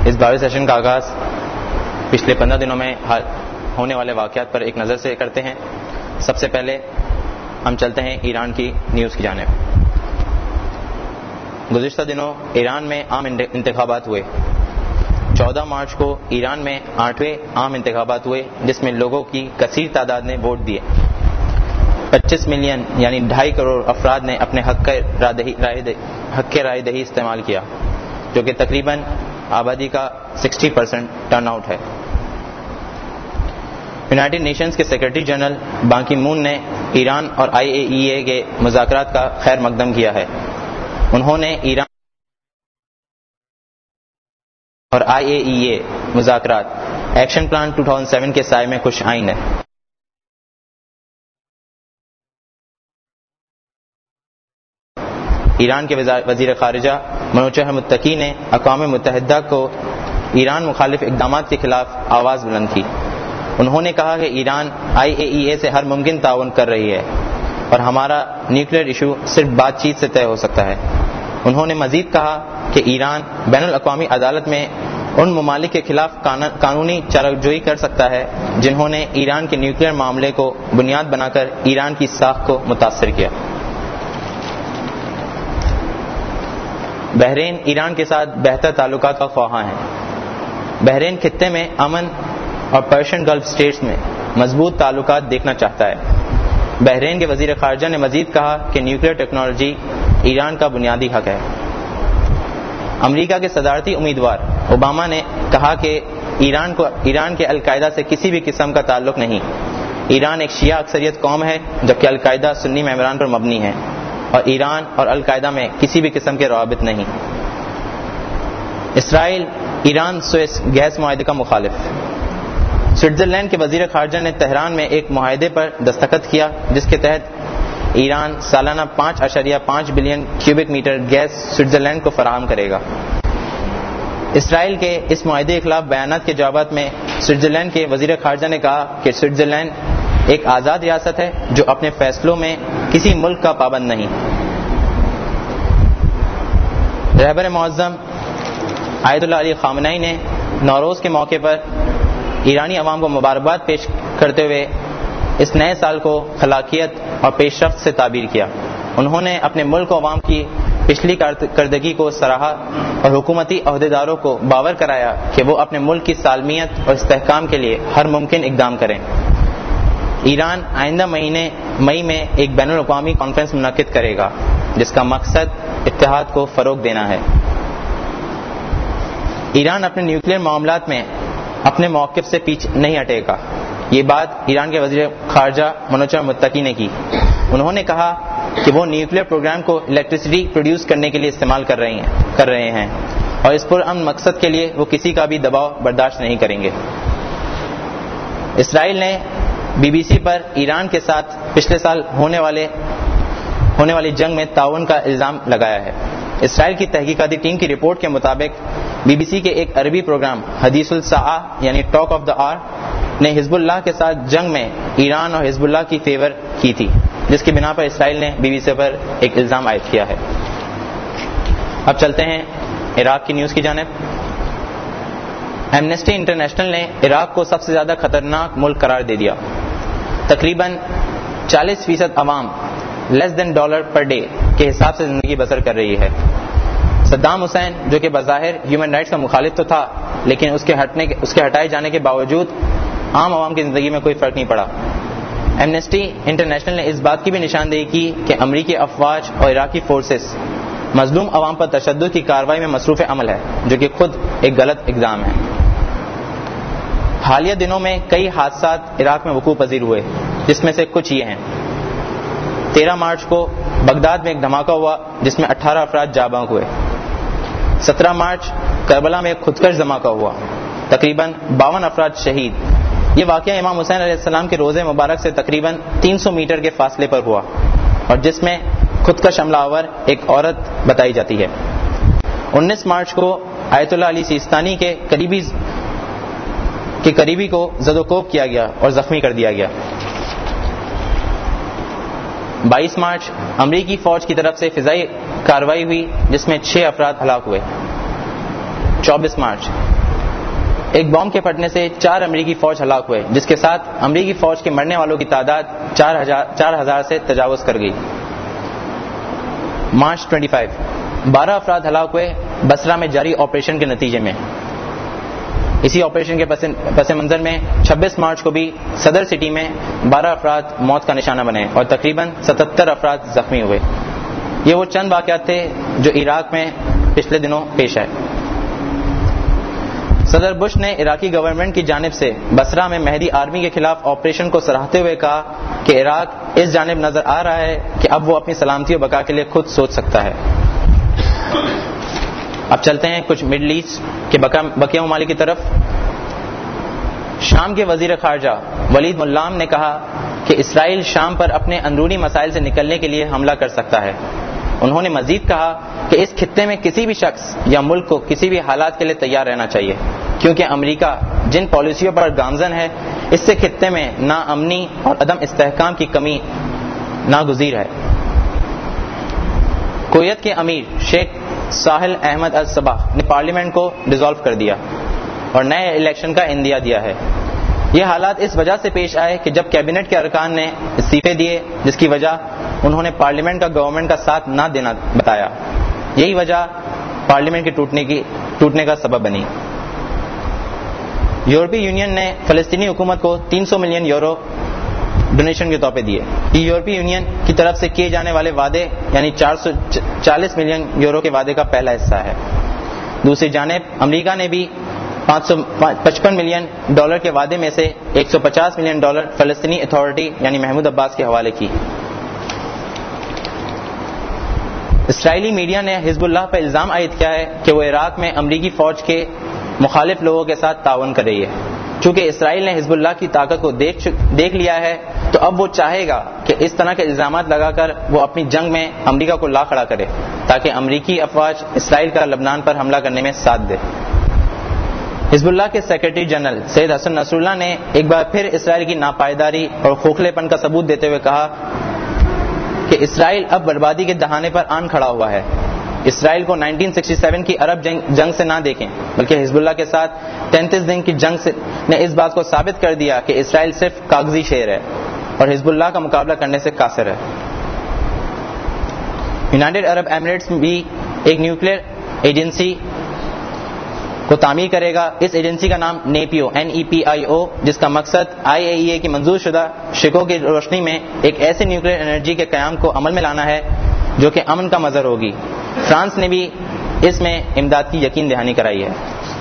اس 22 session کا آغاز پچھلے 15 دنوں میں ہونے والے واقعات پر ایک نظر سے کرتے ہیں. سب سے پہلے ہم چلتے ہیں ایران کی نیوز کی جانب. گزشتہ دنوں ایران میں عام انتخابات ہوئے. 14 مارچ کو ایران میں 8ویں عام انتخابات ہوئے جس میں لوگوں کی کثیر تعداد نے ووٹ دیے. 25 ملین یعنی 2.5 کروڑ افراد نے اپنے حق رائے دہی استعمال کیا، جو کہ تقریباً آبادی کا 60% ٹرن آؤٹ ہے. یونائٹڈ نیشنز کے سیکرٹری جنرل بان کی مون نے ایران اور IAEA کے مذاکرات کا خیر مقدم کیا ہے. انہوں نے ایران اور IAEA مذاکرات ایکشن پلان 2007 کے سائے میں خوش آئند ہے. ایران کے وزیر خارجہ منوچہر متقی نے اقوام متحدہ کو ایران مخالف اقدامات کے خلاف آواز بلند کی. انہوں نے کہا کہ ایران IAEA سے ہر ممکن تعاون کر رہی ہے اور ہمارا نیوکلیئر ایشو صرف بات چیت سے طے ہو سکتا ہے. انہوں نے مزید کہا کہ ایران بین الاقوامی عدالت میں ان ممالک کے خلاف قانونی چارہ جوئی کر سکتا ہے جنہوں نے ایران کے نیوکلیئر معاملے کو بنیاد بنا کر ایران کی ساکھ کو متاثر کیا. بحرین ایران کے ساتھ بہتر تعلقات کا خواہاں ہے. بحرین خطے میں امن اور پرشین گلف اسٹیٹس میں مضبوط تعلقات دیکھنا چاہتا ہے. بحرین کے وزیر خارجہ نے مزید کہا کہ نیوکلیئر ٹیکنالوجی ایران کا بنیادی حق ہے. امریکہ کے صدارتی امیدوار اوباما نے کہا کہ ایران کے القاعدہ سے کسی بھی قسم کا تعلق نہیں. ایران ایک شیعہ اکثریت قوم ہے جبکہ القاعدہ سنی ممبران پر مبنی ہے اور ایران اور القاعدہ میں کسی بھی قسم کے روابط نہیں. اسرائیل ایران سوئس گیس معاہدے کا مخالف. سوئٹزرلینڈ کے وزیر خارجہ نے تہران میں ایک معاہدے پر دستخط کیا جس کے تحت ایران سالانہ 5.5 billion cubic metre gas Switzerland کو فراہم کرے گا. اسرائیل کے اس معاہدے کے خلاف بیانات کے جوابات میں سوئٹزرلینڈ کے وزیر خارجہ نے کہا کہ سوئٹزرلینڈ ایک آزاد ریاست ہے جو اپنے فیصلوں میں کسی ملک کا پابند نہیں. رہبر معظم آیت اللہ علی خامنئی نے نوروز کے موقع پر ایرانی عوام کو مبارکباد پیش کرتے ہوئے اس نئے سال کو خلاقیت اور پیش رفت سے تعبیر کیا. انہوں نے اپنے ملک و عوام کی پچھلی کارکردگی کو سراہا اور حکومتی عہدیداروں کو باور کرایا کہ وہ اپنے ملک کی سالمیت اور استحکام کے لیے ہر ممکن اقدام کریں. ایران آئندہ مئی میں ایک بین الاقوامی کانفرنس منعقد کرے گا جس کا مقصد اتحاد کو فروغ دینا ہے. ایران اپنے نیوکلیئر معاملات میں اپنے موقف سے پیچھے نہیں ہٹے گا. یہ بات ایران کے وزیر خارجہ منوچہر متقی نے کی. انہوں نے کہا کہ وہ نیوکلیئر پروگرام کو الیکٹریسٹی پروڈیوس کرنے کے لیے استعمال کر رہے ہیں اور اس پرامن مقصد کے لیے وہ کسی کا بھی دباؤ برداشت نہیں کریں گے. اسرائیل نے BBC پر ایران کے ساتھ پچھلے سال ہونے والی جنگ میں تعاون کا الزام لگایا ہے. اسرائیل کی تحقیقاتی ٹیم کی رپورٹ کے مطابق BBC کے ایک عربی پروگرام حدیث الساعہ یعنی ٹاک آف دا آر نے حزب اللہ کے ساتھ جنگ میں ایران اور حزب اللہ کی فیور کی تھی، جس کی بنا پر اسرائیل نے BBC پر ایک الزام عائد کیا ہے. اب چلتے ہیں عراق کی نیوز کی جانب. ایمنسٹی انٹرنیشنل نے عراق کو سب سے زیادہ خطرناک ملک قرار دے دیا. تقریباً 40% عوام لیس دین $1 پر ڈے کے حساب سے زندگی بسر کر رہی ہے. صدام حسین جو کہ بظاہر ہیومن رائٹس کا مخالف تو تھا لیکن اس کے ہٹائے جانے کے باوجود عام عوام کی زندگی میں کوئی فرق نہیں پڑا. ایمنسٹی انٹرنیشنل نے اس بات کی بھی نشاندہی کی کہ امریکی افواج اور عراقی فورسز مظلوم عوام پر تشدد کی کارروائی میں مصروف عمل ہے، جو کہ خود ایک غلط اقدام ہے. حالیہ دنوں میں کئی حادثات عراق میں وقوع پذیر ہوئے جس میں سے کچھ یہ ہیں. 13 مارچ کو بغداد میں ایک دھماکہ ہوا جس میں 18 افراد جاں بحق ہوئے. 17 مارچ کربلا میں ایک خودکش دھماکہ ہوا، تقریباً 52 افراد شہید. یہ واقعہ امام حسین علیہ السلام کے روضے مبارک سے تقریباً 300 میٹر کے فاصلے پر ہوا اور جس میں خودکش حملہ آور ایک عورت بتائی جاتی ہے. 19 مارچ کو آیت اللہ علی سیستانی کے قریبی کو زد و کوب کیا گیا اور زخمی کر دیا گیا. 22 مارچ امریکی فوج کی طرف سے فضائی کارروائی ہوئی جس میں 6 افراد ہلاک ہوئے. 24 مارچ ایک بم کے پھٹنے سے 4 امریکی فوج ہلاک ہوئے، جس کے ساتھ امریکی فوج کے مرنے والوں کی تعداد 4,000 سے تجاوز کر گئی۔ مارچ 25 12 افراد ہلاک ہوئے بصرہ میں جاری آپریشن کے نتیجے میں۔ اسی آپریشن کے پس منظر میں 26 مارچ کو بھی صدر سٹی میں 12 افراد موت کا نشانہ بنے اور تقریباً 77 افراد زخمی ہوئے۔ یہ وہ چند واقعات تھے جو عراق میں پچھلے دنوں پیش آئے۔ صدر بش نے عراقی گورنمنٹ کی جانب سے بصرہ میں مہدی آرمی کے خلاف آپریشن کو سراہتے ہوئے کہا کہ عراق اس جانب نظر آ رہا ہے کہ اب وہ اپنی سلامتی و بقا کے لیے خود سوچ سکتا ہے۔ اب چلتے ہیں کچھ مڈل ایسٹ کے بقیہ ممالک کی طرف۔ شام کے وزیر خارجہ ولید ملام نے کہا کہ اسرائیل شام پر اپنے اندرونی مسائل سے نکلنے کے لیے حملہ کر سکتا ہے۔ انہوں نے مزید کہا کہ اس خطے میں کسی بھی شخص یا ملک کو کسی بھی حالات کے لیے تیار رہنا چاہیے، کیونکہ امریکہ جن پالیسیوں پر گامزن ہے اس سے خطے میں ناامنی اور عدم استحکام کی کمی ناگزیر ہے۔ کویت کے امیر شیخ ساحل احمد الصباح نے پارلیمنٹ کو ڈیزالو کر دیا اور نئے الیکشن کا عندیہ دیا ہے۔ یہ حالات اس وجہ سے پیش آئے کہ جب کیبنٹ کے ارکان نے استعفے دیے، جس کی وجہ انہوں نے پارلیمنٹ کا گورنمنٹ کا ساتھ نہ دینا بتایا۔ یہی وجہ پارلیمنٹ کے ٹوٹنے کا سبب بنی۔ یورپی یونین نے فلسطینی حکومت کو 300 ملین یورو ڈونیشن کے طور پہ دیے۔ یہ یورپی یونین کی طرف سے کیے جانے والے وعدے یعنی 440 ملین یورو کے وعدے کا پہلا حصہ ہے۔ دوسری جانب امریکہ نے بھی 555 ملین ڈالر کے وعدے میں سے 150 ملین ڈالر فلسطینی اتھارٹی یعنی محمود عباس کے حوالے کی۔ اسرائیلی میڈیا نے حزب اللہ پر الزام عائد کیا ہے کہ وہ عراق میں امریکی فوج کے مخالف لوگوں کے ساتھ تعاون کر رہی ہے۔ چونکہ اسرائیل نے حزب اللہ کی طاقت کو دیکھ لیا ہے تو اب وہ چاہے گا کہ اس طرح کے الزامات لگا کر وہ اپنی جنگ میں امریکہ کو لا کھڑا کرے تاکہ امریکی افواج اسرائیل کا لبنان پر حملہ کرنے میں ساتھ دے۔ حزب اللہ کے سیکرٹری جنرل سید حسن نصر اللہ نے ایک بار پھر اسرائیل کی ناپائیداری اور کھوکھلے پن کا ثبوت دیتے ہوئے کہا کہ اسرائیل اب بربادی کے دہانے پر آن کھڑا ہوا ہے۔ اسرائیل کو 1967 کی عرب جنگ سے نہ دیکھیں، بلکہ حزب اللہ کے ساتھ 33 دن کی جنگ نے اس بات کو ثابت کر دیا کہ اسرائیل صرف کاغذی شیر ہے اور حزب اللہ کا مقابلہ کرنے سے قاصر ہے۔ یونائیٹڈ عرب ایمریٹس بھی ایک نیوکلیئر ایجنسی کو تعمیر کرے گا۔ اس ایجنسی کا نام نیپیو NEPIO، جس کا مقصد IAEA کی منظور شدہ شقوں کی روشنی میں ایک ایسے نیوکلیئر انرجی کے قیام کو عمل میں لانا ہے جو کہ امن کا مظہر ہوگی۔ فرانس نے بھی اس میں امداد کی یقین دہانی کرائی ہے۔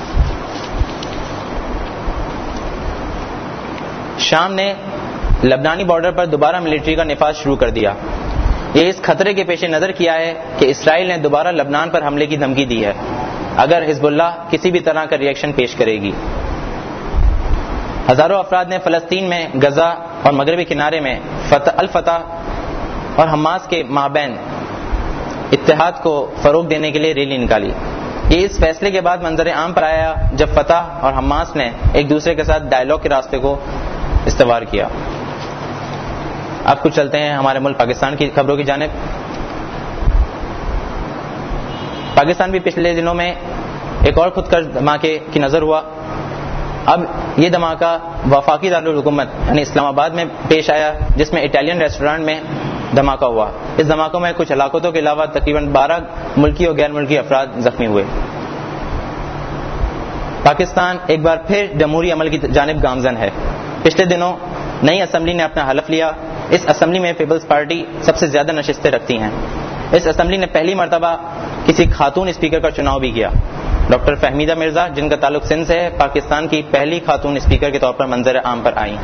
شام نے لبنانی بارڈر پر دوبارہ ملٹری کا نفاذ شروع کر دیا۔ یہ اس خطرے کے پیش نظر کیا ہے کہ اسرائیل نے دوبارہ لبنان پر حملے کی دھمکی دی ہے اگر حزب اللہ کسی بھی طرح کا ریئیکشن پیش کرے گی۔ ہزاروں افراد نے فلسطین میں غزہ اور مغربی کنارے میں الفتح اور حماس کے مابین اتحاد کو فروغ دینے کے لیے ریلی نکالی۔ یہ اس فیصلے کے بعد منظر عام پر آیا جب فتح اور حماس نے ایک دوسرے کے ساتھ ڈائیلاگ کے راستے کو استوار کیا۔ اب کچھ چلتے ہیں ہمارے ملک پاکستان کی خبروں کی جانب۔ پاکستان بھی پچھلے دنوں میں ایک اور خود کش دھماکے کی نظر ہوا۔ اب یہ دھماکہ وفاقی دارالحکومت یعنی اسلام آباد میں پیش آیا، جس میں اٹالین ریسٹورانٹ میں دھماکہ ہوا۔ اس دھماکوں میں کچھ ہلاکتوں کے علاوہ تقریباً 12 ملکی اور غیر ملکی افراد زخمی ہوئے۔ پاکستان ایک بار پھر جمہوری عمل کی جانب گامزن ہے۔ پچھلے دنوں نئی اسمبلی نے اپنا حلف لیا۔ اس اسمبلی میں پیپلز پارٹی سب سے زیادہ نشستیں رکھتی ہیں۔ اس اسمبلی نے پہلی مرتبہ کسی خاتون اسپیکر کا چناؤ بھی کیا۔ ڈاکٹر فہمیدہ مرزا، جن کا تعلق سندھ سے ہے، پاکستان کی پہلی خاتون اسپیکر کے طور پر منظر عام پر آئیں۔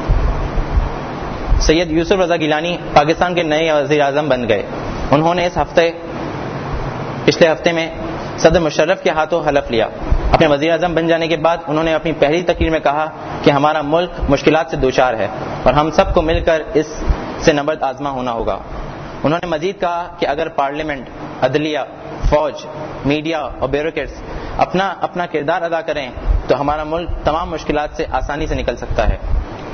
سید یوسف رضا گیلانی پاکستان کے نئے وزیر اعظم بن گئے۔ انہوں نے پچھلے ہفتے میں صدر مشرف کے ہاتھوں حلف لیا۔ اپنے وزیر اعظم بن جانے کے بعد انہوں نے اپنی پہلی تقریر میں کہا کہ ہمارا ملک مشکلات سے دوچار ہے اور ہم سب کو مل کر اس سے نبرد آزما ہونا ہوگا۔ انہوں نے مزید کہا کہ اگر پارلیمنٹ، عدلیہ، فوج، میڈیا اور بیوروکریٹس اپنا کردار ادا کریں تو ہمارا ملک تمام مشکلات سے آسانی سے نکل سکتا ہے۔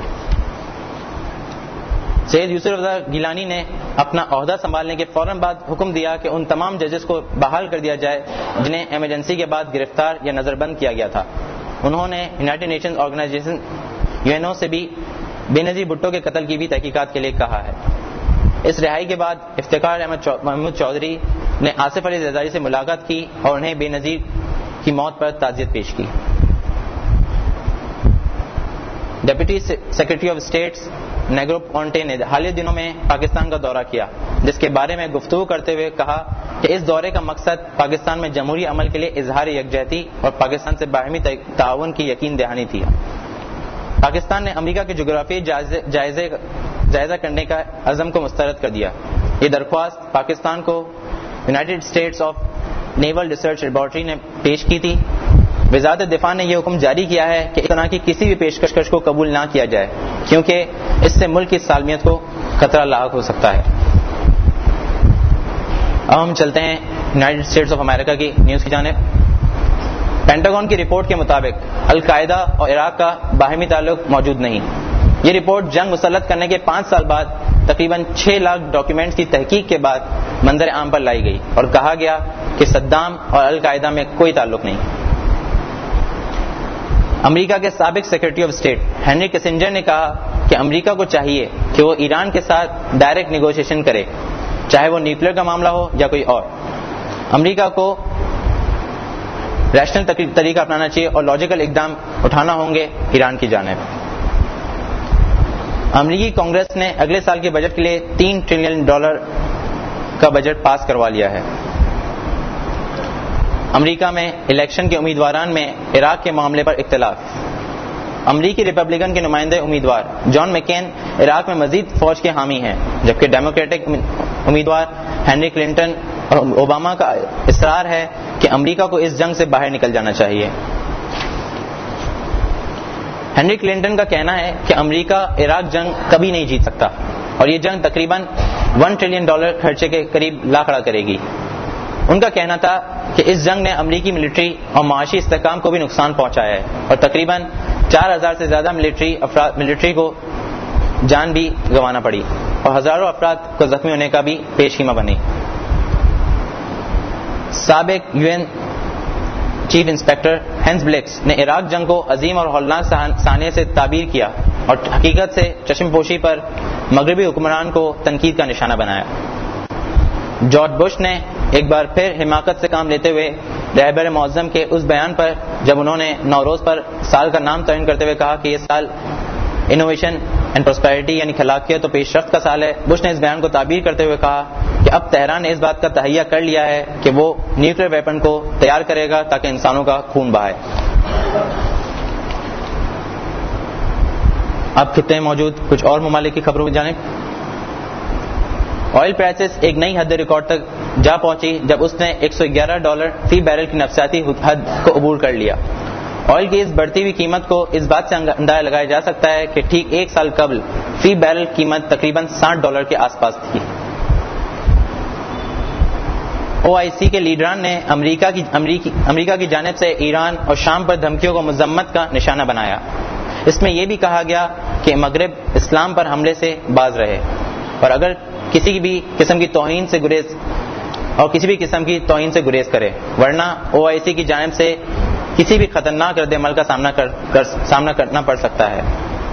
سید یوسف رضا گیلانی نے اپنا عہدہ سنبھالنے کے فوراً بعد حکم دیا کہ ان تمام ججز کو بحال کر دیا جائے جنہیں ایمرجنسی کے بعد گرفتار یا نظر بند کیا گیا تھا۔ انہوں نے یونائٹڈ نیشنز آرگنائزیشن UNO سے بھی بے نظیر بھٹو کے قتل کی بھی تحقیقات کے لیے کہا ہے۔ اس رہائی کے بعد افتخار احمد محمود چودھری نے آصف علی زرداری سے ملاقات کی اور انہیں بے نظیر کی موت پر تعزیت پیش کی۔ Deputy secretary of states Negroponte نے حالیہ دنوں میں پاکستان کا دورہ کیا، جس کے بارے میں گفتگو کرتے ہوئے کہا کہ اس دورے کا مقصد پاکستان میں جمہوری عمل کے لیے اظہار یکجہتی اور پاکستان سے باہمی تعاون کی یقین دہانی تھی۔ پاکستان نے امریکہ کے جغرافیائی جائزہ کرنے کا عزم کو مسترد کر دیا۔ یہ درخواست پاکستان کو United States of naval research laboratory نے پیش کی تھی۔ وزارت دفاع نے یہ حکم جاری کیا ہے کہ اس طرح کی کسی بھی پیشکش کو قبول نہ کیا جائے، کیونکہ اس سے ملک کی سالمیت کو خطرہ لاحق ہو سکتا ہے۔ اب ہم چلتے ہیں یونائٹڈ اسٹیٹس آف امریکہ کی نیوز کی جانب۔ پینٹاگون کی رپورٹ کے مطابق القاعدہ اور عراق کا باہمی تعلق موجود نہیں۔ یہ رپورٹ جنگ مسلط کرنے کے 5 سال بعد تقریباً 6 لاکھ ڈاکیومنٹس کی تحقیق کے بعد منظر عام پر لائی گئی اور کہا گیا کہ صدام اور القاعدہ میں کوئی تعلق نہیں۔ امریکہ کے سابق secretary of state Henry Kissinger نے کہا کہ امریکہ کو چاہیے کہ وہ ایران کے ساتھ ڈائریکٹ نیگوشیشن کرے، چاہے وہ نیوکلیر کا معاملہ ہو یا کوئی اور۔ امریکہ کو ریشنل طریقہ اپنانا چاہیے اور لاجیکل اقدام اٹھانا ہوں گے ایران کی جانب۔ امریکی کانگریس نے اگلے سال کے بجٹ کے لیے $3 ٹریلین کا بجٹ پاس کروا لیا ہے۔ امریکہ میں الیکشن کے امیدواران میں عراق کے معاملے پر اختلاف۔ امریکی ریپبلکن کے نمائندے امیدوار جان مکین عراق میں مزید فوج کے حامی ہیں، جبکہ ڈیموکریٹک امیدوار ہنری کلنٹن اور اوباما کا اصرار ہے کہ امریکہ کو اس جنگ سے باہر نکل جانا چاہیے۔ ہنری کلنٹن کا کہنا ہے کہ امریکہ عراق جنگ کبھی نہیں جیت سکتا اور یہ جنگ تقریباً $1 ٹریلین خرچے کے قریب لا کھڑا کرے گی۔ ان کا کہنا تھا کہ اس جنگ نے امریکی ملٹری اور معاشی استحکام کو بھی نقصان پہنچایا ہے اور تقریباً 4000 سے زیادہ ملٹری کو جان بھی گنوانا پڑی اور ہزاروں افراد کو زخمی ہونے کا بھی پیشخیمہ بنی۔ سابق UN chief inspector Hans Blix نے عراق جنگ کو عظیم اور ہولناک سانحے سے تعبیر کیا اور حقیقت سے چشم پوشی پر مغربی حکمران کو تنقید کا نشانہ بنایا۔ جارج بش نے ایک بار پھر حماقت سے کام لیتے ہوئے رہبر معظم کے اس بیان پر جب انہوں نے نوروز پر سال کا نام تعین کرتے ہوئے کہا کہ یہ سال انوویشن اینڈ پراسپیرٹی یعنی خلاقیت و پیش رفت کا سال ہے، بش نے اس بیان کو تعبیر کرتے ہوئے کہا کہ اب تہران نے اس بات کا تہیہ کر لیا ہے کہ وہ نیوکلیر ویپن کو تیار کرے گا تاکہ انسانوں کا خون بہائے۔ اب خطے میں موجود کچھ اور ممالک کی خبروں کی جانب۔ آئل پرائسز ایک نئی حد ریکارڈ تک جا پہنچی جب اس نے $111 فی بیرل کی نفسیاتی حد کو عبور کر لیا۔ آئل کی اس بڑھتی ہوئی قیمت کو اس بات سے اندازہ لگایا جا سکتا ہے کہ ٹھیک 1 سال قبل فی بیرل قیمت تقریباً $60 کے آس پاس تھی۔ OIC کے لیڈران نے امریکہ کی جانب سے ایران اور شام پر دھمکیوں کو مذمت کا نشانہ بنایا۔ اس میں یہ بھی کہا گیا کہ مغرب اسلام پر حملے سے باز رہے اور اگر کسی بھی قسم کی توہین سے گریز کرے، ورنہ OIC کی جانب سے کسی بھی خطرناک رد عمل کا سامنا کرنا پڑ سکتا ہے۔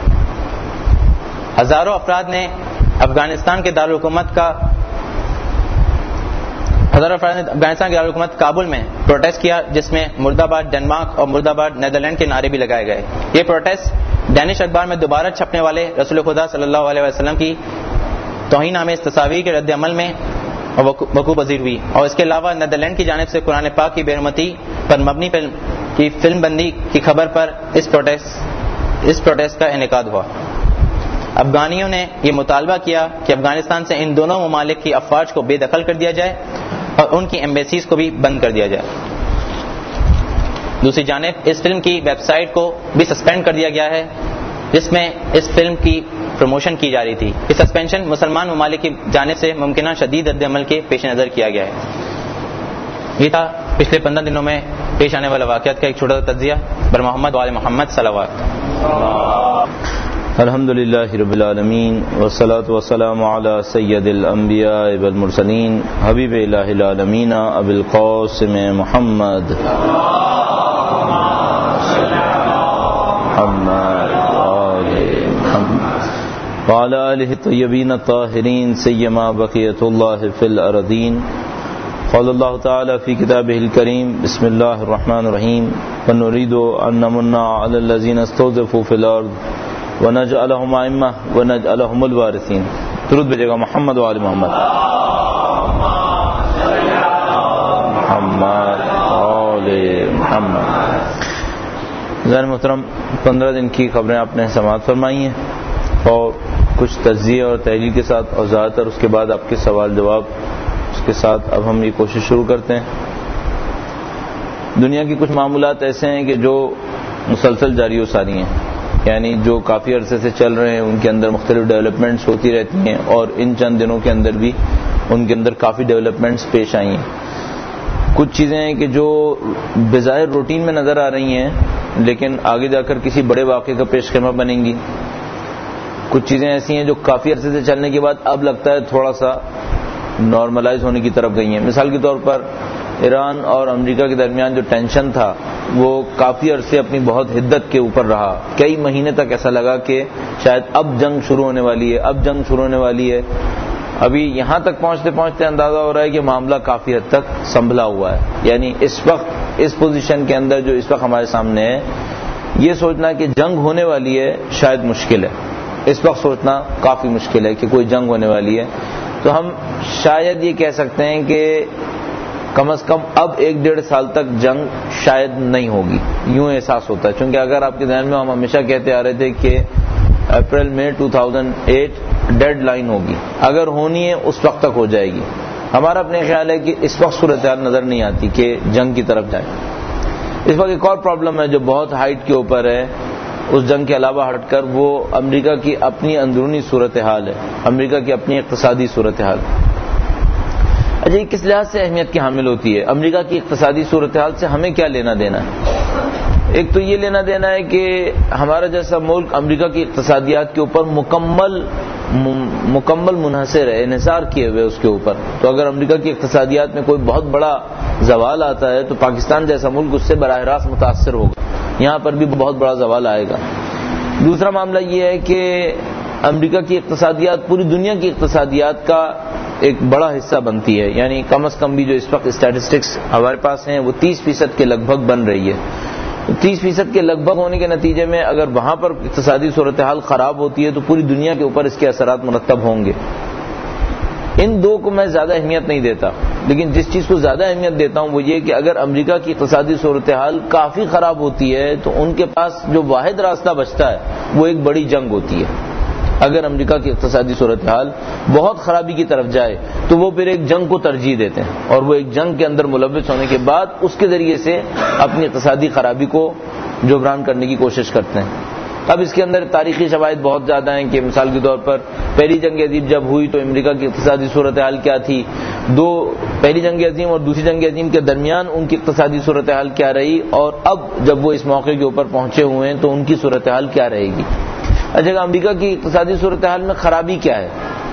ہزاروں افراد نے افغانستان کے دارالحکومت کابل میں پروٹیسٹ کیا، جس میں مرد آباد ڈنمارک اور مرد آباد نیدرلینڈ کے نعرے بھی لگائے گئے۔ یہ پروٹیسٹ ڈینش اخبار میں دوبارہ چھپنے والے رسول خدا صلی اللہ علیہ وسلم کی توہین آمیز تصاویر کے رد عمل میں وقوع پذیر ہوئی اور اس کے علاوہ نیدرلینڈ کی جانب سے قرآن پاک کی بے حرمتی پر مبنی فلم بندی کی خبر پر اس پروٹیسٹ کا انعقاد ہوا۔ افغانیوں نے یہ مطالبہ کیا کہ افغانستان سے ان دونوں ممالک کی افواج کو بے دخل کر دیا جائے اور ان کی ایمبیسیز کو بھی بند کر دیا جائے۔ دوسری جانب اس فلم کی ویب سائٹ کو بھی سسپینڈ کر دیا گیا ہے جس میں اس فلم کی پروموشن کی جا رہی تھی۔ یہ سسپینشن مسلمان ممالک کی جانب سے ممکنہ شدید رد عمل کے پیش نظر کیا گیا ہے۔ یہ تھا پچھلے 15 دنوں میں پیش آنے والے واقعات کا ایک چھوٹا سا تجزیہ۔ بر محمد وآل محمد صلوات۔ الحمدللہ رب العالمین والصلاة والسلام علی سید الانبیاء والمرسلین حبیب الہ العالمین ابی القاسم محمد وعلى آله الطيبين الطاهرين سيما بقية الله في الأرضين. قال الله تعالى في كتابه الكريم بسم الله الرحمن الرحيم ونريد أن نمن على الذين استضعفوا في الأرض ونجعلهم أئمة ونجعلهم الوارثين. درود بھیجے گا محمد و آل محمد. محمد آل محمد. ذرا محترم 15 دن کی خبریں آپ نے سماعت فرمائی ہیں اور کچھ تجزیہ اور تحلیل کے ساتھ اور زیادہ تر اس کے بعد آپ کے سوال جواب اس کے ساتھ اب ہم یہ کوشش شروع کرتے ہیں. دنیا کی کچھ معاملات ایسے ہیں کہ جو مسلسل جاری و ساری ہیں، یعنی جو کافی عرصے سے چل رہے ہیں، ان کے اندر مختلف ڈیولپمنٹس ہوتی رہتی ہیں اور ان چند دنوں کے اندر بھی ان کے اندر کافی ڈیولپمنٹس پیش آئی ہیں. کچھ چیزیں ہیں کہ جو بظاہر روٹین میں نظر آ رہی ہیں لیکن آگے جا کر کسی بڑے واقعے کا پیش خیمہ بنیں گی. کچھ چیزیں ایسی ہیں جو کافی عرصے سے چلنے کے بعد اب لگتا ہے تھوڑا سا نارملائز ہونے کی طرف گئی ہیں. مثال کے طور پر ایران اور امریکہ کے درمیان جو ٹینشن تھا وہ کافی عرصے اپنی بہت حدت کے اوپر رہا. کئی مہینے تک ایسا لگا کہ شاید اب جنگ شروع ہونے والی ہے، اب جنگ شروع ہونے والی ہے. ابھی یہاں تک پہنچتے پہنچتے اندازہ ہو رہا ہے کہ معاملہ کافی حد تک سنبھلا ہوا ہے. یعنی اس وقت اس پوزیشن کے اندر جو اس وقت ہمارے سامنے ہے، یہ سوچنا کہ جنگ ہونے والی ہے شاید مشکل ہے. اس وقت سوچنا کافی مشکل ہے کہ کوئی جنگ ہونے والی ہے. تو ہم شاید یہ کہہ سکتے ہیں کہ کم از کم اب 1-1.5 سال تک جنگ شاید نہیں ہوگی، یوں احساس ہوتا ہے. چونکہ اگر آپ کے ذہن میں ہم ہمیشہ کہتے آ رہے تھے کہ اپریل میں 2008 ڈیڈ لائن ہوگی، اگر ہونی ہے اس وقت تک ہو جائے گی. ہمارا اپنے خیال ہے کہ اس وقت صورتحال نظر نہیں آتی کہ جنگ کی طرف جائے. اس وقت ایک اور پرابلم ہے جو بہت ہائٹ کے اوپر ہے اس جنگ کے علاوہ ہٹ کر، وہ امریکہ کی اپنی اندرونی صورتحال ہے، امریکہ کی اپنی اقتصادی صورتحال. اچھا، یہ کس لحاظ سے اہمیت کی حامل ہوتی ہے؟ امریکہ کی اقتصادی صورتحال سے ہمیں کیا لینا دینا ہے؟ ایک تو یہ لینا دینا ہے کہ ہمارا جیسا ملک امریکہ کی اقتصادیات کے اوپر مکمل منحصر ہے، انحصار کیے ہوئے اس کے اوپر. تو اگر امریکہ کی اقتصادیات میں کوئی بہت بڑا زوال آتا ہے تو پاکستان جیسا ملک اس سے براہ راست متاثر ہوگا. یہاں پر بھی بہت بڑا زوال آئے گا. دوسرا معاملہ یہ ہے کہ امریکہ کی اقتصادیات پوری دنیا کی اقتصادیات کا ایک بڑا حصہ بنتی ہے. یعنی کم از کم بھی جو اس وقت اسٹیٹسٹکس ہمارے پاس ہیں وہ 30% کے لگ بھگ بن رہی ہے. 30% کے لگ بھگ ہونے کے نتیجے میں اگر وہاں پر اقتصادی صورتحال خراب ہوتی ہے تو پوری دنیا کے اوپر اس کے اثرات مرتب ہوں گے. ان دو کو میں زیادہ اہمیت نہیں دیتا، لیکن جس چیز کو زیادہ اہمیت دیتا ہوں وہ یہ کہ اگر امریکہ کی اقتصادی صورتحال کافی خراب ہوتی ہے تو ان کے پاس جو واحد راستہ بچتا ہے وہ ایک بڑی جنگ ہوتی ہے. اگر امریکہ کی اقتصادی صورتحال بہت خرابی کی طرف جائے تو وہ پھر ایک جنگ کو ترجیح دیتے ہیں اور وہ ایک جنگ کے اندر ملوث ہونے کے بعد اس کے ذریعے سے اپنی اقتصادی خرابی کو جبران کرنے کی کوشش کرتے ہیں. اب اس کے اندر تاریخی شواہد بہت زیادہ ہیں کہ مثال کے طور پر پہلی جنگ عظیم جب ہوئی تو امریکہ کی اقتصادی صورتحال کیا تھی، پہلی جنگ عظیم اور دوسری جنگ عظیم کے درمیان ان کی اقتصادی صورتحال کیا رہی، اور اب جب وہ اس موقع کے اوپر پہنچے ہوئے ہیں تو ان کی صورتحال کیا رہے گی. اچھا، امریکہ کی اقتصادی صورتحال میں خرابی کیا ہے؟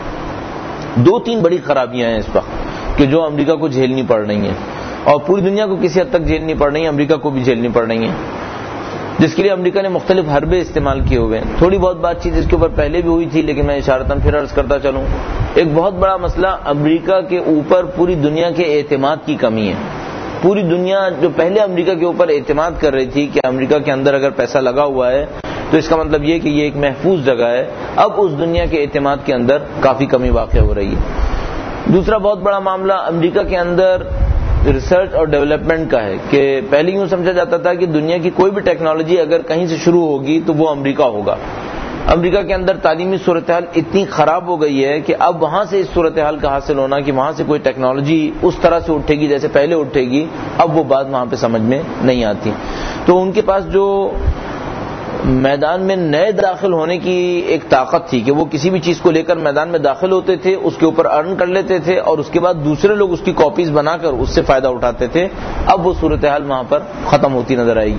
2-3 بڑی خرابیاں ہیں اس وقت کہ جو امریکہ کو جھیلنی پڑ رہی ہیں اور پوری دنیا کو کسی حد تک جھیلنی پڑ رہی ہیں، امریکہ کو بھی جھیلنی پڑ رہی ہیں، جس کے لیے امریکہ نے مختلف حربے استعمال کیے ہوئے ہیں. تھوڑی بہت بات چیت اس کے اوپر پہلے بھی ہوئی تھی لیکن میں اشارتاً پھر عرض کرتا چلوں. ایک بہت بڑا مسئلہ امریکہ کے اوپر پوری دنیا کے اعتماد کی کمی ہے. پوری دنیا جو پہلے امریکہ کے اوپر اعتماد کر رہی تھی کہ امریکہ کے اندر اگر پیسہ لگا ہوا ہے تو اس کا مطلب یہ کہ یہ ایک محفوظ جگہ ہے، اب اس دنیا کے اعتماد کے اندر کافی کمی واقع ہو رہی ہے. دوسرا بہت بڑا معاملہ امریکہ کے اندر ریسرچ اور ڈیولپمنٹ کا ہے کہ پہلے یوں سمجھا جاتا تھا کہ دنیا کی کوئی بھی ٹیکنالوجی اگر کہیں سے شروع ہوگی تو وہ امریکہ ہوگا. امریکہ کے اندر تعلیمی صورتحال اتنی خراب ہو گئی ہے کہ اب وہاں سے اس صورتحال کا حاصل ہونا کہ وہاں سے کوئی ٹیکنالوجی اس طرح سے اٹھے گی جیسے پہلے اٹھے گی، اب وہ بات وہاں پہ سمجھ میں نہیں آتی. تو ان کے پاس جو میدان میں نئے داخل ہونے کی ایک طاقت تھی کہ وہ کسی بھی چیز کو لے کر میدان میں داخل ہوتے تھے، اس کے اوپر ارن کر لیتے تھے اور اس کے بعد دوسرے لوگ اس کی کاپیز بنا کر اس سے فائدہ اٹھاتے تھے، اب وہ صورتحال وہاں پر ختم ہوتی نظر آئے گی. اور تیسرا معاملہ جو ہے وہ امریکہ کی بے تحاشا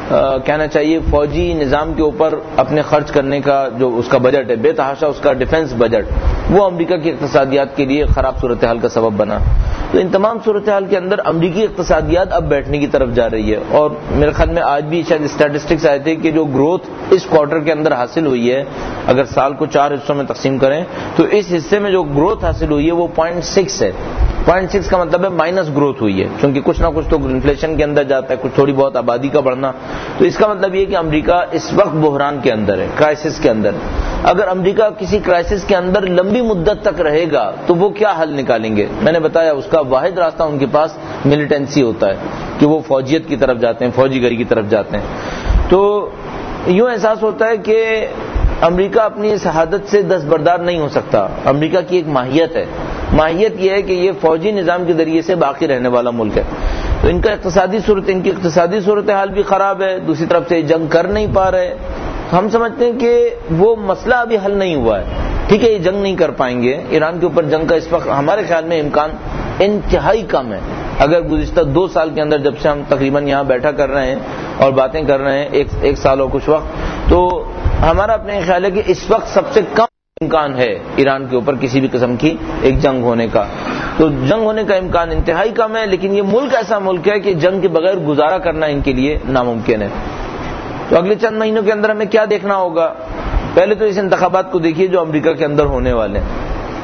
کہنا چاہیے فوجی نظام کے اوپر اپنے خرچ کرنے کا جو اس کا بجٹ ہے، بے تحاشا اس کا ڈیفنس بجٹ، وہ امریکہ کی اقتصادیات کے لیے خراب صورتحال کا سبب بنا۔ تو ان تمام صورتحال کے اندر امریکی اقتصادیات اب بیٹھنے کی طرف جا رہی ہے، اور میرے خیال میں آج بھی شاید اسٹیٹسٹکس آئے تھے کہ جو گروتھ اس کوارٹر کے اندر حاصل ہوئی ہے، اگر سال کو 4 حصوں میں تقسیم کریں تو اس حصے میں جو گروتھ حاصل ہوئی ہے وہ 0.6 ہے۔ 0.6 کا مطلب ہے مائنس گروتھ ہوئی ہے، کیونکہ کچھ نہ کچھ تو انفلیشن کے اندر جاتا ہے، کچھ تھوڑی بہت آبادی کا بڑھنا۔ تو اس کا مطلب یہ کہ امریکہ اس وقت بحران کے اندر ہے، کرائسس کے اندر۔ اگر امریکہ کسی کرائسس کے اندر لمبی مدت تک رہے گا تو وہ کیا حل نکالیں گے؟ میں نے بتایا اس کا واحد راستہ ان کے پاس ملیٹنسی ہوتا ہے کہ وہ فوجیت کی طرف جاتے ہیں، فوجی گری کی طرف جاتے ہیں۔ تو یوں احساس ہوتا ہے کہ امریکہ اپنی اس حادث سے دستبردار نہیں ہو سکتا۔ امریکہ کی ایک ماہیت ہے، ماہیت یہ ہے کہ یہ فوجی نظام کے ذریعے سے باقی رہنے والا ملک ہے۔ تو ان کی اقتصادی صورتحال بھی خراب ہے، دوسری طرف سے جنگ کر نہیں پا رہے۔ ہم سمجھتے ہیں کہ وہ مسئلہ ابھی حل نہیں ہوا ہے۔ ٹھیک ہے، یہ جنگ نہیں کر پائیں گے، ایران کے اوپر جنگ کا اس وقت ہمارے خیال میں امکان انتہائی کم ہے۔ اگر گزشتہ 2 سال کے اندر جب سے ہم تقریباً یہاں بیٹھا کر رہے ہیں اور باتیں کر رہے ہیں، ایک سال اور کچھ وقت، تو ہمارا اپنے خیال ہے کہ اس وقت سب سے کم امکان ہے ایران کے اوپر کسی بھی قسم کی ایک جنگ ہونے کا۔ تو جنگ ہونے کا امکان انتہائی کم ہے، لیکن یہ ملک ایسا ملک ہے کہ جنگ کے بغیر گزارا کرنا ان کے لیے ناممکن ہے۔ تو اگلے چند مہینوں کے اندر ہمیں کیا دیکھنا ہوگا؟ پہلے تو اس انتخابات کو دیکھیے جو امریکہ کے اندر ہونے والے ہیں۔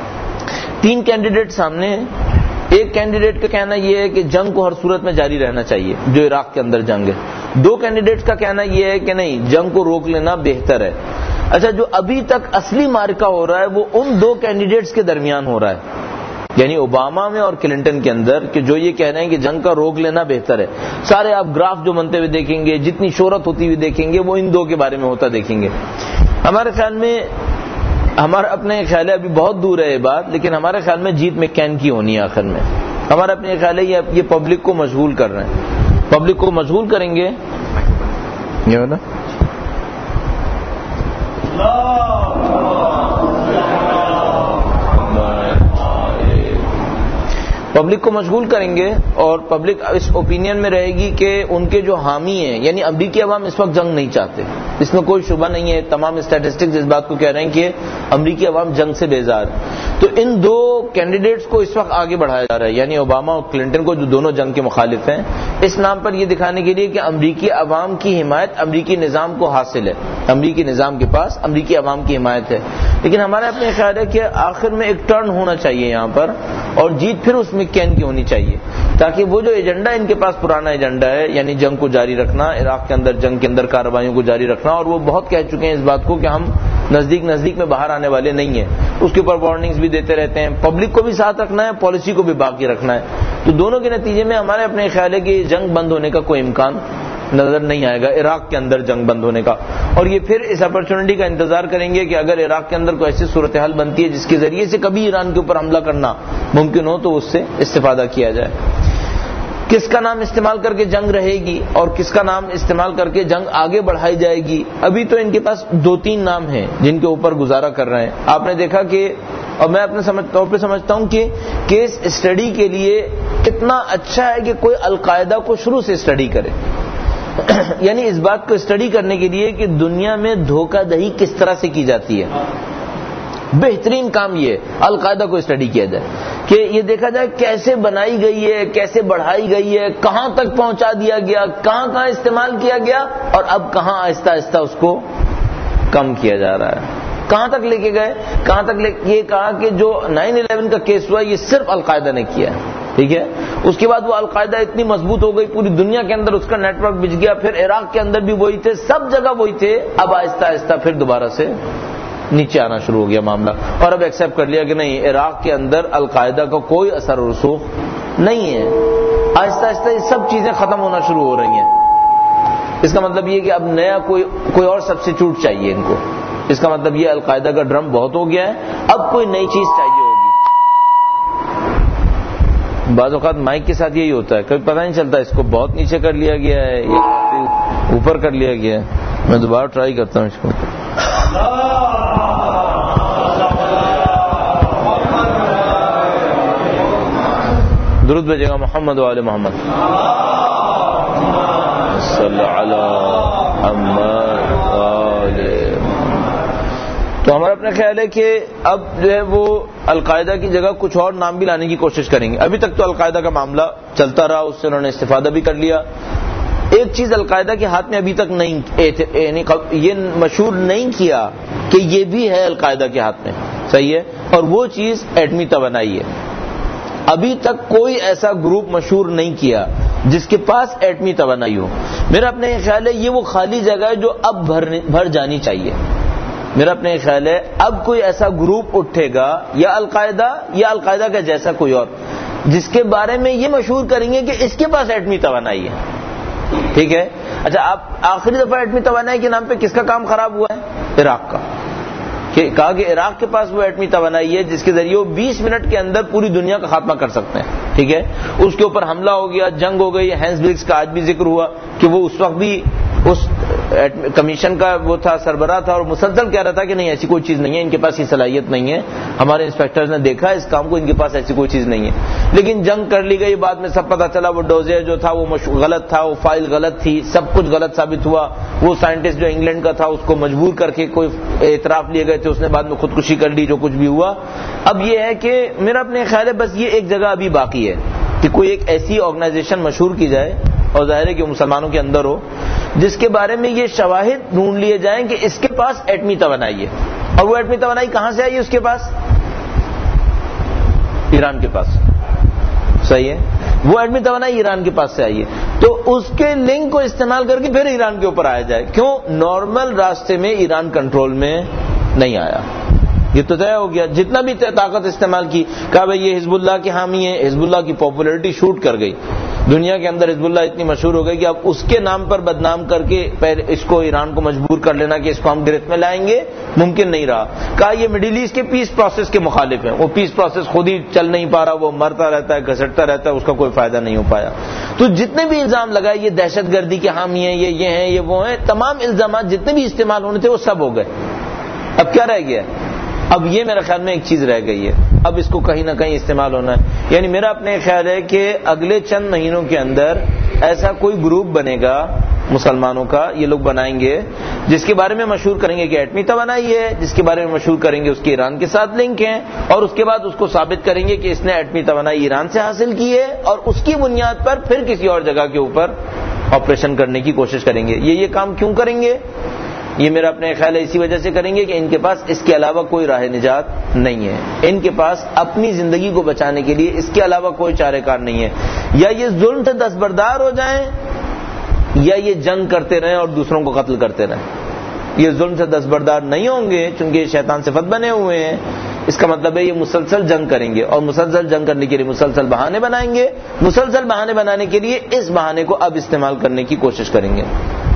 3 کینڈیڈیٹ سامنے ہیں۔ ایک کینڈیڈیٹ کا کہنا یہ ہے کہ جنگ کو ہر صورت میں جاری رہنا چاہیے، جو عراق کے اندر جنگ ہے۔ 2 کینڈیڈیٹس کا کہنا یہ ہے کہ نہیں، جنگ کو روک لینا بہتر ہے۔ اچھا، جو ابھی تک اصلی معرکہ ہو رہا ہے وہ ان 2 کینڈیڈیٹس کے درمیان ہو رہا ہے، یعنی اوباما میں اور کلنٹن کے اندر، کہ جو یہ کہہ رہے ہیں کہ جنگ کا روک لینا بہتر ہے۔ سارے آپ گراف جو بنتے ہوئے دیکھیں گے، جتنی شہرت ہوتی ہوئی دیکھیں گے، وہ ان 2 کے بارے میں ہوتا دیکھیں گے۔ ہمارے خیال میں، ہمارا اپنے خیال ہے، ابھی بہت دور ہے یہ بات، لیکن ہمارے خیال میں جیت مکین کی ہونی ہے آخر میں۔ ہمارا اپنے خیال ہے یہ پبلک کو مشغول کر رہے ہیں، پبلک کو مشغول کریں گے یہ ہونا، پبلک کو مشغول کریں گے، اور پبلک اس اوپینین میں رہے گی کہ ان کے جو حامی ہیں، یعنی امریکی عوام اس وقت جنگ نہیں چاہتے، اس میں کوئی شبہ نہیں ہے۔ تمام اسٹیٹسٹکس اس بات کو کہہ رہے ہیں کہ امریکی عوام جنگ سے بیزار۔ تو ان 2 کینڈیڈیٹس کو اس وقت آگے بڑھایا جا رہا ہے، یعنی اوباما اور کلنٹن کو، جو دونوں جنگ کے مخالف ہیں، اس نام پر یہ دکھانے کے لیے کہ امریکی عوام کی حمایت امریکی نظام کو حاصل ہے، امریکی نظام کے پاس امریکی عوام کی حمایت ہے۔ لیکن ہمارا اپنے خیال ہے کہ آخر میں ایک ٹرن ہونا چاہیے یہاں پر، اور جیت پھر اس مکین کی ہونی چاہیے، تاکہ وہ جو ایجنڈا ان کے پاس پرانا ایجنڈا ہے، یعنی جنگ کو جاری رکھنا، عراق کے اندر جنگ کے اندر کارروائیوں کو جاری رکھنا، اور وہ بہت کہہ چکے ہیں اس بات کو کہ ہم نزدیک میں باہر آنے والے نہیں ہیں، اس کے اوپر وارننگز بھی دیتے رہتے ہیں۔ پبلک کو بھی ساتھ رکھنا ہے، پالیسی کو بھی باقی رکھنا ہے۔ تو دونوں کے نتیجے میں ہمارے اپنے خیال ہے کہ جنگ بند ہونے کا کوئی امکان نظر نہیں آئے گا، عراق کے اندر جنگ بند ہونے کا۔ اور یہ پھر اس اپرچونٹی کا انتظار کریں گے کہ اگر عراق کے اندر کوئی ایسی صورتحال بنتی ہے جس کے ذریعے سے کبھی ایران کے اوپر حملہ کرنا ممکن ہو تو اس سے استفادہ کیا جائے۔ کس کا نام استعمال کر کے جنگ رہے گی اور کس کا نام استعمال کر کے جنگ آگے بڑھائی جائے گی، ابھی تو ان کے پاس 2-3 نام ہیں جن کے اوپر گزارا کر رہے ہیں۔ آپ نے دیکھا کہ، اور میں اپنے طور پہ سمجھتا ہوں کہ کیس اسٹڈی کے لیے اتنا اچھا ہے کہ کوئی القاعدہ کو شروع سے اسٹڈی کرے، یعنی اس بات کو اسٹڈی کرنے کے لیے کہ دنیا میں دھوکہ دہی کس طرح سے کی جاتی ہے۔ بہترین کام یہ القاعدہ کو اسٹڈی کیا جائے کہ یہ دیکھا جائے کیسے بنائی گئی ہے، کیسے بڑھائی گئی ہے، کہاں تک پہنچا دیا گیا، کہاں استعمال کیا گیا، اور اب کہاں آہستہ آہستہ اس کو کم کیا جا رہا ہے۔ کہاں تک لے کے گئے، یہ کہا کہ جو 9/11 کا کیس ہوا یہ صرف القاعدہ نے کیا ہے، ٹھیک ہے۔ اس کے بعد وہ القاعدہ اتنی مضبوط ہو گئی، پوری دنیا کے اندر اس کا نیٹ ورک بچھ گیا، پھر عراق کے اندر بھی وہی تھے، سب جگہ وہی تھے۔ اب آہستہ آہستہ پھر دوبارہ سے نیچے آنا شروع ہو گیا معاملہ، اور اب ایکسیپٹ کر لیا کہ نہیں، عراق کے اندر القاعدہ کا کوئی اثر و رسوخ نہیں ہے۔ آہستہ آہستہ یہ سب چیزیں ختم ہونا شروع ہو رہی ہیں۔ اس کا مطلب یہ کہ اب نیا کوئی اور سبسٹیٹیوٹ چاہیے ان کو۔ اس کا مطلب یہ القاعدہ کا ڈرم بہت ہو گیا ہے، اب کوئی نئی چیز چاہیے ہوگی۔ بعض اوقات مائک کے ساتھ یہی ہوتا ہے، کبھی پتہ نہیں چلتا اس کو بہت نیچے کر لیا گیا ہے یا اوپر کر لیا گیا ہے۔ میں دوبارہ ٹرائی کرتا ہوں اس کو۔ درود بھیجے گا محمد و آل محمد۔ صلی علی محمد وآل محمد۔ تو ہمارا اپنا خیال ہے کہ اب جو ہے وہ القاعدہ کی جگہ کچھ اور نام بھی لانے کی کوشش کریں گے۔ ابھی تک تو القاعدہ کا معاملہ چلتا رہا، اس سے انہوں نے استفادہ بھی کر لیا۔ ایک چیز القاعدہ کے ہاتھ میں ابھی تک نہیں، یعنی یہ مشہور نہیں کیا کہ یہ بھی ہے القاعدہ کے ہاتھ میں، صحیح ہے، اور وہ چیز ایٹمی توانائی ہے۔ ابھی تک کوئی ایسا گروپ مشہور نہیں کیا جس کے پاس ایٹمی توانائی ہو۔ میرا اپنا یہ خیال ہے یہ وہ خالی جگہ ہے جو اب بھر جانی چاہیے۔ میرا اپنا یہ خیال ہے اب کوئی ایسا گروپ اٹھے گا یا القاعدہ کا جیسا کوئی اور، جس کے بارے میں یہ مشہور کریں گے کہ اس کے پاس ایٹمی توانائی ہے، ٹھیک ہے۔ اچھا، آپ آخری دفعہ ایٹمی توانائی کے نام پہ کس کا کام خراب ہوا ہے؟ عراق کا، کہ کہا کہ عراق کے پاس وہ ایٹمی توانائی ہے جس کے ذریعے وہ 20 منٹ کے اندر پوری دنیا کا خاتمہ کر سکتے ہیں، ٹھیک ہے۔ اس کے اوپر حملہ ہو گیا، جنگ ہو گئی۔ ہینس برگس کا آج بھی ذکر ہوا کہ وہ اس وقت بھی اس کمیشن کا وہ تھا، سربراہ تھا، اور مسلسل کہہ رہا تھا کہ نہیں ایسی کوئی چیز نہیں ہے، ان کے پاس یہ صلاحیت نہیں ہے، ہمارے انسپیکٹرز نے دیکھا اس کام کو، ان کے پاس ایسی کوئی چیز نہیں ہے۔ لیکن جنگ کر لی گئی، بعد میں سب پتہ چلا وہ ڈوزیر جو تھا وہ غلط تھا، وہ فائل غلط تھی، سب کچھ غلط ثابت ہوا۔ وہ سائنٹسٹ جو انگلینڈ کا تھا اس کو مجبور کر کے کوئی اعتراف لیے گئے تھے، اس نے بعد میں خودکشی کر لی، جو کچھ بھی ہوا۔ اب یہ ہے کہ میرا اپنے خیال ہے بس یہ ایک جگہ ابھی باقی ہے کہ کوئی ایک ایسی آرگنائزیشن مشہور کی جائے، اور ظاہر ہے کہ مسلمانوں کے اندر ہو، جس کے بارے میں یہ شواہد ڈھونڈ لیے جائیں کہ اس کے پاس ایٹمی توانائی ہے۔ اور وہ ایٹمی توانائی کہاں سے آئی ہے اس کے پاس؟ ایران کے پاس، صحیح ہے، وہ ایٹمی توانائی ایران کے پاس سے آئی ہے۔ تو اس کے لنک کو استعمال کر کے پھر ایران کے اوپر آیا جائے۔ کیوں؟ نارمل راستے میں ایران کنٹرول میں نہیں آیا، یہ تو طے ہو گیا۔ جتنا بھی طاقت استعمال کی، کہا بھائی یہ حزب اللہ کے حامی ہے، حزب اللہ کی پاپولیرٹی شوٹ کر گئی دنیا کے اندر، حزب اللہ اتنی مشہور ہو گئی کہ اب اس کے نام پر بدنام کر کے پہلے اس کو ایران کو مجبور کر لینا کہ اس کو ہم گرفت میں لائیں گے، ممکن نہیں رہا۔ کہا یہ مڈل ایسٹ کے پیس پروسیس کے مخالف ہیں، وہ پیس پروسیس خود ہی چل نہیں پا رہا، وہ مرتا رہتا ہے، گھسٹتا رہتا ہے، اس کا کوئی فائدہ نہیں ہو پایا۔ تو جتنے بھی الزام لگائے یہ دہشت گردی کے حامی ہیں، یہ ہیں، یہ وہ ہیں، تمام الزامات جتنے بھی استعمال ہونے تھے وہ سب ہو گئے۔ اب کیا رہ گیا؟ اب یہ میرے خیال میں ایک چیز رہ گئی ہے، اب اس کو کہیں نہ کہیں استعمال ہونا ہے۔ یعنی میرا اپنے خیال ہے کہ اگلے چند مہینوں کے اندر ایسا کوئی گروپ بنے گا مسلمانوں کا، یہ لوگ بنائیں گے، جس کے بارے میں مشہور کریں گے کہ ایٹمی توانائی ہے، جس کے بارے میں مشہور کریں گے اس کے ایران کے ساتھ لنک ہیں، اور اس کے بعد اس کو ثابت کریں گے کہ اس نے ایٹمی توانائی ایران سے حاصل کی ہے، اور اس کی بنیاد پر پھر کسی اور جگہ کے اوپر آپریشن کرنے کی کوشش کریں گے۔ یہ کام کیوں کریں گے؟ یہ میرا اپنے خیال ہے اسی وجہ سے کریں گے کہ ان کے پاس اس کے علاوہ کوئی راہ نجات نہیں ہے، ان کے پاس اپنی زندگی کو بچانے کے لیے اس کے علاوہ کوئی چارہ کار نہیں ہے۔ یا یہ ظلم سے دستبردار ہو جائیں، یا یہ جنگ کرتے رہیں اور دوسروں کو قتل کرتے رہیں۔ یہ ظلم سے دستبردار نہیں ہوں گے چونکہ یہ شیطان صفت بنے ہوئے ہیں، اس کا مطلب ہے یہ مسلسل جنگ کریں گے، اور مسلسل جنگ کرنے کے لیے مسلسل بہانے بنائیں گے، مسلسل بہانے بنانے کے لیے اس بہانے کو اب استعمال کرنے کی کوشش کریں گے۔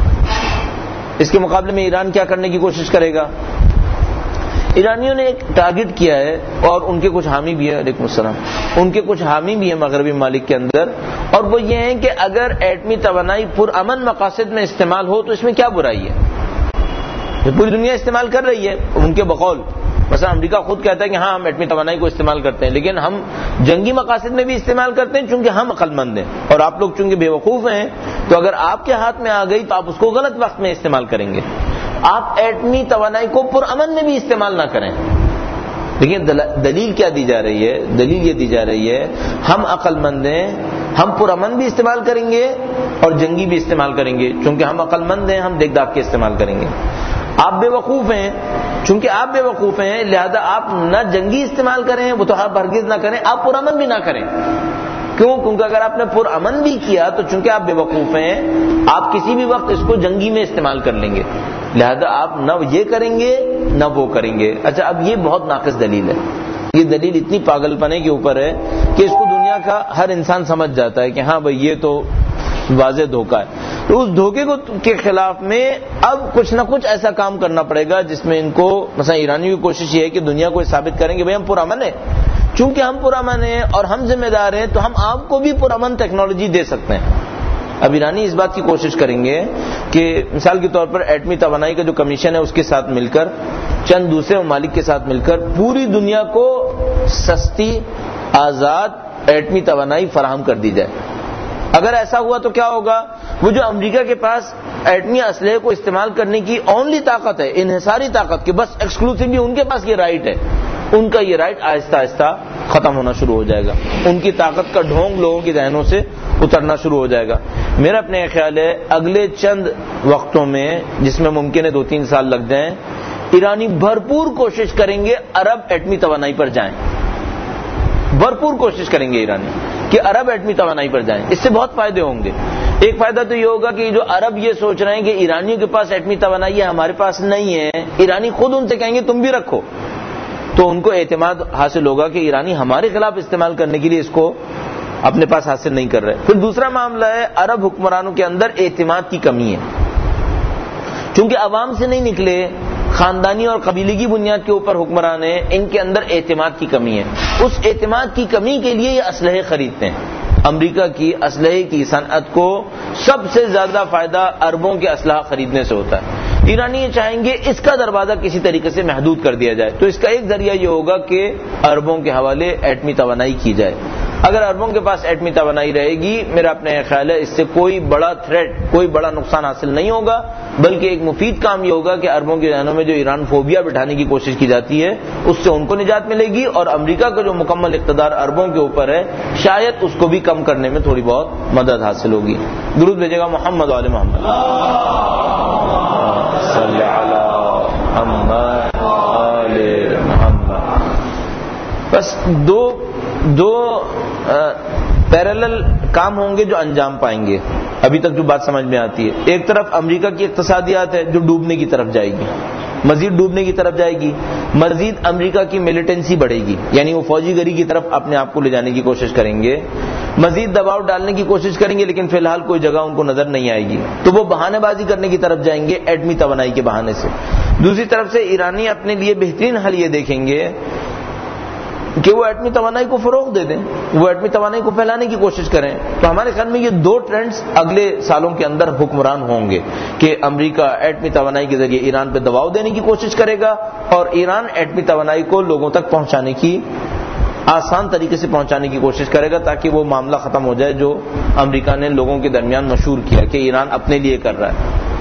اس کے مقابلے میں ایران کیا کرنے کی کوشش کرے گا؟ ایرانیوں نے ایک ٹارگٹ کیا ہے، اور ان کے کچھ حامی بھی ہیں، علیکم السلام، ان کے کچھ حامی بھی ہیں مغربی ممالک کے اندر، اور وہ یہ ہیں کہ اگر ایٹمی توانائی پرامن مقاصد میں استعمال ہو تو اس میں کیا برائی ہے؟ پوری دنیا استعمال کر رہی ہے ان کے بقول۔ مثلا امریکہ خود کہتا ہے کہ ہاں ہم ایٹمی توانائی کو استعمال کرتے ہیں، لیکن ہم جنگی مقاصد میں بھی استعمال کرتے ہیں چونکہ ہم عقل مند ہیں، اور آپ لوگ چونکہ بے وقوف ہیں، تو اگر آپ کے ہاتھ میں آ گئی تو آپ اس کو غلط وقت میں استعمال کریں گے۔ آپ ایٹمی توانائی کو پرامن میں بھی استعمال نہ کریں۔ لیکن دلیل کیا دی جا رہی ہے؟ دلیل یہ دی جا رہی ہے ہم عقل مند ہیں، ہم پرامن بھی استعمال کریں گے اور جنگی بھی استعمال کریں گے، چونکہ ہم عقل مند ہیں، ہم دیکھ داکھ کے استعمال کریں گے۔ آپ بے وقوف ہیں، چونکہ آپ بے وقوف ہیں لہذا آپ نہ جنگی استعمال کریں، وہ تو آپ ہرگز نہ کریں، آپ پرامن بھی نہ کریں۔ کیوں؟ کیونکہ اگر آپ نے پرامن بھی کیا تو چونکہ آپ بے وقوف ہیں، آپ کسی بھی وقت اس کو جنگی میں استعمال کر لیں گے، لہذا آپ نہ یہ کریں گے نہ وہ کریں گے۔ اچھا، اب یہ بہت ناقص دلیل ہے، یہ دلیل اتنی پاگل پنے کے اوپر ہے کہ اس کو دنیا کا ہر انسان سمجھ جاتا ہے کہ ہاں بھائی یہ تو واضح دھوکہ ہے۔ تو اس دھوکے کے خلاف میں اب کچھ نہ کچھ ایسا کام کرنا پڑے گا جس میں ان کو، مثلا ایرانیوں کی کوشش یہ ہے کہ دنیا کو ثابت کریں کہ بھائی ہم پرامن ہیں، چونکہ ہم پرامن ہیں اور ہم ذمہ دار ہیں تو ہم آپ کو بھی پرامن ٹیکنالوجی دے سکتے ہیں۔ اب ایرانی اس بات کی کوشش کریں گے کہ مثال کے طور پر ایٹمی توانائی کا جو کمیشن ہے اس کے ساتھ مل کر، چند دوسرے ممالک کے ساتھ مل کر پوری دنیا کو سستی آزاد ایٹمی توانائی فراہم کر دی جائے۔ اگر ایسا ہوا تو کیا ہوگا؟ وہ جو امریکہ کے پاس ایٹمی اسلحے کو استعمال کرنے کی اونلی طاقت ہے، انحصاری طاقت، کہ بس ایکسکلوسیولی ان کے پاس یہ رائٹ ہے، ان کا یہ رائٹ آہستہ آہستہ ختم ہونا شروع ہو جائے گا، ان کی طاقت کا ڈھونگ لوگوں کے ذہنوں سے اترنا شروع ہو جائے گا۔ میرا اپنے خیال ہے اگلے چند وقتوں میں، جس میں ممکن ہے 2-3 سال لگ جائیں، ایرانی بھرپور کوشش کریں گے عرب ایٹمی توانائی پر جائیں، بھرپور کوشش کریں گے ایرانی کہ عرب ایٹمی توانائی پر جائیں۔ اس سے بہت فائدے ہوں گے۔ ایک فائدہ تو یہ ہوگا کہ جو عرب یہ سوچ رہے ہیں کہ ایرانیوں کے پاس ایٹمی توانائی ہے، ہمارے پاس نہیں ہے، ایرانی خود ان سے کہیں گے تم بھی رکھو، تو ان کو اعتماد حاصل ہوگا کہ ایرانی ہمارے خلاف استعمال کرنے کے لیے اس کو اپنے پاس حاصل نہیں کر رہے۔ پھر دوسرا معاملہ ہے عرب حکمرانوں کے اندر اعتماد کی کمی ہے، چونکہ عوام سے نہیں نکلے، خاندانی اور قبیلے کی بنیاد کے اوپر حکمران ہیں، ان کے اندر اعتماد کی کمی ہے۔ اس اعتماد کی کمی کے لیے یہ اسلحے خریدتے ہیں۔ امریکہ کی اسلحے کی صنعت کو سب سے زیادہ فائدہ عربوں کے اسلحہ خریدنے سے ہوتا ہے۔ ایرانی یہ چاہیں گے اس کا دروازہ کسی طریقے سے محدود کر دیا جائے، تو اس کا ایک ذریعہ یہ ہوگا کہ عربوں کے حوالے ایٹمی توانائی کی جائے۔ اگر عربوں کے پاس ایٹمی توانائی رہے گی، میرا اپنا خیال ہے اس سے کوئی بڑا تھریٹ، کوئی بڑا نقصان حاصل نہیں ہوگا، بلکہ ایک مفید کام یہ ہوگا کہ عربوں کے ذہنوں میں جو ایران فوبیا بٹھانے کی کوشش کی جاتی ہے اس سے ان کو نجات ملے گی، اور امریکہ کا جو مکمل اقتدار عربوں کے اوپر ہے شاید اس کو بھی کم کرنے میں تھوڑی بہت مدد حاصل ہوگی۔ درود بھیجے گا محمد وعلی محمد صلی علی محمد آل محمد۔ بس دو پیرالل کام ہوں گے جو انجام پائیں گے ابھی تک جو بات سمجھ میں آتی ہے۔ ایک طرف امریکہ کی اقتصادیات ہے جو ڈوبنے کی طرف جائے گی، مزید ڈوبنے کی طرف جائے گی، مزید امریکہ کی ملیٹنسی بڑھے گی، یعنی وہ فوجی گری کی طرف اپنے آپ کو لے جانے کی کوشش کریں گے، مزید دباؤ ڈالنے کی کوشش کریں گے، لیکن فی الحال کوئی جگہ ان کو نظر نہیں آئے گی، تو وہ بہانے بازی کرنے کی طرف جائیں گے ایٹمی توانائی کے بہانے سے۔ دوسری طرف سے ایرانی اپنے لیے بہترین حل یہ دیکھیں گے کہ وہ ایٹمی توانائی کو فروغ دے دیں، وہ ایٹمی توانائی کو پھیلانے کی کوشش کریں۔ تو ہمارے خیال میں یہ دو ٹرینڈز اگلے سالوں کے اندر حکمران ہوں گے کہ امریکہ ایٹمی توانائی کے ذریعے ایران پہ دباؤ دینے کی کوشش کرے گا، اور ایران ایٹمی توانائی کو لوگوں تک پہنچانے کی، آسان طریقے سے پہنچانے کی کوشش کرے گا، تاکہ وہ معاملہ ختم ہو جائے جو امریکہ نے لوگوں کے درمیان مشہور کیا کہ ایران اپنے لیے کر رہا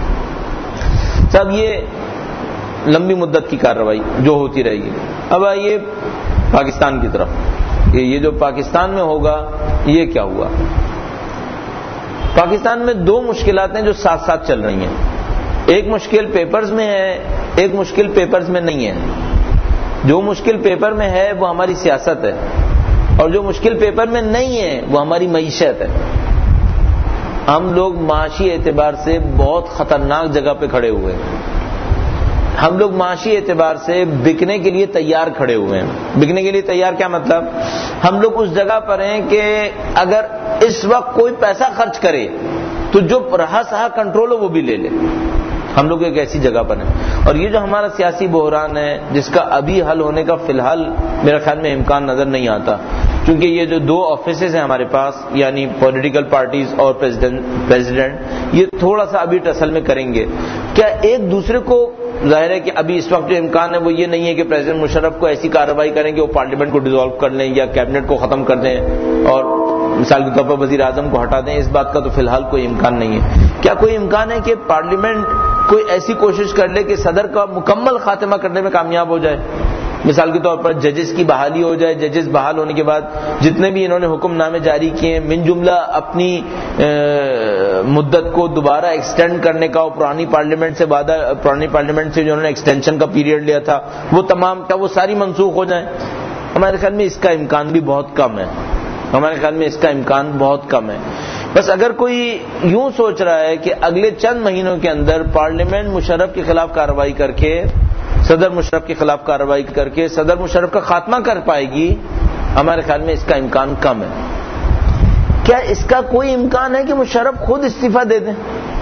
ہے۔ سب یہ لمبی مدت کی کارروائی جو ہوتی رہے گی۔ اب آئیے پاکستان کی طرف، کہ یہ جو پاکستان میں ہوگا یہ کیا ہوا۔ پاکستان میں دو مشکلات ہیں جو ساتھ ساتھ چل رہی ہیں، ایک مشکل پیپرز میں ہے، ایک مشکل پیپرز میں نہیں ہے۔ جو مشکل پیپر میں ہے وہ ہماری سیاست ہے، اور جو مشکل پیپر میں نہیں ہے وہ ہماری معیشت ہے۔ ہم لوگ معاشی اعتبار سے بہت خطرناک جگہ پہ کھڑے ہوئے ہیں، ہم لوگ معاشی اعتبار سے بکنے کے لیے تیار کھڑے ہوئے ہیں۔ بکنے کے لیے تیار کیا مطلب؟ ہم لوگ اس جگہ پر ہیں کہ اگر اس وقت کوئی پیسہ خرچ کرے تو جو رہا سہا کنٹرول ہو وہ بھی لے لے۔ ہم لوگ ایک ایسی جگہ پر ہیں، اور یہ جو ہمارا سیاسی بحران ہے جس کا ابھی حل ہونے کا فی الحال میرے خیال میں امکان نظر نہیں آتا، کیونکہ یہ جو دو آفیسز ہیں ہمارے پاس، یعنی پولیٹیکل پارٹیز اور پریزیڈنٹ، یہ تھوڑا سا ابھی ٹسل میں کریں گے کیا ایک دوسرے کو۔ ظاہر ہے کہ ابھی اس وقت جو امکان ہے وہ یہ نہیں ہے کہ پریزیڈنٹ مشرف کو ایسی کارروائی کریں کہ وہ پارلیمنٹ کو ڈیزالو کر لیں یا کیبنٹ کو ختم کر دیں اور مثال کے طور پر وزیر اعظم کو ہٹا دیں، اس بات کا تو فی الحال کوئی امکان نہیں ہے۔ کیا کوئی امکان ہے کہ پارلیمنٹ کوئی ایسی کوشش کر لے کہ صدر کا مکمل خاتمہ کرنے میں کامیاب ہو جائے؟ مثال کے طور پر ججز کی بحالی ہو جائے، ججز بحال ہونے کے بعد جتنے بھی انہوں نے حکم نامے جاری کیے ہیں من جملہ اپنی مدت کو دوبارہ ایکسٹینڈ کرنے کا، اور پرانی پارلیمنٹ سے جو انہوں نے ایکسٹینشن کا پیریڈ لیا تھا وہ تمام، کیا وہ ساری منسوخ ہو جائیں؟ ہمارے خیال میں اس کا امکان بھی بہت کم ہے، ہمارے خیال میں اس کا امکان بہت کم ہے۔ بس اگر کوئی یوں سوچ رہا ہے کہ اگلے چند مہینوں کے اندر پارلیمنٹ مشرف کے خلاف کارروائی کر کے، صدر مشرف کے خلاف کارروائی کر کے صدر مشرف کا خاتمہ کر پائے گی، ہمارے خیال میں اس کا امکان کم ہے۔ کیا اس کا کوئی امکان ہے کہ مشرف خود استعفیٰ دے دیں؟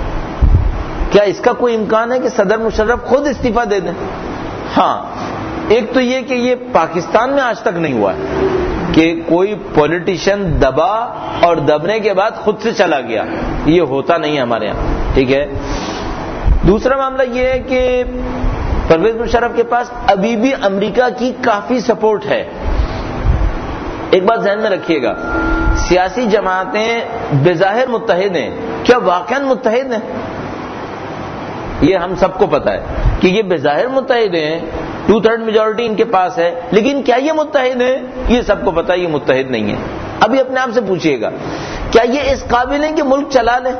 کیا اس کا کوئی امکان ہے کہ صدر مشرف خود استعفیٰ دے دیں؟ ہاں، ایک تو یہ کہ یہ پاکستان میں آج تک نہیں ہوا ہے کہ کوئی پولیٹیشین دبا اور دبنے کے بعد خود سے چلا گیا، یہ ہوتا نہیں ہے ہمارے یہاں، ٹھیک ہے۔ دوسرا معاملہ یہ ہے کہ پرویز مشرف کے پاس ابھی بھی امریکہ کی کافی سپورٹ ہے۔ ایک بات ذہن میں رکھیے گا، سیاسی جماعتیں بظاہر متحد ہیں کیا واقعا متحد ہیں؟ یہ ہم سب کو پتا ہے کہ یہ بظاہر متحد ہیں، 2/3 میجورٹی ان کے پاس ہے، لیکن کیا یہ متحد ہیں؟ یہ سب کو پتا ہے یہ متحد نہیں ہے۔ ابھی اپنے آپ سے پوچھئے گا، کیا یہ اس قابل ہیں کہ ملک چلا لیں؟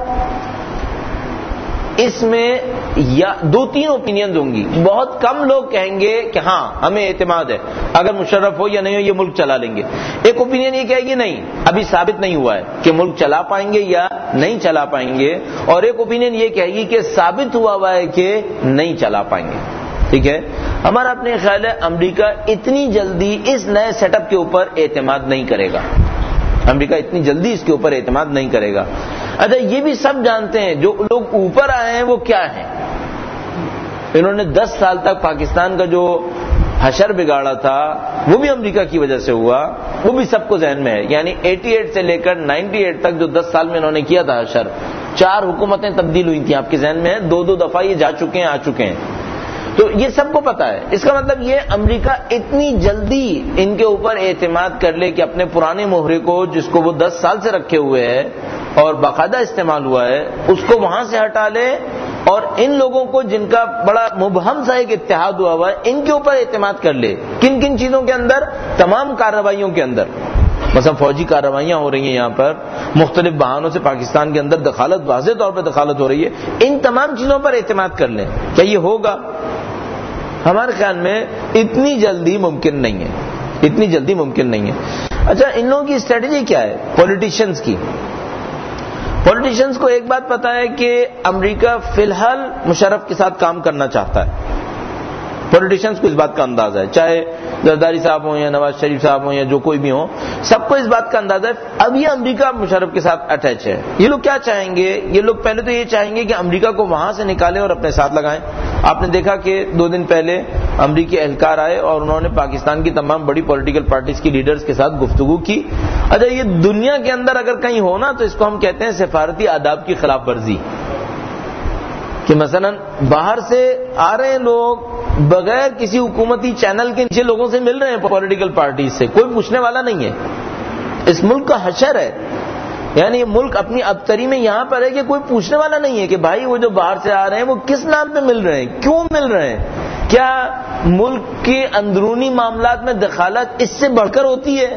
اس میں یا 2-3 اوپینینز ہوں گی۔ بہت کم لوگ کہیں گے کہ ہاں ہمیں اعتماد ہے، اگر مشرف ہو یا نہیں ہو یہ ملک چلا لیں گے۔ ایک اوپینین یہ کہے گی نہیں، ابھی ثابت نہیں ہوا ہے کہ ملک چلا پائیں گے یا نہیں چلا پائیں گے، اور ایک اوپینین یہ کہے گی کہ ثابت ہوا ہے کہ نہیں چلا پائیں گے۔ ٹھیک ہے، ہمارا اپنے خیال ہے امریکہ اتنی جلدی اس نئے سیٹ اپ کے اوپر اعتماد نہیں کرے گا، امریکہ اتنی جلدی اس کے اوپر اعتماد نہیں کرے گا۔ اچھا، یہ بھی سب جانتے ہیں جو لوگ اوپر آئے ہیں وہ کیا ہیں۔ انہوں نے 10 سال تک پاکستان کا جو حشر بگاڑا تھا وہ بھی امریکہ کی وجہ سے ہوا، وہ بھی سب کو ذہن میں ہے۔ یعنی 88 سے لے کر 98 تک جو 10 سال میں انہوں نے کیا تھا حشر، 4 حکومتیں تبدیل ہوئی تھیں، آپ کے ذہن میں ہے، 2 دفعہ یہ جا چکے ہیں، آ چکے ہیں، تو یہ سب کو پتا ہے۔ اس کا مطلب یہ امریکہ اتنی جلدی ان کے اوپر اعتماد کر لے کہ اپنے پرانے مہرے کو، جس کو وہ 10 سال سے رکھے ہوئے ہے اور باقاعدہ استعمال ہوا ہے، اس کو وہاں سے ہٹا لے، اور ان لوگوں کو جن کا بڑا مبہم سا ایک اتحاد ہوا ہے ان کے اوپر اعتماد کر لے۔ کن کن چیزوں کے اندر؟ تمام کارروائیوں کے اندر، مثلا فوجی کارروائیاں ہو رہی ہیں یہاں پر، مختلف بہانوں سے پاکستان کے اندر دخالت، واضح طور پہ دخالت ہو رہی ہے، ان تمام چیزوں پر اعتماد کر لیں۔ کیا یہ ہوگا؟ ہمارے خیال میں اتنی جلدی ممکن نہیں ہے، اتنی جلدی ممکن نہیں ہے۔ اچھا، ان لوگوں کی اسٹریٹجی کیا ہے پولیٹیشنز کی؟ پولیٹیشنز کو ایک بات پتا ہے کہ امریکہ فی الحال مشرف کے ساتھ کام کرنا چاہتا ہے، پولیٹیشنز کو اس بات کا اندازہ ہے، چاہے زرداری صاحب ہوں یا نواز شریف صاحب ہوں یا جو کوئی بھی ہوں، سب کو اس بات کا اندازہ ہے اب یہ امریکہ مشرف کے ساتھ اٹیچ ہے۔ یہ لوگ کیا چاہیں گے؟ یہ لوگ پہلے تو یہ چاہیں گے کہ امریکہ کو وہاں سے نکالیں اور اپنے ساتھ لگائیں۔ آپ نے دیکھا کہ 2 دن پہلے امریکی اہلکار آئے اور انہوں نے پاکستان کی تمام بڑی پولیٹیکل پارٹیز کی لیڈرز کے ساتھ گفتگو کی۔ اچھا، یہ دنیا کے اندر اگر کہیں ہونا تو اس کو ہم کہتے ہیں سفارتی آداب کی خلاف ورزی، کہ مثلا باہر سے آ رہے ہیں لوگ، بغیر کسی حکومتی چینل کے نیچے لوگوں سے مل رہے ہیں پولیٹیکل پارٹیز سے، کوئی پوچھنے والا نہیں ہے۔ اس ملک کا حشر ہے، یعنی یہ ملک اپنی ابتری میں یہاں پر ہے کہ کوئی پوچھنے والا نہیں ہے کہ بھائی وہ جو باہر سے آ رہے ہیں وہ کس نام پہ مل رہے ہیں، کیوں مل رہے ہیں، کیا ملک کے اندرونی معاملات میں دخالت اس سے بڑھ کر ہوتی ہے؟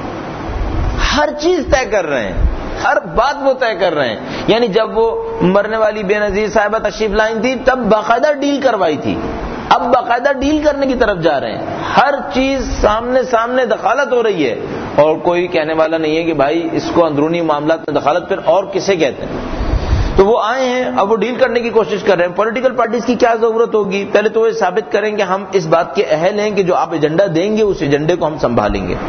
ہر چیز طے کر رہے ہیں، ہر بات وہ طے کر رہے ہیں۔ یعنی جب وہ مرنے والی بے نظیر صاحبہ تشریف لائیں تھی تب باقاعدہ ڈیل کروائی تھی، اب باقاعدہ ڈیل کرنے کی طرف جا رہے ہیں، ہر چیز سامنے دخالت ہو رہی ہے، اور کوئی کہنے والا نہیں ہے کہ بھائی اس کو اندرونی معاملات میں دخالت پھر اور کسے کہتے ہیں۔ تو وہ آئے ہیں، اب وہ ڈیل کرنے کی کوشش کر رہے ہیں۔ پولیٹیکل پارٹیز کی کیا ضرورت ہوگی؟ پہلے تو وہ ثابت کریں کہ ہم اس بات کے اہل ہیں کہ جو آپ ایجنڈا دیں گے اس ایجنڈے کو ہم سنبھالیں گے۔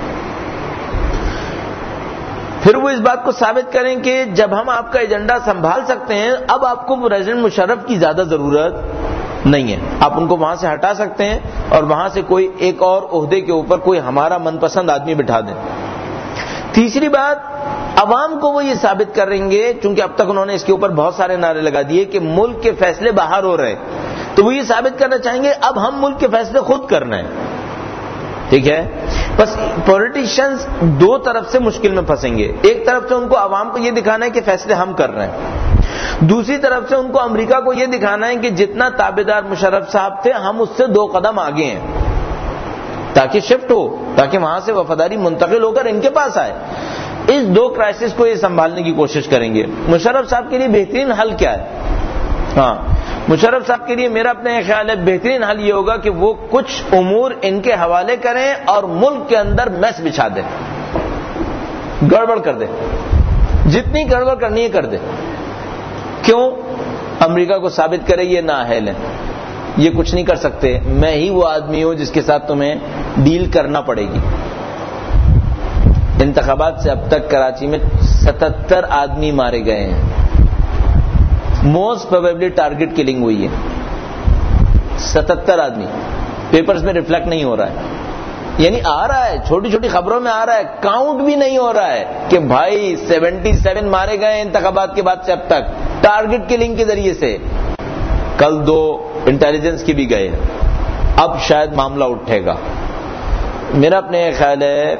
پھر وہ اس بات کو ثابت کریں کہ جب ہم آپ کا ایجنڈا سنبھال سکتے ہیں اب آپ کو پریزیڈنٹ مشرف کی زیادہ ضرورت نہیں ہے، آپ ان کو وہاں سے ہٹا سکتے ہیں اور وہاں سے کوئی ایک اور عہدے کے اوپر کوئی ہمارا من پسند آدمی بٹھا دیں۔ تیسری بات، عوام کو وہ یہ ثابت کریں گے، چونکہ اب تک انہوں نے اس کے اوپر بہت سارے نعرے لگا دیے کہ ملک کے فیصلے باہر ہو رہے، تو وہ یہ ثابت کرنا چاہیں گے اب ہم ملک کے فیصلے خود کرنا ہے۔ ٹھیک ہے، بس پولیٹیشنز 2 طرف سے مشکل میں پھنسیں گے۔ ایک طرف سے ان کو عوام کو یہ دکھانا ہے کہ فیصلے ہم کر رہے ہیں، دوسری طرف سے ان کو امریکہ کو یہ دکھانا ہے کہ جتنا تابعدار مشرف صاحب تھے ہم اس سے 2 قدم آگے ہیں، تاکہ شفٹ ہو، تاکہ وہاں سے وفاداری منتقل ہو کر ان کے پاس آئے۔ اس 2 کرائسس کو یہ سنبھالنے کی کوشش کریں گے۔ مشرف صاحب کے لیے بہترین حل کیا ہے؟ ہاں، مشرف صاحب کے لیے میرا اپنے خیال ہے بہترین حل یہ ہوگا کہ وہ کچھ امور ان کے حوالے کریں اور ملک کے اندر میس بچھا دیں، گڑبڑ کر دیں، جتنی گڑبڑ کرنی ہے کر دیں۔ کیوں؟ امریکہ کو ثابت کرے یہ نااہل ہیں، یہ کچھ نہیں کر سکتے، میں ہی وہ آدمی ہوں جس کے ساتھ تمہیں ڈیل کرنا پڑے گی۔ انتخابات سے اب تک کراچی میں 77 آدمی مارے گئے ہیں، موسٹ پروبیبلی ٹارگٹ کلنگ ہوئی ہے۔ 77 آدمی، پیپرز میں ریفلیکٹ نہیں ہو رہا ہے، یعنی آ رہا ہے، چھوٹی چھوٹی خبروں میں آ رہا ہے، کاؤنٹ بھی نہیں ہو رہا ہے کہ بھائی 77 مارے گئے انتخابات کے بعد سے اب تک ٹارگٹ کلنگ کے ذریعے سے۔ کل 2 انٹیلیجنس کی بھی گئے، اب شاید معاملہ اٹھے گا۔ میرا اپنے خیال ہے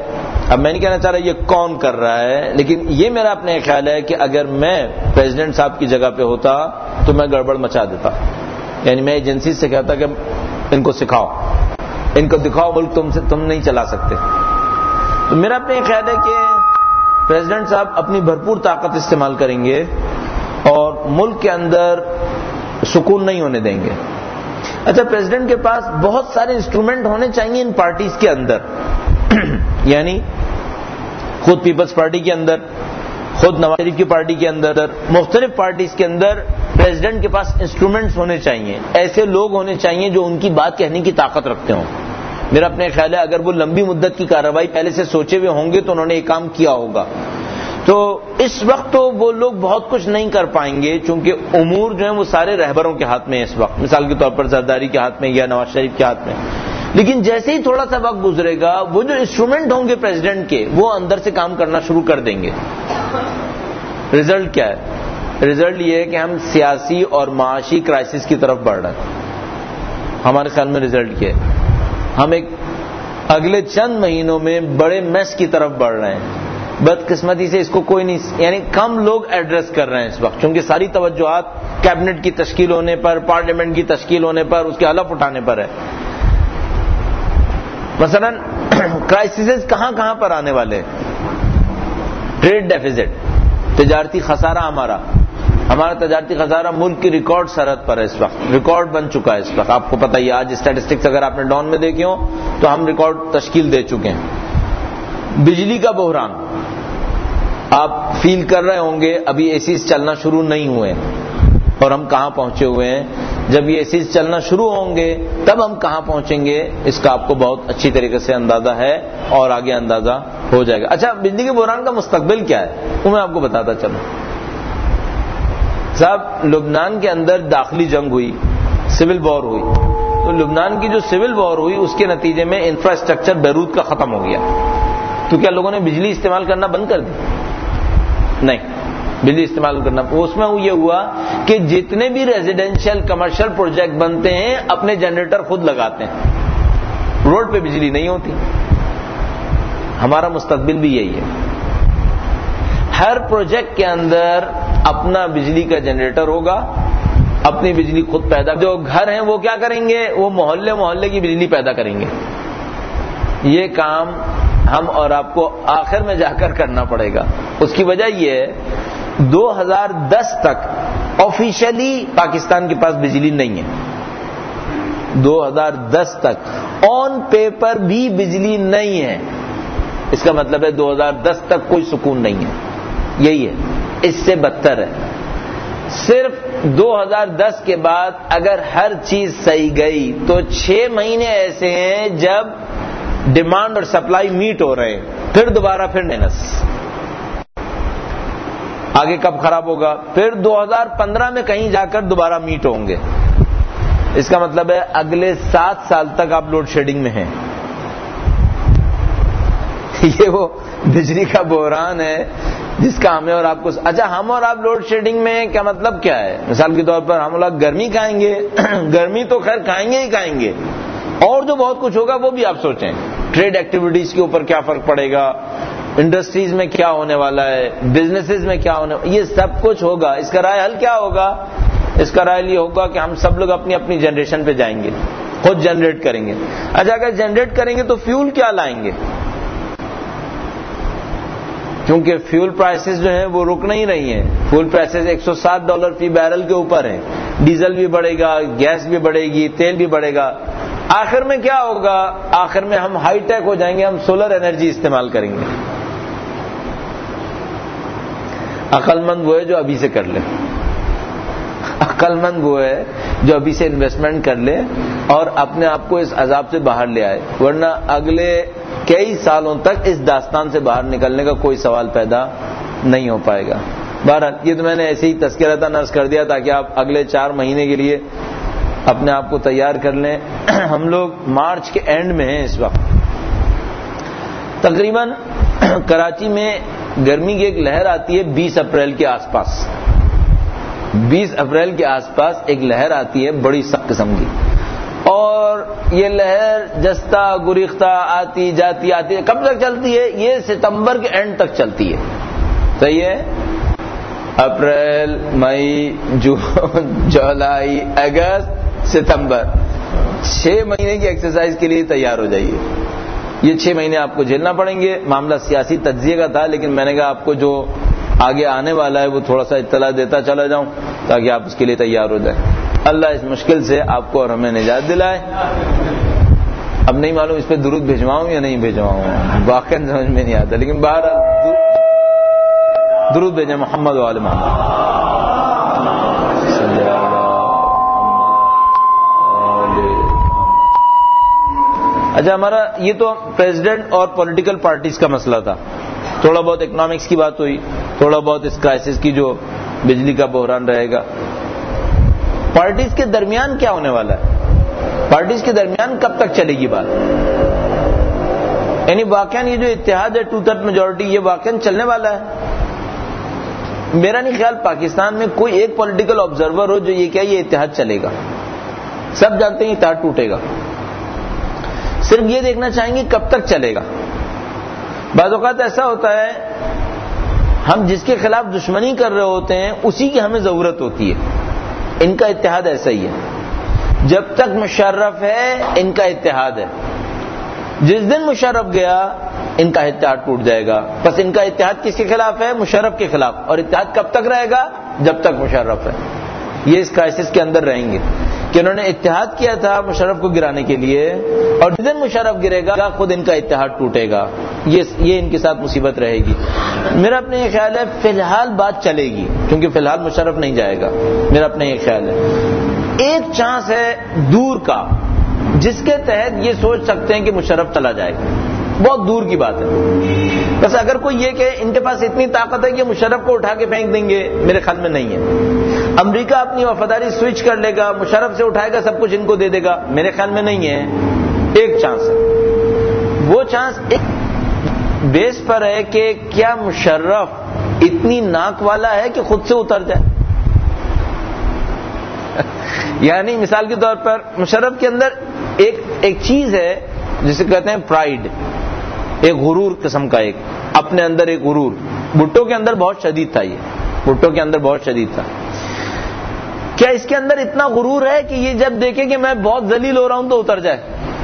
اب میں نہیں کہنا چاہ رہا یہ کون کر رہا ہے، لیکن یہ میرا اپنا خیال ہے کہ اگر میں پریزیڈنٹ صاحب کی جگہ پہ ہوتا تو میں گڑبڑ مچا دیتا. یعنی میں ایجنسی سے کہتا کہ ان کو سکھاؤ، ان کو دکھاؤ ملک تم نہیں چلا سکتے. تو میرا اپنا یہ خیال ہے کہ پریزیڈنٹ صاحب اپنی بھرپور طاقت استعمال کریں گے اور ملک کے اندر سکون نہیں ہونے دیں گے. اچھا، پریزیڈنٹ کے پاس بہت سارے انسٹرومنٹ ہونے چاہیے ان پارٹیز کے اندر. یعنی خود پیپلز پارٹی کے اندر، خود نواز شریف کی پارٹی کے اندر، مختلف پارٹیز کے اندر پریزیڈنٹ کے پاس انسٹرومنٹس ہونے چاہیے. ایسے لوگ ہونے چاہیے جو ان کی بات کہنے کی طاقت رکھتے ہوں. میرا اپنے خیال ہے اگر وہ لمبی مدت کی کارروائی پہلے سے سوچے ہوئے ہوں گے تو انہوں نے یہ کام کیا ہوگا. تو اس وقت تو وہ لوگ بہت کچھ نہیں کر پائیں گے، چونکہ امور جو ہیں وہ سارے رہبروں کے ہاتھ میں ہیں اس وقت. مثال کے طور پر زرداری کے ہاتھ میں یا نواز شریف کے ہاتھ میں. لیکن جیسے ہی تھوڑا سا وقت گزرے گا وہ جو انسٹرومنٹ ہوں گے پریزیڈنٹ کے وہ اندر سے کام کرنا شروع کر دیں گے. رزلٹ کیا ہے؟ رزلٹ یہ ہے کہ ہم سیاسی اور معاشی کرائسس کی طرف بڑھ رہے ہیں. ہمارے خیال میں رزلٹ کیا ہے؟ ہم ایک اگلے چند مہینوں میں بڑے میس کی طرف بڑھ رہے ہیں. بدقسمتی سے اس کو کوئی نہیں، یعنی کم لوگ ایڈریس کر رہے ہیں اس وقت، چونکہ ساری توجہات کیبنٹ کی تشکیل ہونے پر، پارلیمنٹ کی تشکیل ہونے پر، اس کے حلف اٹھانے پر ہے. مثلا کرائسس کہاں کہاں پر آنے والے؟ ٹریڈ ڈیفیزٹ، تجارتی خسارہ. ہمارا تجارتی خسارہ ملک کی ریکارڈ سرحد پر ہے اس وقت، ریکارڈ بن چکا ہے اس وقت. آپ کو پتہ ہی آج اسٹیٹسٹکس اگر آپ نے ڈاؤن میں دیکھے ہوں تو ہم ریکارڈ تشکیل دے چکے ہیں. بجلی کا بحران آپ فیل کر رہے ہوں گے، ابھی اے سیز چلنا شروع نہیں ہوئے اور ہم کہاں پہنچے ہوئے ہیں. جب یہ اے سیز چلنا شروع ہوں گے تب ہم کہاں پہنچیں گے اس کا آپ کو بہت اچھی طریقے سے اندازہ ہے اور آگے اندازہ ہو جائے گا. اچھا، بجلی کے بحران کا مستقبل کیا ہے وہ میں آپ کو بتاتا چلوں. صاحب، لبنان کے اندر داخلی جنگ ہوئی، سول وار ہوئی. تو لبنان کی جو سول وار ہوئی اس کے نتیجے میں انفراسٹرکچر بیروت کا ختم ہو گیا. تو کیا لوگوں نے بجلی استعمال کرنا بند کر دی؟ نہیں، بجلی استعمال کرنا. اس میں یہ ہوا کہ جتنے بھی ریزیڈینشیل کمرشل پروجیکٹ بنتے ہیں اپنے جنریٹر خود لگاتے ہیں، روڈ پہ بجلی نہیں ہوتی. ہمارا مستقبل بھی یہی ہے. ہر پروجیکٹ کے اندر اپنا بجلی کا جنریٹر ہوگا، اپنی بجلی خود پیدا. جو گھر ہیں وہ کیا کریں گے؟ وہ محلے محلے کی بجلی پیدا کریں گے. یہ کام ہم اور آپ کو آخر میں جا کر کرنا پڑے گا. اس کی وجہ یہ ہے 2010 تک آفیشلی پاکستان کے پاس بجلی نہیں ہے. 2010 تک آن پیپر بھی بجلی نہیں ہے. اس کا مطلب ہے 2010 تک کوئی سکون نہیں ہے. یہی ہے، اس سے بدتر ہے. صرف 2010 کے بعد اگر ہر چیز صحیح گئی تو 6 مہینے ایسے ہیں جب ڈیمانڈ اور سپلائی میٹ ہو رہے ہیں، پھر دوبارہ مائنس. آگے کب خراب ہوگا؟ پھر 2015 میں کہیں جا کر دوبارہ میٹ ہوں گے. اس کا مطلب ہے اگلے 7 سال تک آپ لوڈ شیڈنگ میں ہیں. یہ وہ بجلی کا بحران ہے جس کا ہمیں اور آپ کو. اچھا، ہم اور آپ لوڈ شیڈنگ میں کیا مطلب کیا ہے؟ مثال کے طور پر ہم لوگ گرمی کھائیں گے. گرمی تو خیر کھائیں گے ہی کھائیں گے، اور جو بہت کچھ ہوگا وہ بھی آپ سوچیں. ٹریڈ ایکٹیویٹیز کے اوپر کیا فرق پڑے گا، انڈسٹریز میں کیا ہونے والا ہے، بزنسز میں کیا ہونے والا ہے، یہ سب کچھ ہوگا. اس کا رائے حل کیا ہوگا؟ اس کا رائے یہ ہوگا کہ ہم سب لوگ اپنی اپنی جنریشن پہ جائیں گے، خود جنریٹ کریں گے. اچھا، اگر جنریٹ کریں گے تو فیول کیا لائیں گے؟ کیونکہ فیول پرائسز جو ہیں وہ رک نہیں رہی ہیں. فیول پرائسز $107 فی بیرل کے اوپر ہیں. ڈیزل بھی بڑھے گا، گیس بھی بڑھے گی، تیل بھی بڑھے گا. آخر میں کیا ہوگا؟ آخر میں ہم ہائی ٹیک ہو جائیں گے، ہم سولر انرجی استعمال کریں گے. عقل مند وہ ہے جو ابھی سے کر لے. عقل مند وہ ہے جو ابھی سے انویسٹمنٹ کر لے اور اپنے آپ کو اس عذاب سے باہر لے آئے، ورنہ اگلے کئی سالوں تک اس داستان سے باہر نکلنے کا کوئی سوال پیدا نہیں ہو پائے گا. بہرحال یہ تو میں نے ایسے ہی تذکرہ نرس کر دیا تاکہ آپ اگلے 4 مہینے کے لیے اپنے آپ کو تیار کر لیں. ہم لوگ مارچ کے اینڈ میں ہیں اس وقت. تقریباً کراچی میں گرمی کی ایک لہر آتی ہے 20 اپریل کے آس پاس. 20 اپریل کے آس پاس ایک لہر آتی ہے بڑی سخت قسم کی. اور یہ لہر جستا گریختہ آتی جاتی آتی ہے. کب تک چلتی ہے؟ یہ ستمبر کے اینڈ تک چلتی ہے. صحیح ہے؟ اپریل مئی جون جولائی اگست ستمبر 6 مہینے کی ایکسرسائز کے لیے تیار ہو جائیے. یہ 6 مہینے آپ کو جھیلنا پڑیں گے. معاملہ سیاسی تجزیے کا تھا، لیکن میں نے کہا آپ کو جو آگے آنے والا ہے وہ تھوڑا سا اطلاع دیتا چلا جاؤں تاکہ آپ اس کے لیے تیار ہو جائیں. اللہ اس مشکل سے آپ کو اور ہمیں نجات دلائے. اب نہیں معلوم اس پہ درود بھیجواؤں یا نہیں بھیجواؤں، واقعا سمجھ میں نہیں آتا، لیکن بہرحال درود بھیجیں محمد و آل محمد. اچھا، ہمارا یہ تو پریزیڈنٹ اور پولیٹیکل پارٹیز کا مسئلہ تھا. تھوڑا بہت اکنامکس کی بات ہوئی، تھوڑا بہت اس کرائسس کی جو بجلی کا بحران رہے گا. پارٹیز کے درمیان کیا ہونے والا ہے؟ پارٹیز کے درمیان کب تک چلے گی بات؟ یعنی واقعاً یہ جو اتحاد ہے 2/3 میجورٹی، یہ واقعاً چلنے والا ہے؟ میرا نہیں خیال پاکستان میں کوئی ایک پولیٹیکل آبزرور ہو جو یہ کہ یہ اتحاد چلے گا. سب جانتے ہیں اتحاد ٹوٹے گا. صرف یہ دیکھنا چاہیں گے کب تک چلے گا. بعض اوقات ایسا ہوتا ہے ہم جس کے خلاف دشمنی کر رہے ہوتے ہیں اسی کی ہمیں ضرورت ہوتی ہے. ان کا اتحاد ایسا ہی ہے. جب تک مشرف ہے ان کا اتحاد ہے. جس دن مشرف گیا ان کا اتحاد ٹوٹ جائے گا. بس ان کا اتحاد کس کے خلاف ہے؟ مشرف کے خلاف. اور اتحاد کب تک رہے گا؟ جب تک مشرف ہے. یہ اس کرائسس کے اندر رہیں گے کہ انہوں نے اتحاد کیا تھا مشرف کو گرانے کے لیے، اور جس دن مشرف گرے گا خود ان کا اتحاد ٹوٹے گا. یہ ان کے ساتھ مصیبت رہے گی. میرا اپنا یہ خیال ہے فی الحال بات چلے گی، کیونکہ فی الحال مشرف نہیں جائے گا. میرا اپنا یہ خیال ہے. ایک چانس ہے دور کا جس کے تحت یہ سوچ سکتے ہیں کہ مشرف چلا جائے گا. بہت دور کی بات ہے. بس اگر کوئی یہ کہ ان کے پاس اتنی طاقت ہے کہ مشرف کو اٹھا کے پھینک دیں گے، میرے خیال میں نہیں ہے. امریکہ اپنی وفاداری سوئچ کر لے گا، مشرف سے اٹھائے گا، سب کچھ ان کو دے دے گا، میرے خیال میں نہیں ہے. ایک چانس ہے. وہ چانس ایک بیس پر ہے کہ کیا مشرف اتنی ناک والا ہے کہ خود سے اتر جائے. یعنی مثال کے طور پر مشرف کے اندر ایک چیز ہے جسے کہتے ہیں پرائیڈ، ایک غرور قسم کا، ایک اپنے اندر ایک غرور. بھٹو کے اندر بہت شدید تھا. یہ بھٹو کے اندر بہت شدید تھا. کیا اس کے اندر اتنا غرور ہے کہ یہ جب دیکھے کہ میں بہت ذلیل ہو رہا ہوں تو اتر جائے؟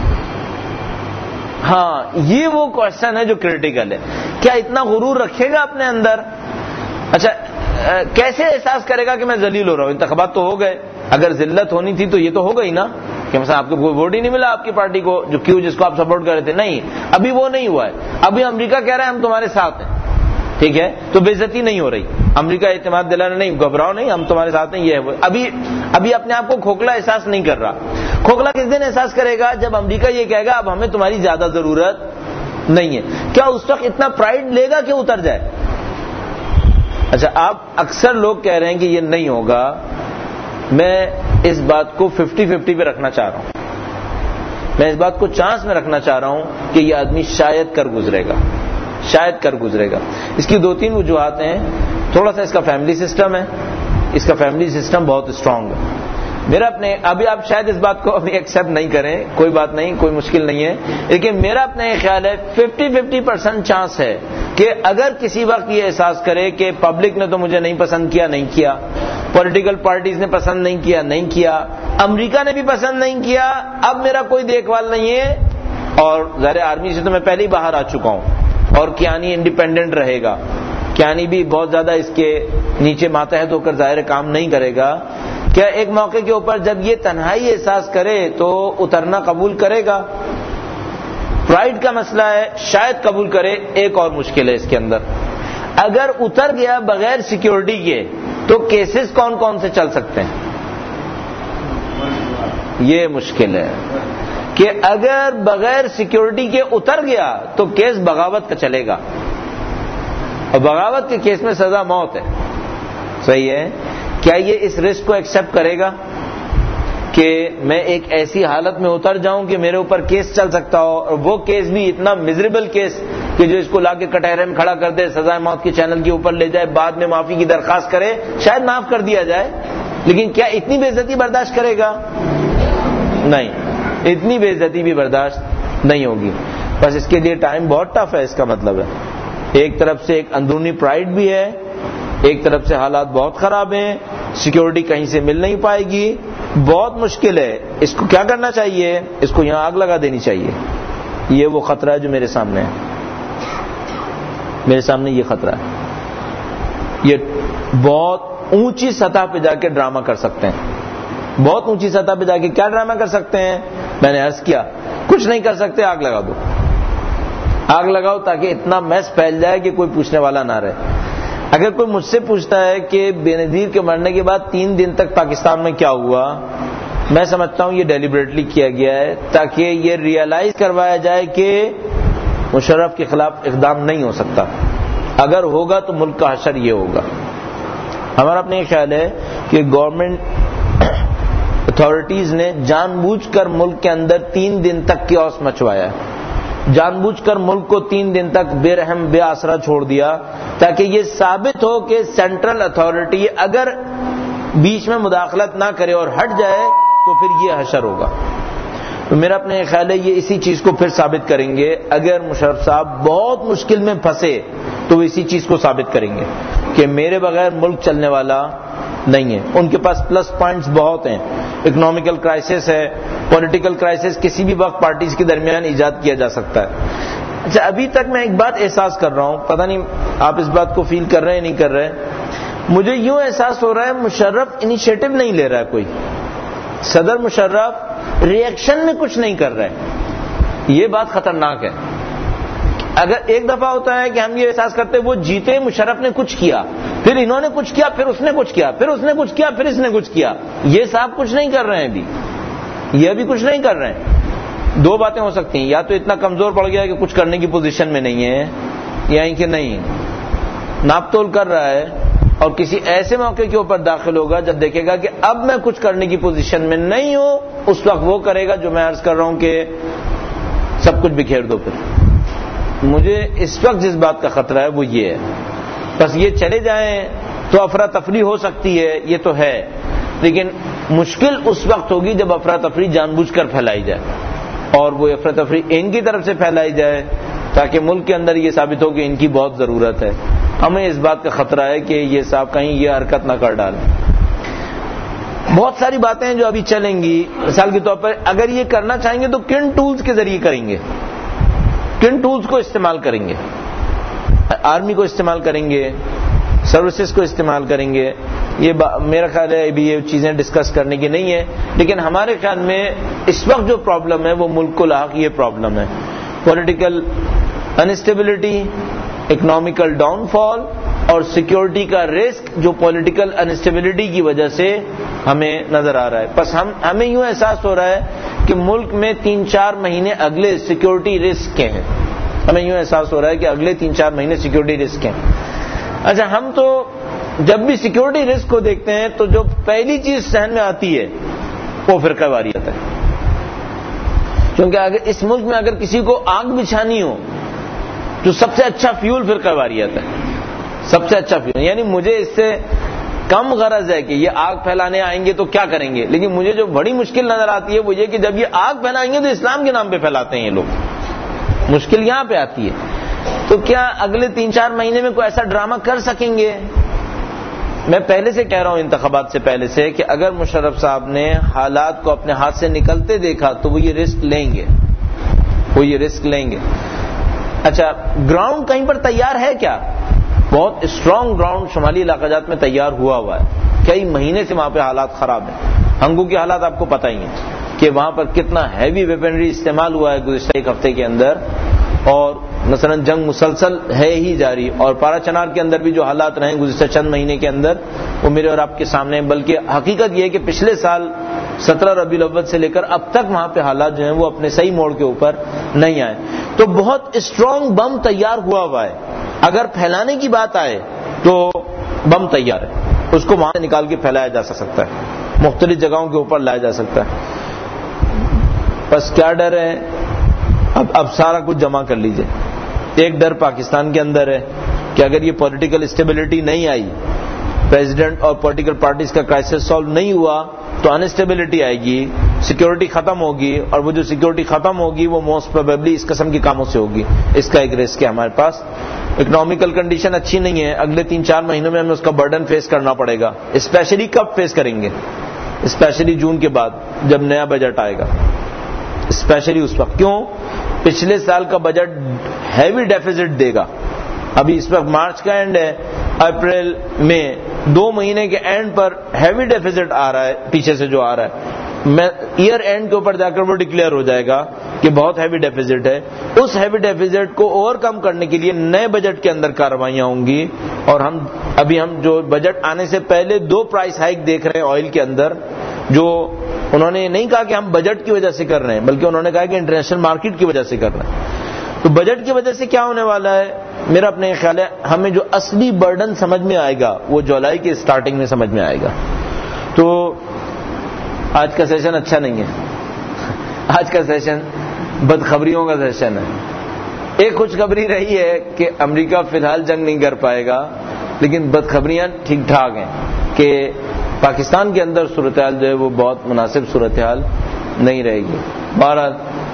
ہاں، یہ وہ کوشچن ہے جو کریٹیکل ہے. کیا اتنا غرور رکھے گا اپنے اندر؟ اچھا، کیسے احساس کرے گا کہ میں ذلیل ہو رہا ہوں؟ انتخابات تو ہو گئے. اگر ذلت ہونی تھی تو یہ تو ہو گئی نا کہ مثلا آپ کو کوئی ووٹ ہی نہیں ملا آپ کی پارٹی کو جو کیوں جس کو آپ سپورٹ کر رہے تھے. نہیں، ابھی وہ نہیں ہوا ہے. ابھی امریکہ کہہ رہا ہے ہم تمہارے ساتھ ہیں. ٹھیک ہے، تو بے عزتی نہیں ہو رہی. امریکہ اعتماد دلانا نہیں، گھبراؤ نہیں، ہم تمہارے ساتھ ہیں. یہ ہے ابھی اپنے آپ کو کھوکھلا احساس نہیں کر رہا. کھوکھلا کس دن احساس کرے گا؟ جب امریکہ یہ کہے گا اب ہمیں تمہاری زیادہ ضرورت نہیں ہے. کیا اس وقت اتنا پرائیڈ لے گا کہ اتر جائے؟ اچھا، آپ اکثر لوگ کہہ رہے ہیں کہ یہ نہیں ہوگا. میں اس بات کو 50-50 پہ رکھنا چاہ رہا ہوں. میں اس بات کو چانس میں رکھنا چاہ رہا ہوں کہ یہ آدمی شاید کر گزرے گا. شاید کر گزرے گا. اس کی 2-3 وجوہات ہیں. تھوڑا سا اس کا فیملی سسٹم ہے. اس کا فیملی سسٹم بہت اسٹرانگ ہے. میرا اپنے ابھی آپ شاید اس بات کو ابھی ایکسیپٹ نہیں کریں، کوئی بات نہیں، کوئی مشکل نہیں ہے، لیکن میرا اپنا یہ خیال ہے 50-50% چانس ہے کہ اگر کسی وقت یہ احساس کرے کہ پبلک نے تو مجھے نہیں پسند کیا، نہیں کیا، پولیٹیکل پارٹیز نے پسند نہیں کیا، نہیں کیا، امریکہ نے بھی پسند نہیں کیا، اب میرا کوئی دیکھ بھال نہیں ہے، اور ظاہر آرمی سے تو میں پہلے ہی باہر آ چکا ہوں، اور کیانی انڈیپینڈنٹ رہے گا، کیانی بھی بہت زیادہ اس کے نیچے ماتحت ہو کر ظاہر کام نہیں کرے گا. کیا ایک موقع کے اوپر جب یہ تنہائی احساس کرے تو اترنا قبول کرے گا؟ پرائیڈ کا مسئلہ ہے، شاید قبول کرے. ایک اور مشکل ہے اس کے اندر، اگر اتر گیا بغیر سیکیورٹی کے تو کیسز کون کون سے چل سکتے ہیں؟ یہ مشکل ہے کہ اگر بغیر سیکیورٹی کے اتر گیا تو کیس بغاوت کا چلے گا، اور بغاوت کے کیس میں سزا موت ہے. صحیح ہے. کیا یہ اس رسک کو ایکسپٹ کرے گا کہ میں ایک ایسی حالت میں اتر جاؤں کہ میرے اوپر کیس چل سکتا ہو، اور وہ کیس بھی اتنا میزریبل کیس کہ جو اس کو لا کے کٹہرے میں کھڑا کر دے، سزائے موت کے چینل کے اوپر لے جائے، بعد میں معافی کی درخواست کرے، شاید معاف کر دیا جائے، لیکن کیا اتنی بے عزتی برداشت کرے گا؟ نہیں. اتنی بے عزتی بھی برداشت نہیں ہوگی. بس اس کے لیے ٹائم بہت ٹف ہے. اس کا مطلب ہے ایک طرف سے ایک اندرونی پرائیڈ بھی ہے, ایک طرف سے حالات بہت خراب ہیں, سیکیورٹی کہیں سے مل نہیں پائے گی, بہت مشکل ہے. اس کو کیا کرنا چاہیے؟ اس کو یہاں آگ لگا دینی چاہیے. یہ وہ خطرہ ہے جو میرے سامنے ہے. میرے سامنے یہ خطرہ ہے. یہ بہت اونچی سطح پہ جا کے ڈرامہ کر سکتے ہیں. بہت اونچی سطح پہ جا کے کیا ڈرامہ کر سکتے ہیں؟ میں نے عرض کیا کچھ نہیں کر سکتے, آگ لگا دو. آگ لگاؤ تاکہ اتنا میس پھیل جائے کہ کوئی پوچھنے والا نہ رہے. اگر کوئی مجھ سے پوچھتا ہے کہ بے نظیر کے مرنے کے بعد 3 دن تک پاکستان میں کیا ہوا, میں سمجھتا ہوں یہ ڈیلیبریٹلی کیا گیا ہے تاکہ یہ ریئلائز کروایا جائے کہ مشرف کے خلاف اقدام نہیں ہو سکتا. اگر ہوگا تو ملک کا حشر یہ ہوگا. ہمارا اپنا یہ خیال ہے کہ گورنمنٹ اتھارٹیز نے جان بوجھ کر ملک کے اندر 3 دن تک کیوس مچوایا ہے, جان بوجھ کر ملک کو 3 دن تک بے رحم بے آسرا چھوڑ دیا تاکہ یہ ثابت ہو کہ سینٹرل اتھارٹی اگر بیچ میں مداخلت نہ کرے اور ہٹ جائے تو پھر یہ حشر ہوگا. تو میرا اپنا یہ خیال ہے یہ اسی چیز کو پھر ثابت کریں گے. اگر مشرف صاحب بہت مشکل میں پھنسے تو وہ اسی چیز کو ثابت کریں گے کہ میرے بغیر ملک چلنے والا نہیں ہے. ان کے پاس پلس پوائنٹس بہت ہیں. اکنامیکل کرائسس ہے, پولیٹیکل کرائسس کسی بھی وقت پارٹیز کے درمیان ایجاد کیا جا سکتا ہے. اچھا, ابھی تک میں ایک بات احساس کر رہا ہوں, پتہ نہیں آپ اس بات کو فیل کر رہے ہیں نہیں کر رہے, مجھے یوں احساس ہو رہا ہے مشرف انیشیٹو نہیں لے رہا ہے کوئی. صدر مشرف ریئیکشن میں کچھ نہیں کر رہے. یہ بات خطرناک ہے. اگر ایک دفعہ ہوتا ہے کہ ہم یہ احساس کرتے وہ جیتے, مشرف نے کچھ کیا, پھر انہوں نے کچھ کیا, پھر اس نے کچھ کیا, پھر اس نے کچھ کیا, پھر اس نے کچھ کیا. یہ صاحب کچھ نہیں کر رہے ہیں ابھی, یہ ابھی کچھ نہیں کر رہے ہیں. 2 باتیں ہو سکتی ہیں, یا تو اتنا کمزور پڑ گیا کہ کچھ کرنے کی پوزیشن میں نہیں ہے, یا کہ نہیں ناپ تول کر رہا ہے اور کسی ایسے موقع کے اوپر داخل ہوگا جب دیکھے گا کہ اب میں کچھ کرنے کی پوزیشن میں نہیں ہوں, اس وقت وہ کرے گا جو میں عرض کر رہا ہوں کہ سب کچھ بکھیر دو. پھر مجھے اس وقت جس بات کا خطرہ ہے وہ یہ ہے. بس یہ چلے جائیں تو افراتفری ہو سکتی ہے, یہ تو ہے, لیکن مشکل اس وقت ہوگی جب افراتفری جان بوجھ کر پھیلائی جائے, اور وہ افراتفری ان کی طرف سے پھیلائی جائے تاکہ ملک کے اندر یہ ثابت ہو کہ ان کی بہت ضرورت ہے. ہمیں اس بات کا خطرہ ہے کہ یہ صاحب کہیں یہ حرکت نہ کر ڈالیں. بہت ساری باتیں ہیں جو ابھی چلیں گی. مثال کے طور پر اگر یہ کرنا چاہیں گے تو کن ٹولز کے ذریعے کریں گے, کن ٹولز کو استعمال کریں گے؟ آرمی کو استعمال کریں گے, سروسز کو استعمال کریں گے. یہ میرا خیال ہے ابھی یہ چیزیں ڈسکس کرنے کی نہیں ہے, لیکن ہمارے خیال میں اس وقت جو پرابلم ہے وہ ملک کو لاحق یہ پرابلم ہے, political instability, economical downfall اور سیکیورٹی کا رسک جو پولیٹیکل انسٹیبلٹی کی وجہ سے ہمیں نظر آ رہا ہے. بس ہمیں یوں احساس ہو رہا ہے کہ ملک میں 3-4 مہینے اگلے سیکیورٹی رسک کے ہیں. ہمیں یوں احساس ہو رہا ہے کہ اگلے 3-4 مہینے سیکیورٹی رسک ہیں. اچھا, ہم تو جب بھی سیکیورٹی رسک کو دیکھتے ہیں تو جو پہلی چیز ذہن میں آتی ہے وہ فرقہ واریت ہے. کیونکہ اگر اس ملک میں اگر کسی کو آگ بچھانی ہو تو سب سے اچھا فیول فرقہ واریت ہے, سب سے اچھا فیول. یعنی مجھے اس سے کم غرض ہے کہ یہ آگ پھیلانے آئیں گے تو کیا کریں گے, لیکن مجھے جو بڑی مشکل نظر آتی ہے وہ یہ کہ جب یہ آگ پھیلائیں گے تو اسلام کے نام پہ پھیلاتے ہیں یہ لوگ. مشکل یہاں پہ آتی ہے. تو کیا اگلے 3-4 مہینے میں کوئی ایسا ڈرامہ کر سکیں گے؟ میں پہلے سے کہہ رہا ہوں, انتخابات سے پہلے سے, کہ اگر مشرف صاحب نے حالات کو اپنے ہاتھ سے نکلتے دیکھا تو وہ یہ رسک لیں گے, وہ یہ رسک لیں گے. اچھا, گراؤنڈ کہیں پر تیار ہے کیا؟ بہت اسٹرانگ گراؤنڈ شمالی علاقہ جات میں تیار ہوا ہے. کئی مہینے سے وہاں پہ حالات خراب ہیں. ہنگو کے حالات آپ کو پتہ ہی ہیں کہ وہاں پر کتنا ہیوی ویپنری استعمال ہوا ہے گزشتہ 1 ہفتے کے اندر, اور مثلا جنگ مسلسل ہے ہی جاری. اور پارا چنار کے اندر بھی جو حالات رہے گزشتہ چند مہینے کے اندر وہ میرے اور آپ کے سامنے. بلکہ حقیقت یہ ہے کہ پچھلے سال 17 ربیع الاول سے لے کر اب تک وہاں پہ حالات جو ہیں وہ اپنے صحیح موڑ کے اوپر نہیں آئے. تو بہت اسٹرانگ بم تیار ہوا ہے. اگر پھیلانے کی بات آئے تو بم تیار ہے, اس کو وہاں سے نکال کے پھیلایا جا سکتا ہے, مختلف جگہوں کے اوپر لایا جا سکتا ہے. بس کیا ڈر ہے؟ اب سارا کچھ جمع کر لیجئے. ایک ڈر پاکستان کے اندر ہے کہ اگر یہ پولیٹیکل اسٹیبلٹی نہیں آئی, پریزیڈنٹ اور پولیٹیکل پارٹیز کا کرائسس سالو نہیں ہوا تو انسٹیبلٹی آئے گی, سیکیورٹی ختم ہوگی، اور وہ جو سیکیورٹی ختم ہوگی وہ موسٹ پروبیبلی اس قسم کی کاموں سے ہوگی. اس کا ایک رسک ہے ہمارے پاس. اکنامیکل کنڈیشن اچھی نہیں ہے، اگلے 3-4 مہینوں میں ہمیں اس کا برڈن فیس کرنا پڑے گا. اسپیشلی کب فیس کریں گے؟ اسپیشلی جون کے بعد جب نیا بجٹ آئے گا، اسپیشلی اس وقت. کیوں؟ پچھلے سال کا بجٹ ہیوی ڈیفیزٹ دے گا. ابھی اس وقت مارچ کا اینڈ ہے، اپریل میں 2 مہینے کے اینڈ پر ہیوی ڈیفیزٹ آ رہا ہے پیچھے سے جو آ رہا ہے. ایئر اینڈ کے اوپر جا کر وہ ڈکلیئر ہو جائے گا کہ بہت ہیوی ڈیفیزٹ ہے. اس ہیوی ڈیفیزٹ کو اوور کم کرنے کے لیے نئے بجٹ کے اندر کارروائیاں ہوں گی. اور ہم جو بجٹ آنے سے پہلے 2 پرائس ہائیک دیکھ رہے ہیں آئل کے اندر، جو انہوں نے نہیں کہا کہ ہم بجٹ کی وجہ سے کر رہے ہیں، بلکہ انہوں نے کہا کہ انٹرنیشنل مارکیٹ کی وجہ سے کر رہے ہیں. تو بجٹ کی وجہ سے کیا ہونے والا ہے؟ میرا اپنے خیال ہے ہمیں جو اصلی برڈن سمجھ میں آئے گا وہ جولائی کے سٹارٹنگ میں سمجھ میں آئے گا. تو آج کا سیشن اچھا نہیں ہے. آج کا سیشن بدخبریوں کا سیشن ہے. ایک خوشخبری رہی ہے کہ امریکہ فی الحال جنگ نہیں کر پائے گا، لیکن بدخبریاں ٹھیک ٹھاک ہیں کہ پاکستان کے اندر صورتحال جو ہے وہ بہت مناسب صورتحال نہیں رہے گی. بہرحال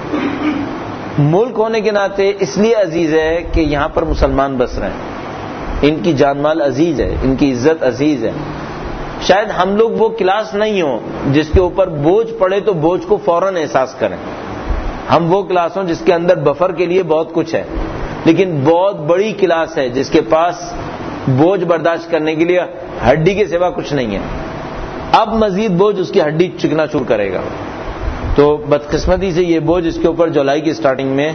ملک ہونے کے ناطے اس لیے عزیز ہے کہ یہاں پر مسلمان بس رہے ہیں، ان کی جان مال عزیز ہے، ان کی عزت عزیز ہے. شاید ہم لوگ وہ کلاس نہیں ہوں جس کے اوپر بوجھ پڑے تو بوجھ کو فوراً احساس کریں. ہم وہ کلاس ہوں جس کے اندر بفر کے لیے بہت کچھ ہے، لیکن بہت بڑی کلاس ہے جس کے پاس بوجھ برداشت کرنے کے لیے ہڈی کے سوا کچھ نہیں ہے. اب مزید بوجھ اس کی ہڈی چکنا چور کرے گا. تو بدقسمتی سے یہ بوجھ اس کے اوپر جولائی کی سٹارٹنگ میں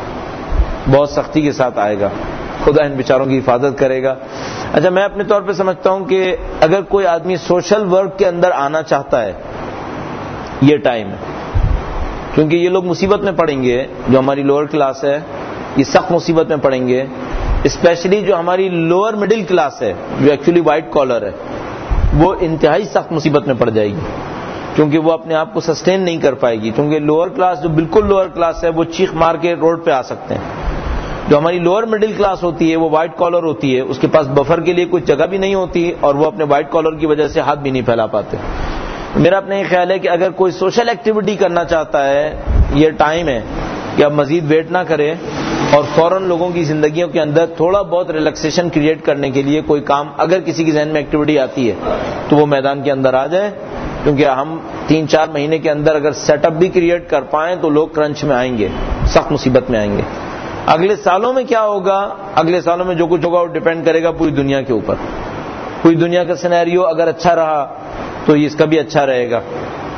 بہت سختی کے ساتھ آئے گا. خدا ان بیچاروں کی حفاظت کرے گا. اچھا، میں اپنے طور پہ سمجھتا ہوں کہ اگر کوئی آدمی سوشل ورک کے اندر آنا چاہتا ہے، یہ ٹائم ہے. کیونکہ یہ لوگ مصیبت میں پڑیں گے، جو ہماری لوور کلاس ہے یہ سخت مصیبت میں پڑیں گے. اسپیشلی جو ہماری لوور مڈل کلاس ہے جو ایکچولی وائٹ کالر ہے، وہ انتہائی سخت مصیبت میں پڑ جائے گی، کیونکہ وہ اپنے آپ کو سسٹین نہیں کر پائے گی. کیونکہ لوور کلاس جو بالکل لوور کلاس ہے وہ چیخ مار کے روڈ پہ آ سکتے ہیں. جو ہماری لوور مڈل کلاس ہوتی ہے وہ وائٹ کالر ہوتی ہے، اس کے پاس بفر کے لیے کوئی جگہ بھی نہیں ہوتی اور وہ اپنے وائٹ کالر کی وجہ سے ہاتھ بھی نہیں پھیلا پاتے. میرا اپنا یہ خیال ہے کہ اگر کوئی سوشل ایکٹیویٹی کرنا چاہتا ہے، یہ ٹائم ہے کہ اب مزید ویٹ نہ کرے اور فوراً لوگوں کی زندگیوں کے اندر تھوڑا بہت ریلیکسیشن کریٹ کرنے کے لیے کوئی کام، اگر کسی کی ذہن میں ایکٹیویٹی آتی ہے تو وہ میدان کے اندر آ جائے. کیونکہ ہم 3-4 مہینے کے اندر اگر سیٹ اپ بھی کریٹ کر پائیں تو لوگ کرنچ میں آئیں گے، سخت مصیبت میں آئیں گے. اگلے سالوں میں کیا ہوگا؟ اگلے سالوں میں جو کچھ ہوگا وہ ڈیپینڈ کرے گا پوری دنیا کے اوپر. پوری دنیا کا سینیریو اگر اچھا رہا تو اس کا بھی اچھا رہے گا،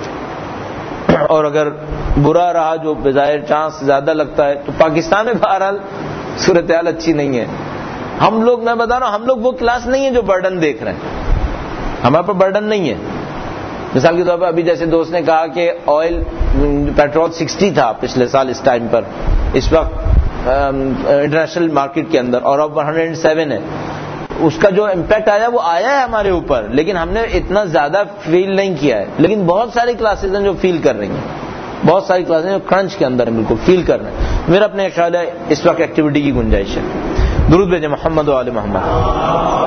اور اگر برا رہا جو بظاہر چانس زیادہ لگتا ہے تو پاکستان میں بہرحال صورتحال اچھی نہیں ہے. ہم لوگ، میں بتا رہا ہوں، ہم لوگ وہ کلاس نہیں ہے جو برڈن دیکھ رہے ہیں. ہمارے پر برڈن نہیں ہے. مثال کے طور پر ابھی جیسے دوست نے کہا کہ آئل پیٹرول 60 تھا پچھلے سال اس ٹائم پر، اس وقت انٹرنیشنل مارکیٹ کے اندر، اور اب 107 ہے. اس کا جو امپیکٹ آیا وہ آیا ہے ہمارے اوپر، لیکن ہم نے اتنا زیادہ فیل نہیں کیا ہے. لیکن بہت ساری کلاسز ہیں جو فیل کر رہی ہیں، بہت ساری کلاسز ہیں جو کرنچ کے اندر ہیں، بالکل فیل کر رہے ہیں. میرا اپنے خیال ہے اس وقت ایکٹیویٹی کی گنجائش ہے. درود بھیجیں محمد و آل محمد.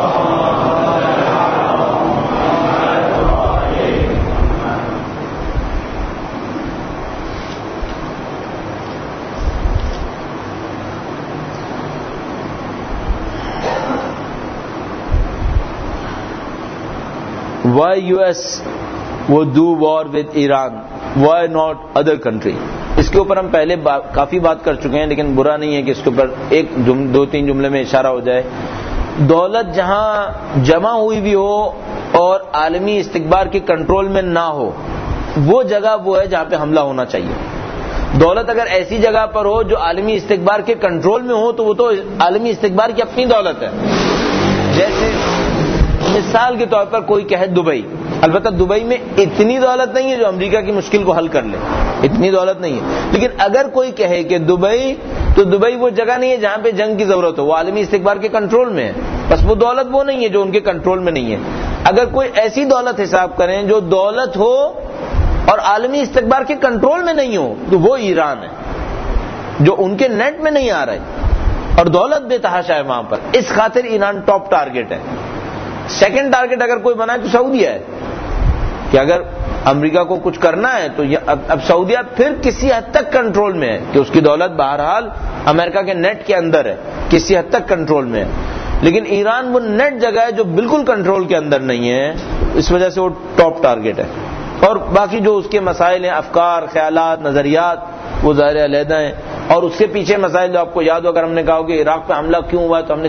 Why US would do war with Iran? Why not other country? اس کے اوپر ہم پہلے کافی بات کر چکے ہیں، لیکن برا نہیں ہے کہ اس کے اوپر 2-3 جملے میں اشارہ ہو جائے. دولت جہاں جمع ہوئی بھی ہو اور عالمی استکبار کے کنٹرول میں نہ ہو، وہ جگہ وہ ہے جہاں پہ حملہ ہونا چاہیے. دولت اگر ایسی جگہ پر ہو جو عالمی استکبار کے کنٹرول میں ہو تو وہ تو عالمی استکبار کی اپنی دولت ہے. جیسے مثال کے طور پر کوئی کہے دبئی، البتہ دبئی میں اتنی دولت نہیں ہے جو امریکہ کی مشکل کو حل کر لے، اتنی دولت نہیں ہے. لیکن اگر کوئی کہے کہ دبئی، تو دبئی وہ جگہ نہیں ہے جہاں پہ جنگ کی ضرورت ہو، وہ عالمی استکبار کے کنٹرول میں ہے. بس وہ دولت وہ نہیں ہے جو ان کے کنٹرول میں نہیں ہے. اگر کوئی ایسی دولت حساب کریں جو دولت ہو اور عالمی استکبار کے کنٹرول میں نہیں ہو، تو وہ ایران ہے، جو ان کے نیٹ میں نہیں آ رہا ہے اور دولت بے تحاشا ہے وہاں پر. اس خاطر ایران ٹاپ ٹارگٹ ہے. سیکنڈ ٹارگٹ اگر کوئی بنا ہے تو سعودیہ ہے، کہ اگر امریکہ کو کچھ کرنا ہے تو اب سعودیہ پھر کسی حد تک کنٹرول میں ہے کہ اس کی دولت بہرحال امریکہ کے نیٹ کے اندر ہے، کسی حد تک کنٹرول میں ہے، لیکن ایران وہ نیٹ جگہ ہے جو بالکل کنٹرول کے اندر نہیں ہے، اس وجہ سے وہ ٹاپ ٹارگٹ ہے. اور باقی جو اس کے مسائل ہیں، افکار، خیالات، نظریات، وہ ظاہر علیحدہ ہیں. اور اس کے پیچھے مسائل جو آپ کو یاد ہو، اگر ہم نے کہا کہ عراق پہ حملہ کیوں ہوا تو ہم نے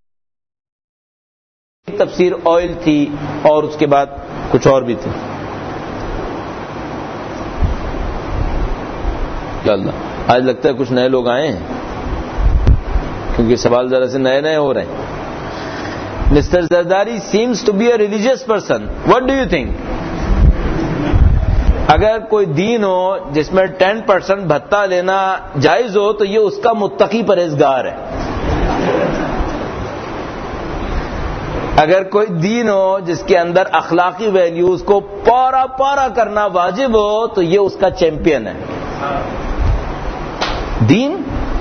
تفسیر آئل تھی اور اس کے بعد کچھ اور بھی تھی. اللہ آج لگتا ہے کچھ نئے لوگ آئے ہیں کیونکہ سوال ذرا سے نئے نئے ہو رہے ہیں. Mister Zardari seems to be a religious person, what do you think? اگر کوئی دین ہو جس میں 10% بھتہ لینا جائز ہو تو یہ اس کا متقی پرہیزگار ہے. اگر کوئی دین ہو جس کے اندر اخلاقی ویلیوز کو پورا پورا کرنا واجب ہو تو یہ اس کا چیمپئن ہے. دین.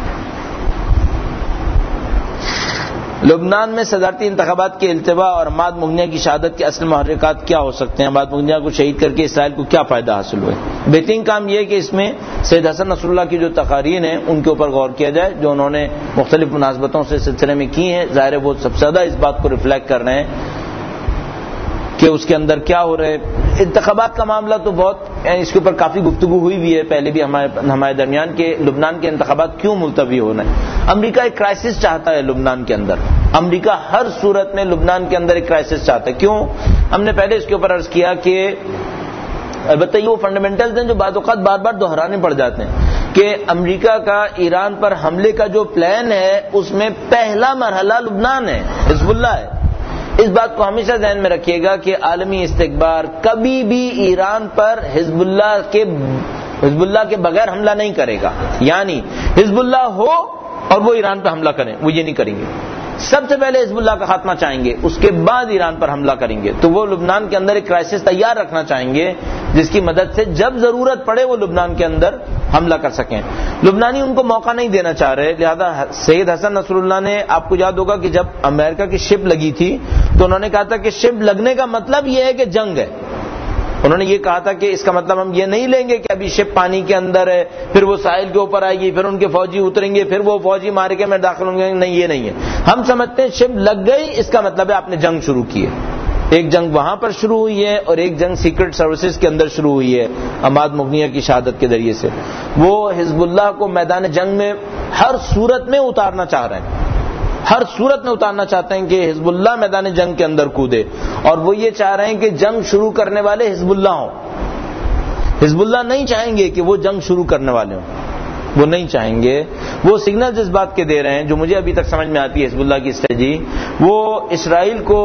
لبنان میں صدارتی انتخابات کے التوا اور عماد مغنیہ کی شہادت کے اصل محرکات کیا ہو سکتے ہیں؟ عماد مغنیہ کو شہید کر کے اسرائیل کو کیا فائدہ حاصل ہوئے؟ بہترین کام یہ ہے کہ اس میں سید حسن نصر اللہ کی جو تقاریر ہیں ان کے اوپر غور کیا جائے جو انہوں نے مختلف مناسبتوں سے سلسلے میں کی ہیں. ظاہر ہے وہ سب سے زیادہ اس بات کو ریفلیکٹ کر رہے ہیں کہ اس کے اندر کیا ہو رہا ہے. انتخابات کا معاملہ تو بہت اس کے اوپر کافی گفتگو ہوئی بھی ہے پہلے بھی ہمارے درمیان کہ لبنان کے انتخابات کیوں ملتوی ہونا ہے. امریکہ ایک کرائسس چاہتا ہے لبنان کے اندر. امریکہ ہر صورت میں لبنان کے اندر ایک کرائسس چاہتا ہے. کیوں؟ ہم نے پہلے اس کے اوپر عرض کیا کہ البتہ یہ وہ فنڈامنٹلز ہیں جو بعض اوقات بار بار دہرانے پڑ جاتے ہیں کہ امریکہ کا ایران پر حملے کا جو پلان ہے اس میں پہلا مرحلہ لبنان ہے، حزب اللہ ہے. اس بات کو ہمیشہ ذہن میں رکھیے گا کہ عالمی استکبار کبھی بھی ایران پر حزب اللہ کے بغیر حملہ نہیں کرے گا. یعنی حزب اللہ ہو اور وہ ایران پہ حملہ کریں، وہ یہ نہیں کریں گے. سب سے پہلے حزب اللہ کا خاتمہ چاہیں گے، اس کے بعد ایران پر حملہ کریں گے. تو وہ لبنان کے اندر ایک کرائسس تیار رکھنا چاہیں گے جس کی مدد سے جب ضرورت پڑے وہ لبنان کے اندر حملہ کر سکیں. لبنانی ان کو موقع نہیں دینا چاہ رہے، لہذا سید حسن نصر اللہ نے، آپ کو یاد ہوگا کہ جب امریکہ کی شپ لگی تھی تو انہوں نے کہا تھا کہ شپ لگنے کا مطلب یہ ہے کہ جنگ ہے. انہوں نے یہ کہا تھا کہ اس کا مطلب ہم یہ نہیں لیں گے کہ ابھی شپ پانی کے اندر ہے، پھر وہ ساحل کے اوپر آئے گی، پھر ان کے فوجی اتریں گے، پھر وہ فوجی معرکے میں داخل ہوں گے. نہیں، یہ نہیں ہے. ہم سمجھتے ہیں شپ لگ گئی اس کا مطلب ہے آپ نے جنگ شروع کی ہے. ایک جنگ وہاں پر شروع ہوئی ہے اور ایک جنگ سیکرٹ سروسز کے اندر شروع ہوئی ہے عماد مغنیہ کی شہادت کے ذریعے سے. وہ حزب اللہ کو میدان جنگ میں ہر صورت میں اتارنا چاہ رہے ہیں، ہر صورت میں اتارنا چاہتے ہیں کہ حزب اللہ میدان جنگ کے اندر کودے. اور وہ یہ چاہ رہے ہیں کہ جنگ شروع کرنے والے حزب اللہ ہوں. حزب اللہ نہیں چاہیں گے کہ وہ جنگ شروع کرنے والے ہوں، وہ نہیں چاہیں گے. وہ سگنل جس بات کے دے رہے ہیں جو مجھے ابھی تک سمجھ میں آتی ہے حزب اللہ کی اسٹریٹجی، وہ اسرائیل کو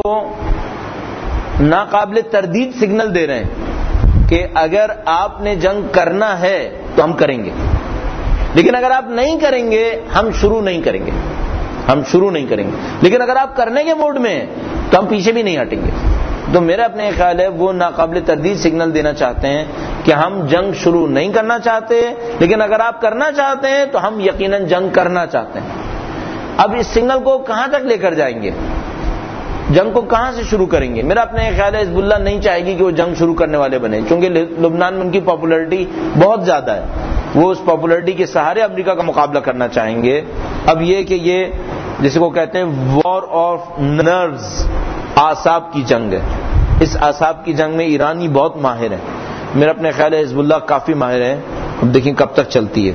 ناقابل تردید سگنل دے رہے ہیں کہ اگر آپ نے جنگ کرنا ہے تو ہم کریں گے، لیکن اگر آپ نہیں کریں گے ہم شروع نہیں کریں گے، ہم شروع نہیں کریں گے. لیکن اگر آپ کرنے کے موڈ میں ہیں تو ہم پیچھے بھی نہیں ہٹیں گے. تو میرا اپنے خیال ہے وہ ناقابل تردید سگنل دینا چاہتے ہیں کہ ہم جنگ شروع نہیں کرنا چاہتے، لیکن اگر آپ کرنا چاہتے ہیں تو ہم یقیناً جنگ کرنا چاہتے ہیں. اب اس سگنل کو کہاں تک لے کر جائیں گے؟ جنگ کو کہاں سے شروع کریں گے؟ میرا اپنے خیال ہے حزب اللہ نہیں چاہے گی کہ وہ جنگ شروع کرنے والے بنے، کیونکہ لبنان میں ان کی پاپولرٹی بہت زیادہ ہے. وہ اس پاپولرٹی کے سہارے امریکہ کا مقابلہ کرنا چاہیں گے. اب یہ کہ یہ جسے کو کہتے ہیں وار آف نروز، اعصاب کی جنگ ہے. اس اعصاب کی جنگ میں ایرانی بہت ماہر ہیں. میرا اپنے خیال ہے حزب اللہ کافی ماہر ہے. اب دیکھیں کب تک چلتی ہے.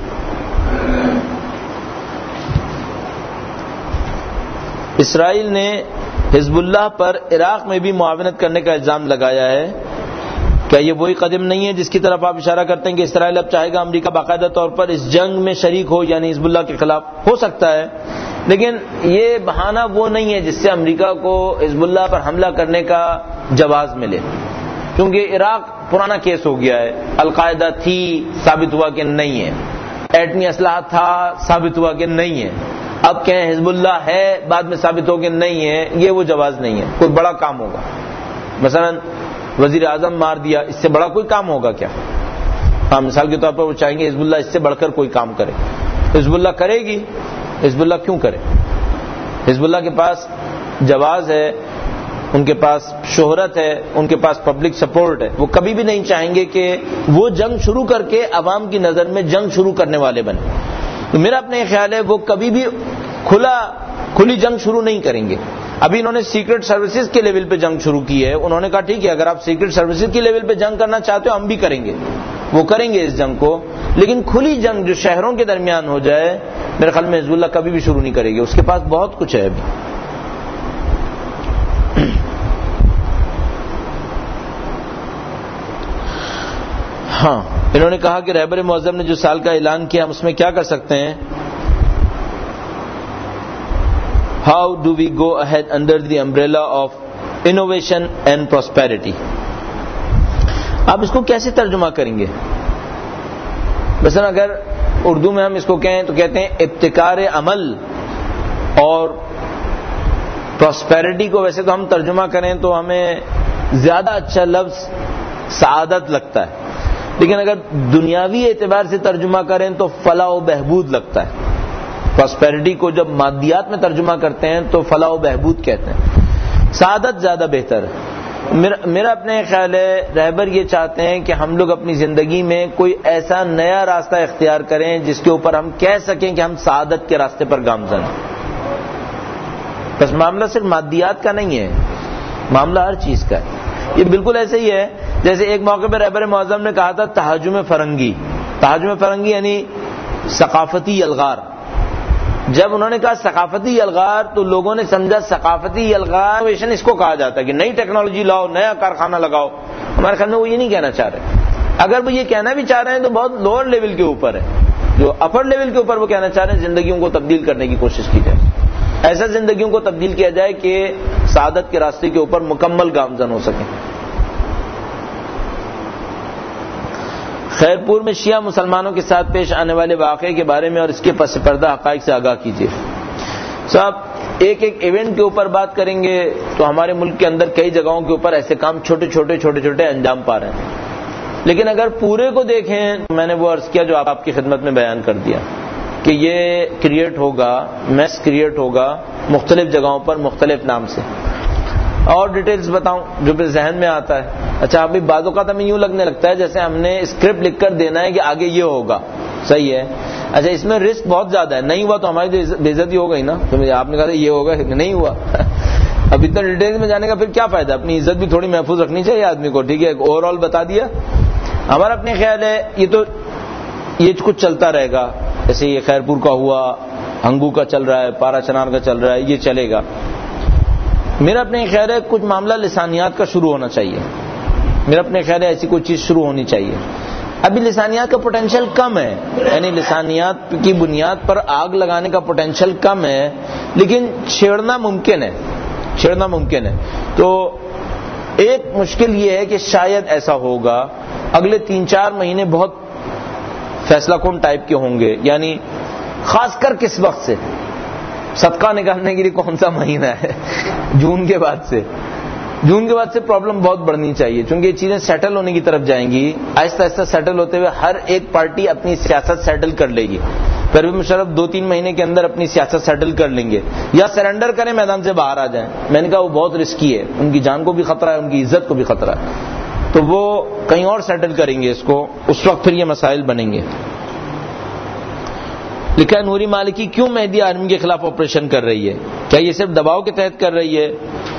اسرائیل نے حزب اللہ پر عراق میں بھی معاونت کرنے کا الزام لگایا ہے. کیا یہ وہی قدم نہیں ہے جس کی طرف آپ اشارہ کرتے ہیں کہ اسرائیل اب چاہے گا امریکہ باقاعدہ طور پر اس جنگ میں شریک ہو، یعنی حزب اللہ کے خلاف؟ ہو سکتا ہے، لیکن یہ بہانہ وہ نہیں ہے جس سے امریکہ کو حزب اللہ پر حملہ کرنے کا جواز ملے، کیونکہ عراق پرانا کیس ہو گیا ہے. القاعدہ تھی، ثابت ہوا کہ نہیں ہے. ایٹمی اسلحہ تھا، ثابت ہوا کہ نہیں ہے. اب کہیں حزب اللہ ہے، بعد میں ثابت ہو کہ نہیں ہے، یہ وہ جواز نہیں ہے. کوئی بڑا کام ہوگا، مثلا وزیر اعظم مار دیا، اس سے بڑا کوئی کام ہوگا کیا؟ ہاں، مثال کے طور پر وہ چاہیں گے حزب اللہ اس سے بڑھ کر کوئی کام کرے. حزب اللہ کرے گی؟ حزب اللہ کیوں کرے؟ حزب اللہ کے پاس جواز ہے ان کے پاس شہرت ہے، ان کے پاس پبلک سپورٹ ہے، وہ کبھی بھی نہیں چاہیں گے کہ وہ جنگ شروع کر کے عوام کی نظر میں جنگ شروع کرنے والے بنے. تو میرا اپنا یہ خیال ہے وہ کبھی بھی کھلی جنگ شروع نہیں کریں گے. ابھی انہوں نے سیکرٹ سروسز کے لیول پہ جنگ شروع کی ہے. انہوں نے کہا ٹھیک ہے اگر آپ سیکرٹ سروسز کے لیول پہ جنگ کرنا چاہتے ہو ہم بھی کریں گے، وہ کریں گے اس جنگ کو، لیکن کھلی جنگ جو شہروں کے درمیان ہو جائے میرے خیال میں حزب اللہ کبھی بھی شروع نہیں کرے گی. اس کے پاس بہت کچھ ہے ابھی. ہاں انہوں نے کہا کہ رہبر معظم نے جو سال کا اعلان کیا ہم اس میں کیا کر سکتے ہیں؟ How do we go ahead under the umbrella of innovation and prosperity؟ آپ اس کو کیسے ترجمہ کریں گے؟ مثلا اگر اردو میں ہم اس کو کہیں تو کہتے ہیں ابتکار عمل، اور پراسپیرٹی کو ویسے تو ہم ترجمہ کریں تو ہمیں زیادہ اچھا لفظ سعادت لگتا ہے، لیکن اگر دنیاوی اعتبار سے ترجمہ کریں تو فلاح و بہبود لگتا ہے. پراسپیرٹی کو جب مادیات میں ترجمہ کرتے ہیں تو فلاح و بہبود کہتے ہیں. سعادت زیادہ بہتر ہے. میرا اپنے خیال ہے رہبر یہ چاہتے ہیں کہ ہم لوگ اپنی زندگی میں کوئی ایسا نیا راستہ اختیار کریں جس کے اوپر ہم کہہ سکیں کہ ہم سعادت کے راستے پر گامزن ہیں. بس معاملہ صرف مادیات کا نہیں ہے، معاملہ ہر چیز کا ہے. یہ بالکل ایسے ہی ہے جیسے ایک موقع پہ رہبر معظم نے کہا تھا تہاجم فرنگی. تہاجم فرنگی یعنی ثقافتی الغار. جب انہوں نے کہا ثقافتی الغار تو لوگوں نے سمجھا ثقافتی الغار اس کو کہا جاتا ہے کہ نئی ٹیکنالوجی لاؤ، نیا کارخانہ لگاؤ. ہمارے خیال میں وہ یہ نہیں کہنا چاہ رہے. اگر وہ یہ کہنا بھی چاہ رہے ہیں تو بہت لوور لیول کے اوپر ہے. جو اپر لیول کے اوپر وہ کہنا چاہ رہے ہیں زندگیوں کو تبدیل کرنے کی کوشش کی جائے، ایسا زندگیوں کو تبدیل کیا جائے کہ سعادت کے راستے کے اوپر مکمل گامزن ہو سکیں. خیرپور میں شیعہ مسلمانوں کے ساتھ پیش آنے والے واقعے کے بارے میں اور اس کے پس پردہ حقائق سے آگاہ کیجیے. صاحب ایک ایونٹ کے اوپر بات کریں گے تو ہمارے ملک کے اندر کئی جگہوں کے اوپر ایسے کام چھوٹے چھوٹے انجام پا رہے ہیں. لیکن اگر پورے کو دیکھیں، میں نے وہ عرض کیا جو آپ کی خدمت میں بیان کر دیا کہ یہ کریٹ ہوگا، میس کریٹ ہوگا مختلف جگہوں پر مختلف نام سے. اور ڈیٹیلز بتاؤں جو پھر ذہن میں آتا ہے. اچھا ابھی بعض اوقات ہمیں یوں لگنے لگتا ہے جیسے ہم نے اسکرپٹ لکھ کر دینا ہے کہ آگے یہ ہوگا. صحیح ہے. اچھا اس میں رسک بہت زیادہ ہے. نہیں ہوا تو ہماری بے عزتی ہو گئی نا. تو آپ نے کہا یہ ہوگا، نہیں ہوا. اب اتنا ڈیٹیلز میں جانے کا پھر کیا فائدہ؟ اپنی عزت بھی تھوڑی محفوظ رکھنی چاہیے آدمی کو. ٹھیک ہے اوور آل بتا دیا. ہمارا اپنے خیال ہے یہ کچھ چلتا رہے گا. جیسے یہ خیرپور کا ہوا، ہنگو کا چل رہا ہے، پارا چنار کا چل رہا ہے، یہ چلے گا. میرا اپنے خیال ہے کچھ معاملہ لسانیات کا شروع ہونا چاہیے. میرا اپنے خیال ہے ایسی کوئی چیز شروع ہونی چاہیے. ابھی لسانیات کا پوٹینشیل کم ہے، یعنی لسانیات کی بنیاد پر آگ لگانے کا پوٹینشیل کم ہے، لیکن چھیڑنا ممکن ہے. تو ایک مشکل یہ ہے کہ شاید ایسا ہوگا اگلے 3-4 مہینے بہت فیصلہ کن ٹائپ کے ہوں گے. یعنی خاص کر کس وقت سے صدقہ نکالنے کے لیے کون سا مہینہ ہے؟ جون کے بعد سے پرابلم بہت بڑھنی چاہیے، چونکہ یہ چیزیں سیٹل ہونے کی طرف جائیں گی. آہستہ آہستہ سیٹل ہوتے ہوئے ہر ایک پارٹی اپنی سیاست سیٹل کر لے گی. پرویز مشرف 2-3 مہینے کے اندر اپنی سیاست سیٹل کر لیں گے یا سرنڈر کریں، میدان سے باہر آ جائیں. میں نے کہا وہ بہت رسکی ہے، ان کی جان کو بھی خطرہ ہے، ان کی عزت کو بھی خطرہ ہے. تو وہ کہیں اور سیٹل کریں گے اس کو، اس وقت پھر یہ مسائل بنیں گے. لکھا ہے نوری مالکی کیوں مہدی آرمی کے خلاف آپریشن کر رہی ہے؟ کیا یہ صرف دباؤ کے تحت کر رہی ہے؟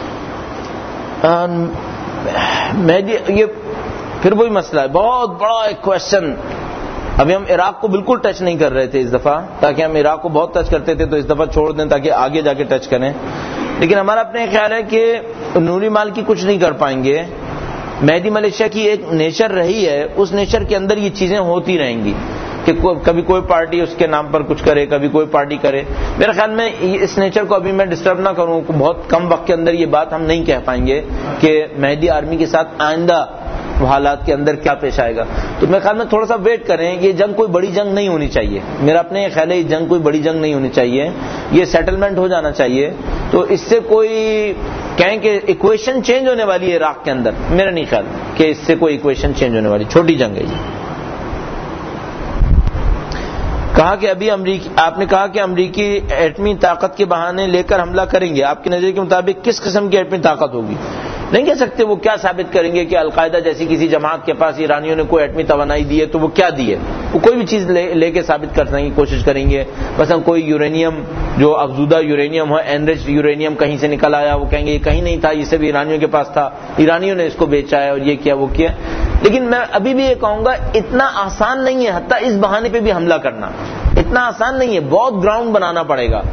مہدی یہ پھر وہی مسئلہ ہے، بہت بڑا ایک کوشچن. ابھی ہم عراق کو بالکل ٹچ نہیں کر رہے تھے اس دفعہ، تاکہ ہم عراق کو بہت ٹچ کرتے تھے تو اس دفعہ چھوڑ دیں تاکہ آگے جا کے ٹچ کریں. لیکن ہمارا اپنے خیال ہے کہ نوری مالکی کچھ نہیں کر پائیں گے. مہدی ملیشیا کی ایک نیچر رہی ہے، اس نیچر کے اندر یہ چیزیں ہوتی رہیں گی کہ کبھی کوئی پارٹی اس کے نام پر کچھ کرے، کبھی کوئی پارٹی کرے. میرے خیال میں اس نیچر کو ابھی میں ڈسٹرب نہ کروں. بہت کم وقت کے اندر یہ بات ہم نہیں کہہ پائیں گے کہ مہدی آرمی کے ساتھ آئندہ حالات کے اندر کیا پیش آئے گا. تو میرے خیال میں تھوڑا سا ویٹ کریں. یہ جنگ کوئی بڑی جنگ نہیں ہونی چاہیے. میرا اپنے خیال ہے یہ جنگ کوئی بڑی جنگ نہیں ہونی چاہیے. یہ سیٹلمنٹ ہو جانا چاہیے. تو اس سے کوئی کہیں کہ ایکویشن چینج ہونے والی ہے عراق کے اندر، میرا نہیں خیال کہ اس سے کوئی ایکویشن چینج ہونے والی. چھوٹی جنگ ہے یہ. کہا کہ آپ نے کہا کہ امریکی ایٹمی طاقت کے بہانے لے کر حملہ کریں گے. آپ کے نظریے کے مطابق کس قسم کی ایٹمی طاقت ہوگی؟ نہیں کہہ سکتے. وہ کیا ثابت کریں گے کہ القاعدہ جیسی کسی جماعت کے پاس ایرانیوں نے کوئی ایٹمی توانائی دی ہے تو وہ کیا دی ہے؟ وہ کوئی بھی چیز لے کے ثابت کرنے کی کوشش کریں گے. مثلا کوئی یورینیم جو افزودہ یورینیم ہو, انرچڈ یورینیم کہیں سے نکل آیا, وہ کہیں گے یہ کہیں نہیں تھا, یہ سب ایرانیوں کے پاس تھا, ایرانیوں نے اس کو بیچا ہے اور یہ کیا وہ کیا. لیکن میں ابھی بھی یہ کہوں گا اتنا آسان نہیں ہے حتیٰ اس بہانے پہ بھی حملہ کرنا. اتنا آسان نہیں ہے, بہت گراؤنڈ بنانا پڑے گا.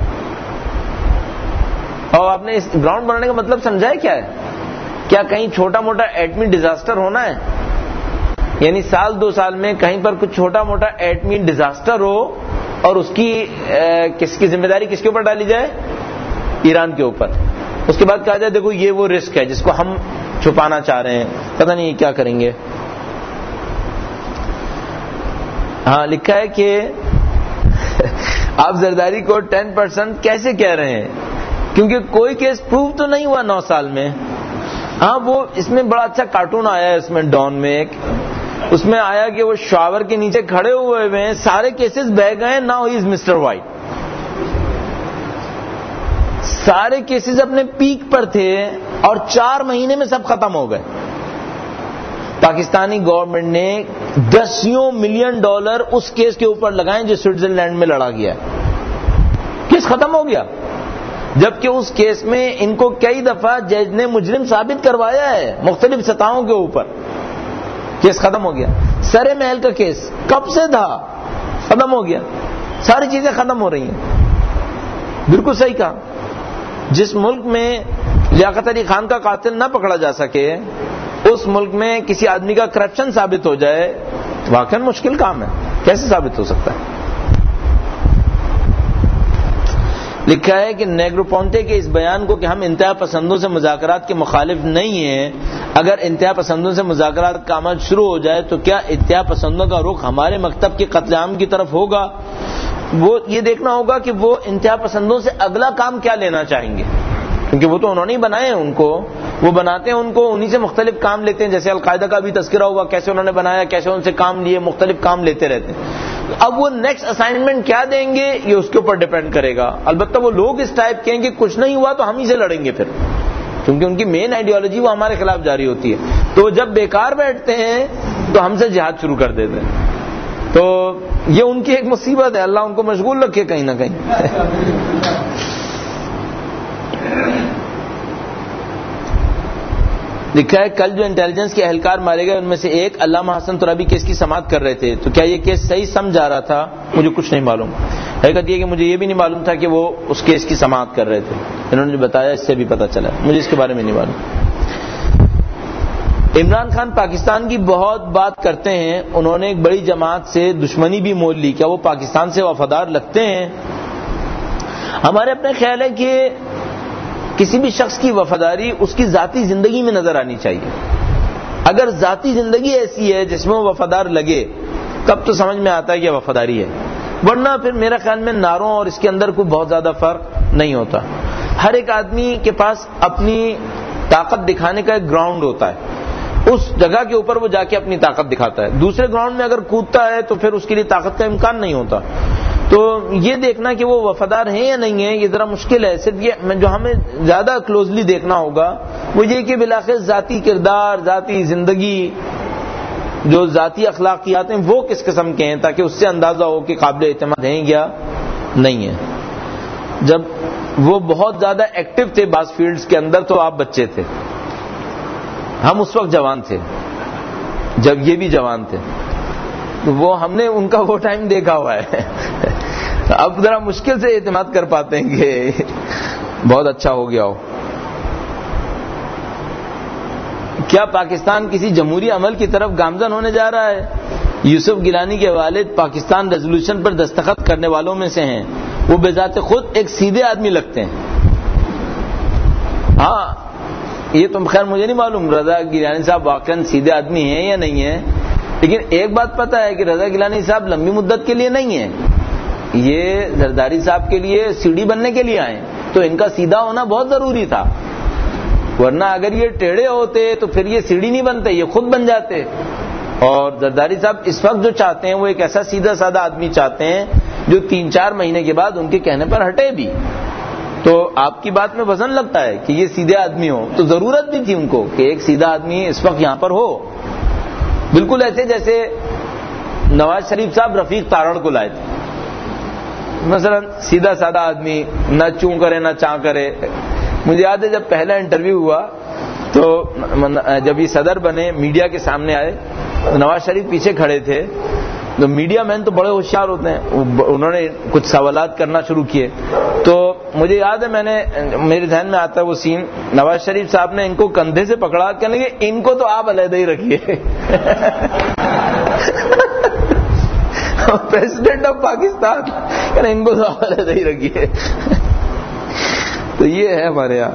اور آپ نے اس گراؤنڈ بنانے کا مطلب سمجھا ہے کیا ہے؟ کیا کہیں چھوٹا موٹا ایٹمی ڈیزاسٹر ہونا ہے؟ یعنی سال 2 سال میں کہیں پر کچھ چھوٹا موٹا ایٹمی ڈیزاسٹر ہو اور اس کی کس کی ذمہ داری کس کے اوپر ڈالی جائے؟ ایران کے اوپر. اس کے بعد کہا جائے دیکھو یہ وہ رسک ہے جس کو ہم چھپانا چاہ رہے ہیں, پتہ نہیں کیا کریں گے. ہاں لکھا ہے کہ آپ زرداری کو 10% کیسے کہہ رہے ہیں کیونکہ کوئی کیس پروف تو نہیں ہوا 9 سال میں. ہاں وہ اس میں بڑا اچھا کارٹون آیا ہے اس میں ڈان میں ایک, اس میں آیا کہ وہ شاور کے نیچے کھڑے ہوئے ہیں, سارے کیسز بہ گئے, now he is Mister White. سارے کیسز اپنے پیک پر تھے اور 4 مہینے میں سب ختم ہو گئے. پاکستانی گورنمنٹ نے $10 ملین اس کیس کے اوپر لگائے جو سوئٹزرلینڈ میں لڑا گیا. کیس ختم ہو گیا, جبکہ اس کیس میں ان کو کئی دفعہ جج نے مجرم ثابت کروایا ہے مختلف سطحوں کے اوپر. کیس ختم ہو گیا. سر محل کا کیس کب سے تھا, ختم ہو گیا. ساری چیزیں ختم ہو رہی ہیں. بالکل صحیح کہا. جس ملک میں لیاقت علی خان کا قاتل نہ پکڑا جا سکے, اس ملک میں کسی آدمی کا کرپشن ثابت ہو جائے, واقعاً مشکل کام ہے. کیسے ثابت ہو سکتا ہے؟ لکھا ہے کہ نیگروپونٹے کے اس بیان کو کہ ہم انتہا پسندوں سے مذاکرات کے مخالف نہیں ہیں, اگر انتہا پسندوں سے مذاکرات کا عمل شروع ہو جائے تو کیا انتہا پسندوں کا رخ ہمارے مکتب کے قتل عام کی طرف ہوگا؟ وہ یہ دیکھنا ہوگا کہ وہ انتہا پسندوں سے اگلا کام کیا لینا چاہیں گے, کیونکہ وہ تو انہوں نے ہی بنائے ہیں, ان کو وہ بناتے ہیں, ان کو انہی سے مختلف کام لیتے ہیں. جیسے القاعدہ کا بھی تذکرہ ہوا, کیسے انہوں نے بنایا, کیسے ان سے کام لیے, مختلف کام لیتے رہتے ہیں. اب وہ نیکسٹ اسائنمنٹ کیا دیں گے یہ اس کے اوپر ڈیپینڈ کرے گا. البتہ وہ لوگ اس ٹائپ کے ہیں کہ کچھ نہیں ہوا تو ہم ہی سے لڑیں گے پھر, کیونکہ ان کی مین آئیڈیالوجی وہ ہمارے خلاف جاری ہوتی ہے. تو جب بیکار بیٹھتے ہیں تو ہم سے جہاد شروع کر دیتے ہیں. تو یہ ان کی ایک مصیبت ہے, اللہ ان کو مشغول رکھے کہیں نہ کہیں. لکھا ہے کل جو انٹیلیجنس کے اہلکار مارے گئے ان میں سے ایک علامہ حسن ترابی کیس کی سماعت کر رہے تھے, تو کیا یہ کیس صحیح سمجھ آ رہا تھا؟ مجھے کچھ نہیں معلوم. حقیقت یہ کہ مجھے یہ بھی نہیں معلوم تھا کہ وہ اس کیس کی سماعت کر رہے تھے. انہوں نے بتایا, اس سے بھی پتہ چلا, مجھے اس کے بارے میں نہیں معلوم. عمران خان پاکستان کی بہت بات کرتے ہیں, انہوں نے ایک بڑی جماعت سے دشمنی بھی مول لی, کیا وہ پاکستان سے وفادار لگتے ہیں؟ ہمارے اپنے خیال ہے کہ کسی بھی شخص کی وفاداری اس کی ذاتی زندگی میں نظر آنی چاہیے. اگر ذاتی زندگی ایسی ہے جس میں وہ وفادار لگے تب تو سمجھ میں آتا ہے کہ وفاداری ہے, ورنہ پھر میرا خیال میں نعروں اور اس کے اندر کوئی بہت زیادہ فرق نہیں ہوتا. ہر ایک آدمی کے پاس اپنی طاقت دکھانے کا ایک گراؤنڈ ہوتا ہے, اس جگہ کے اوپر وہ جا کے اپنی طاقت دکھاتا ہے. دوسرے گراؤنڈ میں اگر کودتا ہے تو پھر اس کے لیے طاقت کا امکان نہیں ہوتا. تو یہ دیکھنا کہ وہ وفادار ہیں یا نہیں ہیں یہ ذرا مشکل ہے. صرف یہ جو ہمیں زیادہ کلوزلی دیکھنا ہوگا وہ یہ کہ بالآخر ذاتی کردار, ذاتی زندگی, جو ذاتی اخلاقیات ہیں وہ کس قسم کے ہیں, تاکہ اس سے اندازہ ہو کہ قابل اعتماد ہیں یا نہیں ہیں. جب وہ بہت زیادہ ایکٹیو تھے بعض فیلڈز کے اندر تو آپ بچے تھے, ہم اس وقت جوان تھے جب یہ بھی جوان تھے, وہ ہم نے ان کا وہ ٹائم دیکھا ہوا ہے. اب ذرا مشکل سے اعتماد کر پاتے ہیں کہ بہت اچھا ہو گیا ہو. کیا پاکستان کسی جمہوری عمل کی طرف گامزن ہونے جا رہا ہے؟ یوسف گیلانی کے والد پاکستان ریزولوشن پر دستخط کرنے والوں میں سے ہیں, وہ بذات خود ایک سیدھے آدمی لگتے ہیں. ہاں یہ تو خیر مجھے نہیں معلوم رضا گیلانی صاحب واقعاً سیدھے آدمی ہیں یا نہیں ہیں, لیکن ایک بات پتہ ہے کہ رضا گیلانی صاحب لمبی مدت کے لیے نہیں ہیں, یہ زرداری صاحب کے لیے سیڑھی بننے کے لیے آئے, تو ان کا سیدھا ہونا بہت ضروری تھا, ورنہ اگر یہ ٹیڑھے ہوتے تو پھر یہ سیڑھی نہیں بنتے, یہ خود بن جاتے. اور زرداری صاحب اس وقت جو چاہتے ہیں وہ ایک ایسا سیدھا سادہ آدمی چاہتے ہیں جو 3-4 مہینے کے بعد ان کے کہنے پر ہٹے بھی. تو آپ کی بات میں وزن لگتا ہے کہ یہ سیدھے آدمی ہو, تو ضرورت بھی تھی ان کو کہ ایک سیدھا آدمی اس وقت یہاں پر ہو. بالکل ایسے جیسے نواز شریف صاحب رفیق تارڑ کو لائے تھے, مثلا سیدھا سادہ آدمی, نہ چوں کرے نہ چاں کرے. مجھے یاد ہے جب پہلا انٹرویو ہوا تو جب یہ صدر بنے میڈیا کے سامنے آئے, نواز شریف پیچھے کھڑے تھے. تو میڈیا مین تو بڑے ہوشیار ہوتے ہیں, انہوں نے کچھ سوالات کرنا شروع کیے. تو مجھے یاد ہے میرے ذہن میں آتا ہے وہ سین, نواز شریف صاحب نے ان کو کندھے سے پکڑا, کہنے لگے ان کو تو آپ علیحدہ ہی رکھیے. پریزیڈنٹ آف پاکستان کہنے ان کو تو آپ علیحدہ ہی رکھیے. تو یہ ہے ہمارے یہاں.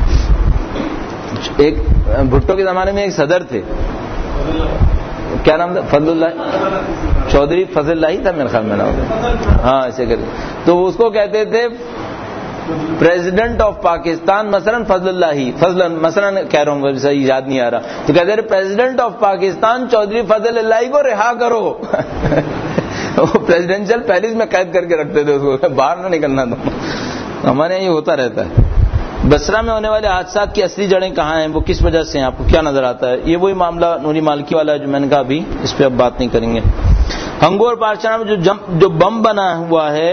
ایک بھٹو کے زمانے میں ایک صدر تھے, کیا نام تھا, فضل اللہ چودھری, فضل اللہ ہی تھا میرے خیال میں نام, ہاں ایسے کر. تو اس کو کہتے تھے پریزیڈنٹ آف پاکستان مثلا فضل اللہ, مثلا کہہ رہا ہوں صحیح یاد نہیں آ رہا, تو کہتے تھے پریزیڈنٹ آف پاکستان چودھری فضل اللہ کو رہا کرو. وہ پریزیڈینشیل پیلس میں قید کر کے رکھتے تھے اس کو, باہر نہ نکلنا دو. ہمارے یہاں یہ ہوتا رہتا ہے. بصرہ میں ہونے والے حادثات کی اصلی جڑیں کہاں ہیں, وہ کس وجہ سے ہیں, آپ کو کیا نظر آتا ہے؟ یہ وہی معاملہ نوری مالکی والا ہے جو میں نے کہا, ابھی اس پہ اب بات نہیں کریں گے. ہنگو اور پارچانہ میں جو بم بنا ہوا ہے,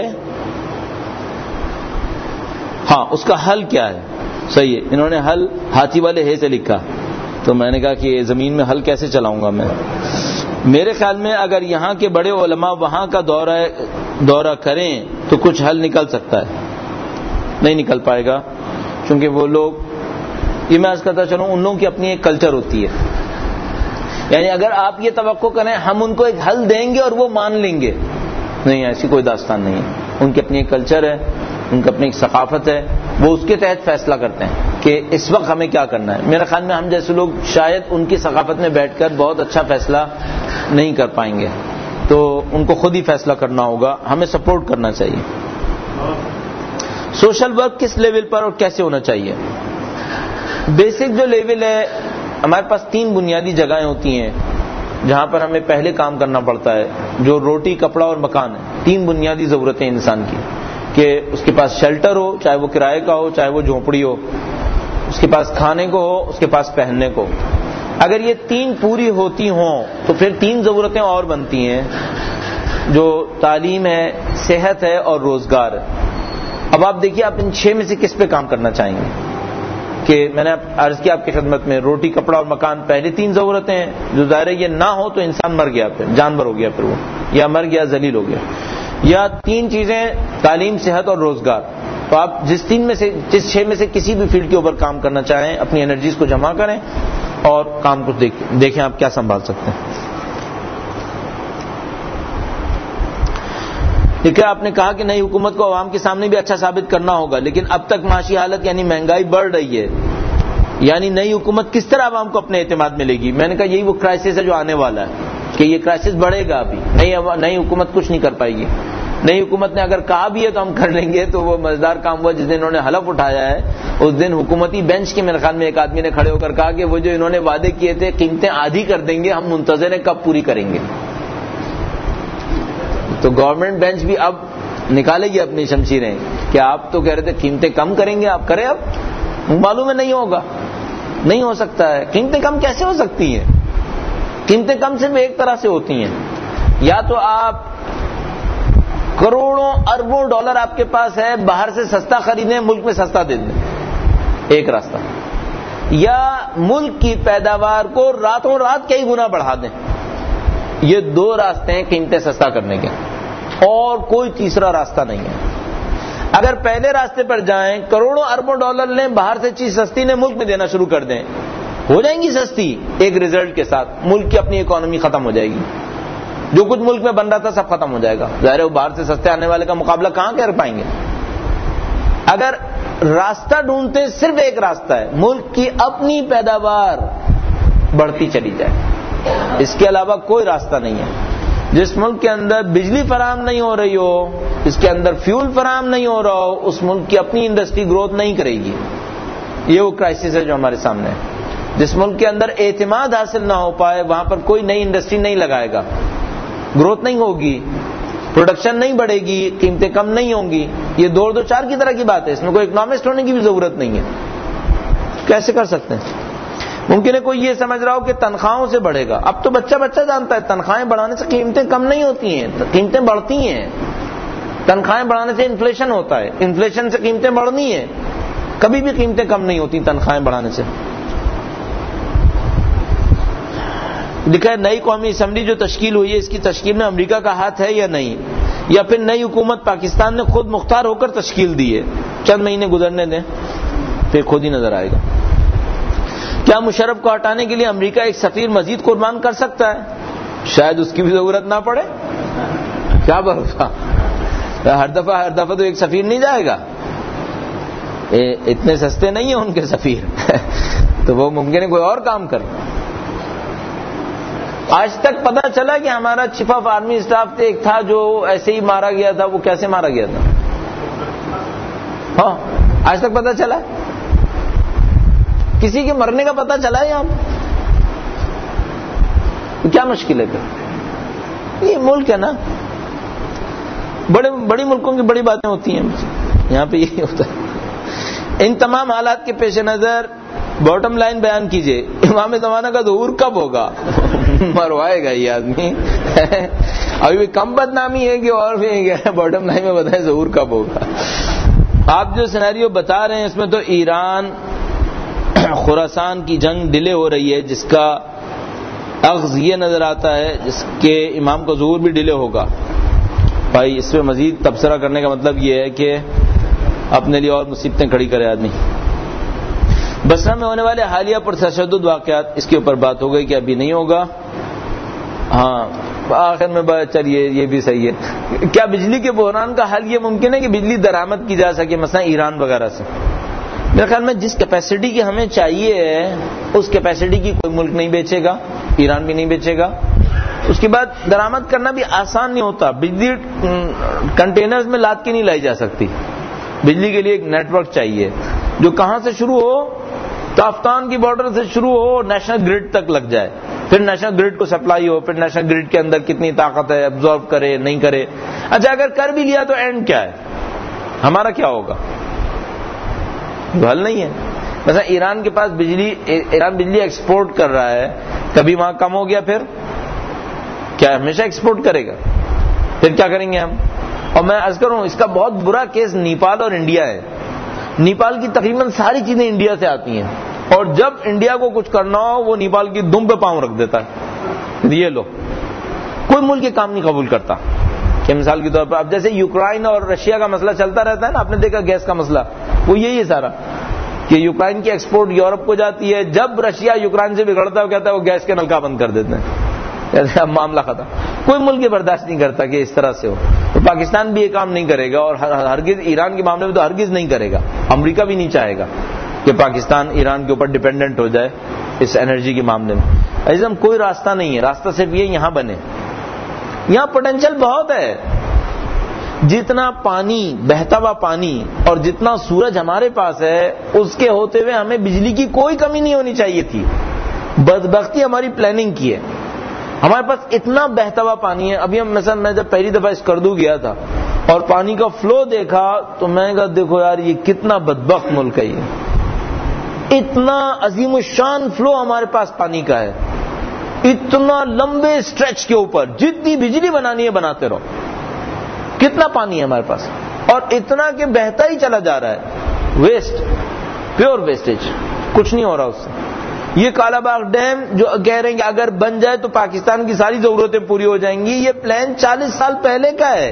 ہاں اس کا حل کیا ہے؟ صحیح ہے, انہوں نے حل ہاتھی والے ہے سے لکھا, تو میں نے کہا کہ زمین میں حل کیسے چلاؤں گا میں. میرے خیال میں اگر یہاں کے بڑے علماء وہاں کا دورہ کریں تو کچھ حل نکل سکتا ہے. نہیں نکل پائے گا, کیونکہ وہ لوگ, یہ میں عرض کرتا چلوں, ان لوگوں کی اپنی ایک کلچر ہوتی ہے. یعنی اگر آپ یہ توقع کریں ہم ان کو ایک حل دیں گے اور وہ مان لیں گے, نہیں, ایسی کوئی داستان نہیں ہے. ان کی اپنی ایک کلچر ہے, ان کی اپنی ایک ثقافت ہے, وہ اس کے تحت فیصلہ کرتے ہیں کہ اس وقت ہمیں کیا کرنا ہے. میرے خیال میں ہم جیسے لوگ شاید ان کی ثقافت میں بیٹھ کر بہت اچھا فیصلہ نہیں کر پائیں گے, تو ان کو خود ہی فیصلہ کرنا ہوگا, ہمیں سپورٹ کرنا چاہیے. سوشل ورک کس لیول پر اور کیسے ہونا چاہیے؟ بیسک جو لیول ہے, ہمارے پاس 3 بنیادی جگہیں ہوتی ہیں جہاں پر ہمیں پہلے کام کرنا پڑتا ہے, جو روٹی, کپڑا اور مکان ہے. 3 بنیادی ضرورتیں انسان کی, کہ اس کے پاس شیلٹر ہو, چاہے وہ کرائے کا ہو, چاہے وہ جھونپڑی ہو, اس کے پاس کھانے کو ہو, اس کے پاس پہننے کو. اگر یہ 3 پوری ہوتی ہوں تو پھر 3 ضرورتیں اور بنتی ہیں, جو تعلیم ہے, صحت ہے اور روزگار ہے. اب آپ دیکھیے آپ ان 6 میں سے کس پہ کام کرنا چاہیں گے؟ کہ میں نے عرض کیا آپ کی خدمت میں, روٹی, کپڑا اور مکان پہلی 3 ضرورتیں ہیں, جو ظاہر ہے یہ نہ ہو تو انسان مر گیا, پھر جانور ہو گیا, پھر وہ یا مر گیا, ذلیل ہو گیا. یا 3 چیزیں, تعلیم, صحت اور روزگار. تو آپ جس 6 میں سے کسی بھی فیلڈ کے اوپر کام کرنا چاہیں, اپنی انرجیز کو جمع کریں اور کام کو دیکھیں آپ کیا سنبھال سکتے ہیں. ٹھیک ہے, آپ نے کہا کہ نئی حکومت کو عوام کے سامنے بھی اچھا ثابت کرنا ہوگا, لیکن اب تک معاشی حالت یعنی مہنگائی بڑھ رہی ہے, یعنی نئی حکومت کس طرح عوام کو اپنے اعتماد میں لے گی؟ میں نے کہا یہی وہ کرائسس ہے جو آنے والا ہے, کہ یہ کرائسس بڑھے گا. ابھی نئی حکومت کچھ نہیں کر پائے گی. نئی حکومت نے اگر کہا بھی ہے تو ہم کر لیں گے, تو وہ مزیدار کام ہوا جس دن انہوں نے حلف اٹھایا ہے, اس دن حکومتی بینچ کے میرے خیال میں ایک آدمی نے کھڑے ہو کر کہا کہ وہ جو انہوں نے وعدے کیے تھے قیمتیں آدھی کر دیں گے, ہم منتظر ہیں کب پوری کریں گے. تو گورنمنٹ بینچ بھی اب نکالے گی اپنی شمشیریں کہ آپ تو کہہ رہے تھے قیمتیں کم کریں گے, آپ کریں. اب معلوم ہے نہیں ہوگا, نہیں ہو سکتا ہے. قیمتیں کم کیسے ہو سکتی ہیں؟ قیمتیں کم صرف ایک طرح سے ہوتی ہیں, یا تو آپ کروڑوں اربوں ڈالر آپ کے پاس ہے, باہر سے سستا خریدیں, ملک میں سستا دے دیں, ایک راستہ. یا ملک کی پیداوار کو راتوں رات کئی گنا بڑھا دیں. یہ 2 راستے ہیں قیمتیں سستا کرنے کے, اور کوئی تیسرا راستہ نہیں ہے. اگر پہلے راستے پر جائیں, کروڑوں اربوں ڈالر لیں, باہر سے چیز سستی لیں, ملک میں دینا شروع کر دیں, ہو جائیں گی سستی. ایک رزلٹ کے ساتھ ملک کی اپنی اکانومی ختم ہو جائے گی, جو کچھ ملک میں بن رہا تھا سب ختم ہو جائے گا. ظاہر ہے وہ باہر سے سستے آنے والے کا مقابلہ کہاں کر پائیں گے. اگر راستہ ڈھونڈتے صرف ایک راستہ ہے, ملک کی اپنی پیداوار بڑھتی چلی جائے, اس کے علاوہ کوئی راستہ نہیں ہے. جس ملک کے اندر بجلی فراہم نہیں ہو رہی ہو, اس کے اندر فیول فراہم نہیں ہو رہا ہو, اس ملک کی اپنی انڈسٹری گروتھ نہیں کرے گی. یہ وہ کرائسس ہے جو ہمارے سامنے ہے. جس ملک کے اندر اعتماد حاصل نہ ہو پائے, وہاں پر کوئی نئی انڈسٹری نہیں لگائے گا, گروتھ نہیں ہوگی. پروڈکشن نہیں بڑھے گی، قیمتیں کم نہیں ہوں گی. یہ 2 اور 2 4 کی طرح کی بات ہے، اس میں کوئی اکنامسٹ ہونے کی بھی ضرورت نہیں ہے. کیسے کر سکتے ہیں؟ ممکن ہے کوئی یہ سمجھ رہا ہو کہ تنخواہوں سے بڑھے گا. اب تو بچہ جانتا ہے تنخواہیں بڑھانے سے قیمتیں کم نہیں ہوتی ہیں، قیمتیں بڑھتی ہیں. تنخواہیں بڑھانے سے انفلیشن ہوتا ہے، انفلیشن سے قیمتیں بڑھنی ہیں. کبھی بھی قیمتیں کم نہیں ہوتی تنخواہیں بڑھانے سے. لکھا ہے نئی قومی اسمبلی جو تشکیل ہوئی ہے، اس کی تشکیل میں امریکہ کا ہاتھ ہے یا نہیں، یا پھر نئی حکومت پاکستان نے خود مختار ہو کر تشکیل دی ہے. چند مہینے گزرنے دیں پھر خود ہی نظر آئے گا. کیا مشرف کو ہٹانے کے لیے امریکہ ایک سفیر مزید قربان کر سکتا ہے؟ شاید اس کی بھی ضرورت نہ پڑے. کیا بھروسہ، ہر دفعہ تو ایک سفیر نہیں جائے گا. اتنے سستے نہیں ہیں ان کے سفیر تو وہ ممکن ہے کوئی اور کام کر. آج تک پتہ چلا کہ ہمارا چیف آف آرمی اسٹاف ایک تھا جو ایسے ہی مارا گیا تھا. وہ کیسے مارا گیا تھا؟ ہاں آج تک پتہ چلا؟ کسی کے مرنے کا پتہ چلا ہے یہاں؟ کیا مشکل ہے پھر؟ یہ ملک ہے نا، بڑی ملکوں کی بڑی باتیں ہوتی ہیں. یہاں پہ یہی ہوتا ہے. ان تمام حالات کے پیش نظر باٹم لائن بیان کیجئے، امام زمانہ کا ظہور کب ہوگا؟ مروائے گا یہ آدمی. ابھی بھی کم بدنامی ہے کہ اور بھی باٹم لائن میں بتائیں ظہور کب ہوگا. آپ جو سینیریو بتا رہے ہیں اس میں تو ایران خراسان کی جنگ ڈیلے ہو رہی ہے، جس کا اخذ یہ نظر آتا ہے جس کے امام کا ظہور بھی ڈیلے ہوگا. بھائی اس پہ مزید تبصرہ کرنے کا مطلب یہ ہے کہ اپنے لیے اور مصیبتیں کھڑی کرے آدمی. بصرہ میں ہونے والے حالیہ پرتشدد واقعات، اس کے اوپر بات ہو گئی کہ ابھی نہیں ہوگا. ہاں آخر میں بات چلیے یہ بھی صحیح ہے. کیا بجلی کے بحران کا حل یہ ممکن ہے کہ بجلی درآمد کی جا سکے مثلا ایران وغیرہ سے؟ میرے خیال میں جس کیپیسٹی کی ہمیں چاہیے اس کیپیسٹی کی کوئی ملک نہیں بیچے گا، ایران بھی نہیں بیچے گا. اس کے بعد درآمد کرنا بھی آسان نہیں ہوتا. بجلی کنٹینرز میں لاد کے نہیں لائی جا سکتی. بجلی کے لیے ایک نیٹ ورک چاہیے جو کہاں سے شروع ہو، تافتان کی بارڈر سے شروع ہو، نیشنل گرڈ تک لگ جائے، پھر نیشنل گرڈ کو سپلائی ہو، پھر نیشنل گرڈ کے اندر کتنی طاقت ہے، ابزارو کرے نہیں کرے. اچھا اگر کر بھی لیا تو اینڈ کیا ہے، ہمارا کیا ہوگا؟ حل نہیں ہے. مثلا ایران کے پاس ایران بجلی ایکسپورٹ کر رہا ہے، کبھی وہاں کم ہو گیا پھر کیا ہمیشہ ایکسپورٹ کرے گا؟ پھر کیا کریں گے ہم؟ اور میں عرض کروں اس کا بہت برا کیس نیپال اور انڈیا ہے. نیپال کی تقریباً ساری چیزیں انڈیا سے آتی ہیں، اور جب انڈیا کو کچھ کرنا ہو وہ نیپال کی دم پہ پاؤں رکھ دیتا ہے. یہ لو کوئی ملک یہ کام نہیں قبول کرتا. کہ مثال کے طور پر اب جیسے یوکرائن اور رشیا کا مسئلہ چلتا رہتا ہے نا، آپ نے دیکھا گیس کا مسئلہ، وہ یہی ہے سارا کہ یوکرائن کی ایکسپورٹ یورپ کو جاتی ہے. جب رشیا یوکرائن سے بگڑتا ہے وہ کہتا ہے وہ گیس کے نلکا بند کر دیتے ہیں، کہتے ہیں اب معاملہ ختم. کوئی ملک یہ برداشت نہیں کرتا کہ اس طرح سے ہو. تو پاکستان بھی یہ کام نہیں کرے گا، اور ہرگز ایران کے معاملے میں تو ہرگز نہیں کرے گا. امریکہ بھی نہیں چاہے گا کہ پاکستان ایران کے اوپر ڈیپینڈنٹ ہو جائے اس انرجی کے معاملے میں. عزیزم کوئی راستہ نہیں ہے، راستہ صرف یہ یہاں بنے. یہاں پوٹینشیل بہت ہے. جتنا پانی، بہتا ہوا پانی اور جتنا سورج ہمارے پاس ہے، اس کے ہوتے ہوئے ہمیں بجلی کی کوئی کمی نہیں ہونی چاہیے تھی. بدبختی ہماری پلاننگ کی ہے. ہمارے پاس اتنا بہتا ہوا پانی ہے. ابھی مثلا میں جب پہلی دفعہ اسکردو گیا تھا اور پانی کا فلو دیکھا تو میں کہا دیکھو یار یہ کتنا بدبخت ملک ہے. یہ اتنا عظیم الشان فلو ہمارے پاس پانی کا ہے، اتنا لمبے اسٹریچ کے اوپر جتنی بجلی بنانی ہے بناتے رہو. کتنا پانی ہے ہمارے پاس، اور اتنا کہ بہتا ہی چلا جا رہا ہے. ویسٹ، پیور ویسٹیج، کچھ نہیں ہو رہا اس سے. یہ کالا باغ ڈیم جو کہہ رہے ہیں کہ اگر بن جائے تو پاکستان کی ساری ضرورتیں پوری ہو جائیں گی، یہ پلان 40 سال پہلے کا ہے.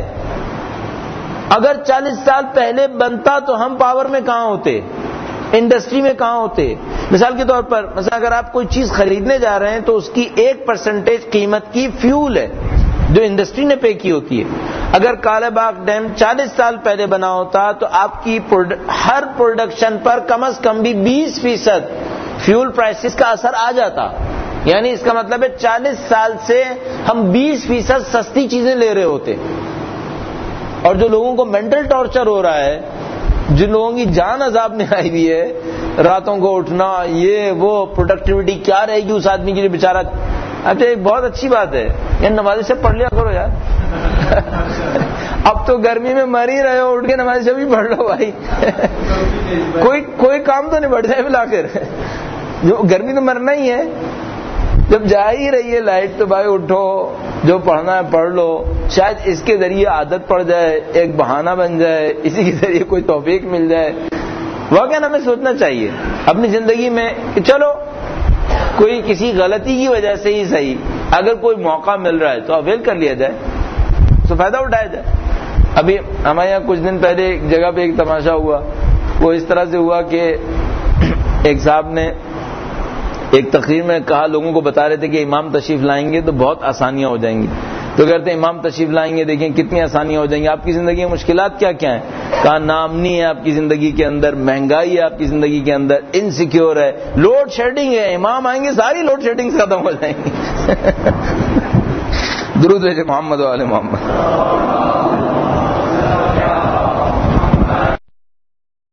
اگر 40 سال پہلے بنتا تو ہم پاور میں کہاں ہوتے، انڈسٹری میں کہاں ہوتے. مثال کے طور پر مثلا اگر آپ کوئی چیز خریدنے جا رہے ہیں تو اس کی 1% قیمت کی فیول ہے جو انڈسٹری نے پے کی ہوتی ہے. اگر کالے باغ ڈیم 40 سال پہلے بنا ہوتا تو آپ کی ہر پروڈکشن پر کم از کم بھی 20% فیول پرائسز کا اثر آ جاتا. یعنی اس کا مطلب ہے 40 سال سے ہم 20% سستی چیزیں لے رہے ہوتے. اور جو لوگوں کو مینٹل ٹارچر ہو رہا ہے، جن لوگوں کی جان عذاب میں آئی ہوئی ہے، راتوں کو اٹھنا، یہ وہ پروڈکٹیوٹی کیا رہے گی اس آدمی کے لیے بیچارہ. اچھا ایک بہت اچھی بات ہے، یہ نمازی سے پڑھ لیا کرو یار. اب تو گرمی میں مر ہی رہے ہو، اٹھ کے نماز شب ہی پڑھ لو بھائی. کوئی کام تو نہیں بڑھ جائے بلا کر، جو گرمی تو مرنا ہی ہے. جب جا ہی رہی ہے لائٹ تو بھائی اٹھو، جو پڑھنا ہے پڑھ لو. شاید اس کے ذریعے عادت پڑ جائے، ایک بہانہ بن جائے، اسی کے ذریعے کوئی توفیق مل جائے. واقعا ہمیں سوچنا چاہیے اپنی زندگی میں کہ چلو کوئی کسی غلطی کی وجہ سے ہی صحیح، اگر کوئی موقع مل رہا ہے تو اویل کر لیا جائے، تو فائدہ اٹھایا جائے. ابھی ہمارے یہاں کچھ دن پہلے ایک جگہ پہ ایک تماشا ہوا. وہ اس طرح سے ہوا کہ ایک صاحب نے ایک تقریر میں کہا، لوگوں کو بتا رہے تھے کہ امام تشریف لائیں گے تو بہت آسانیاں ہو جائیں گی. تو کہتے ہیں امام تشریف لائیں گے دیکھیں کتنی آسانیاں ہو جائیں گی. آپ کی زندگی میں مشکلات کیا کیا ہیں؟ کہا نامنی ہے آپ کی زندگی کے اندر، مہنگائی ہے آپ کی زندگی کے اندر، انسیکیور ہے، لوڈ شیڈنگ ہے. امام آئیں گے ساری لوڈ شیڈنگ ختم ہو جائیں گی. درود بھیجے محمد و آل محمد.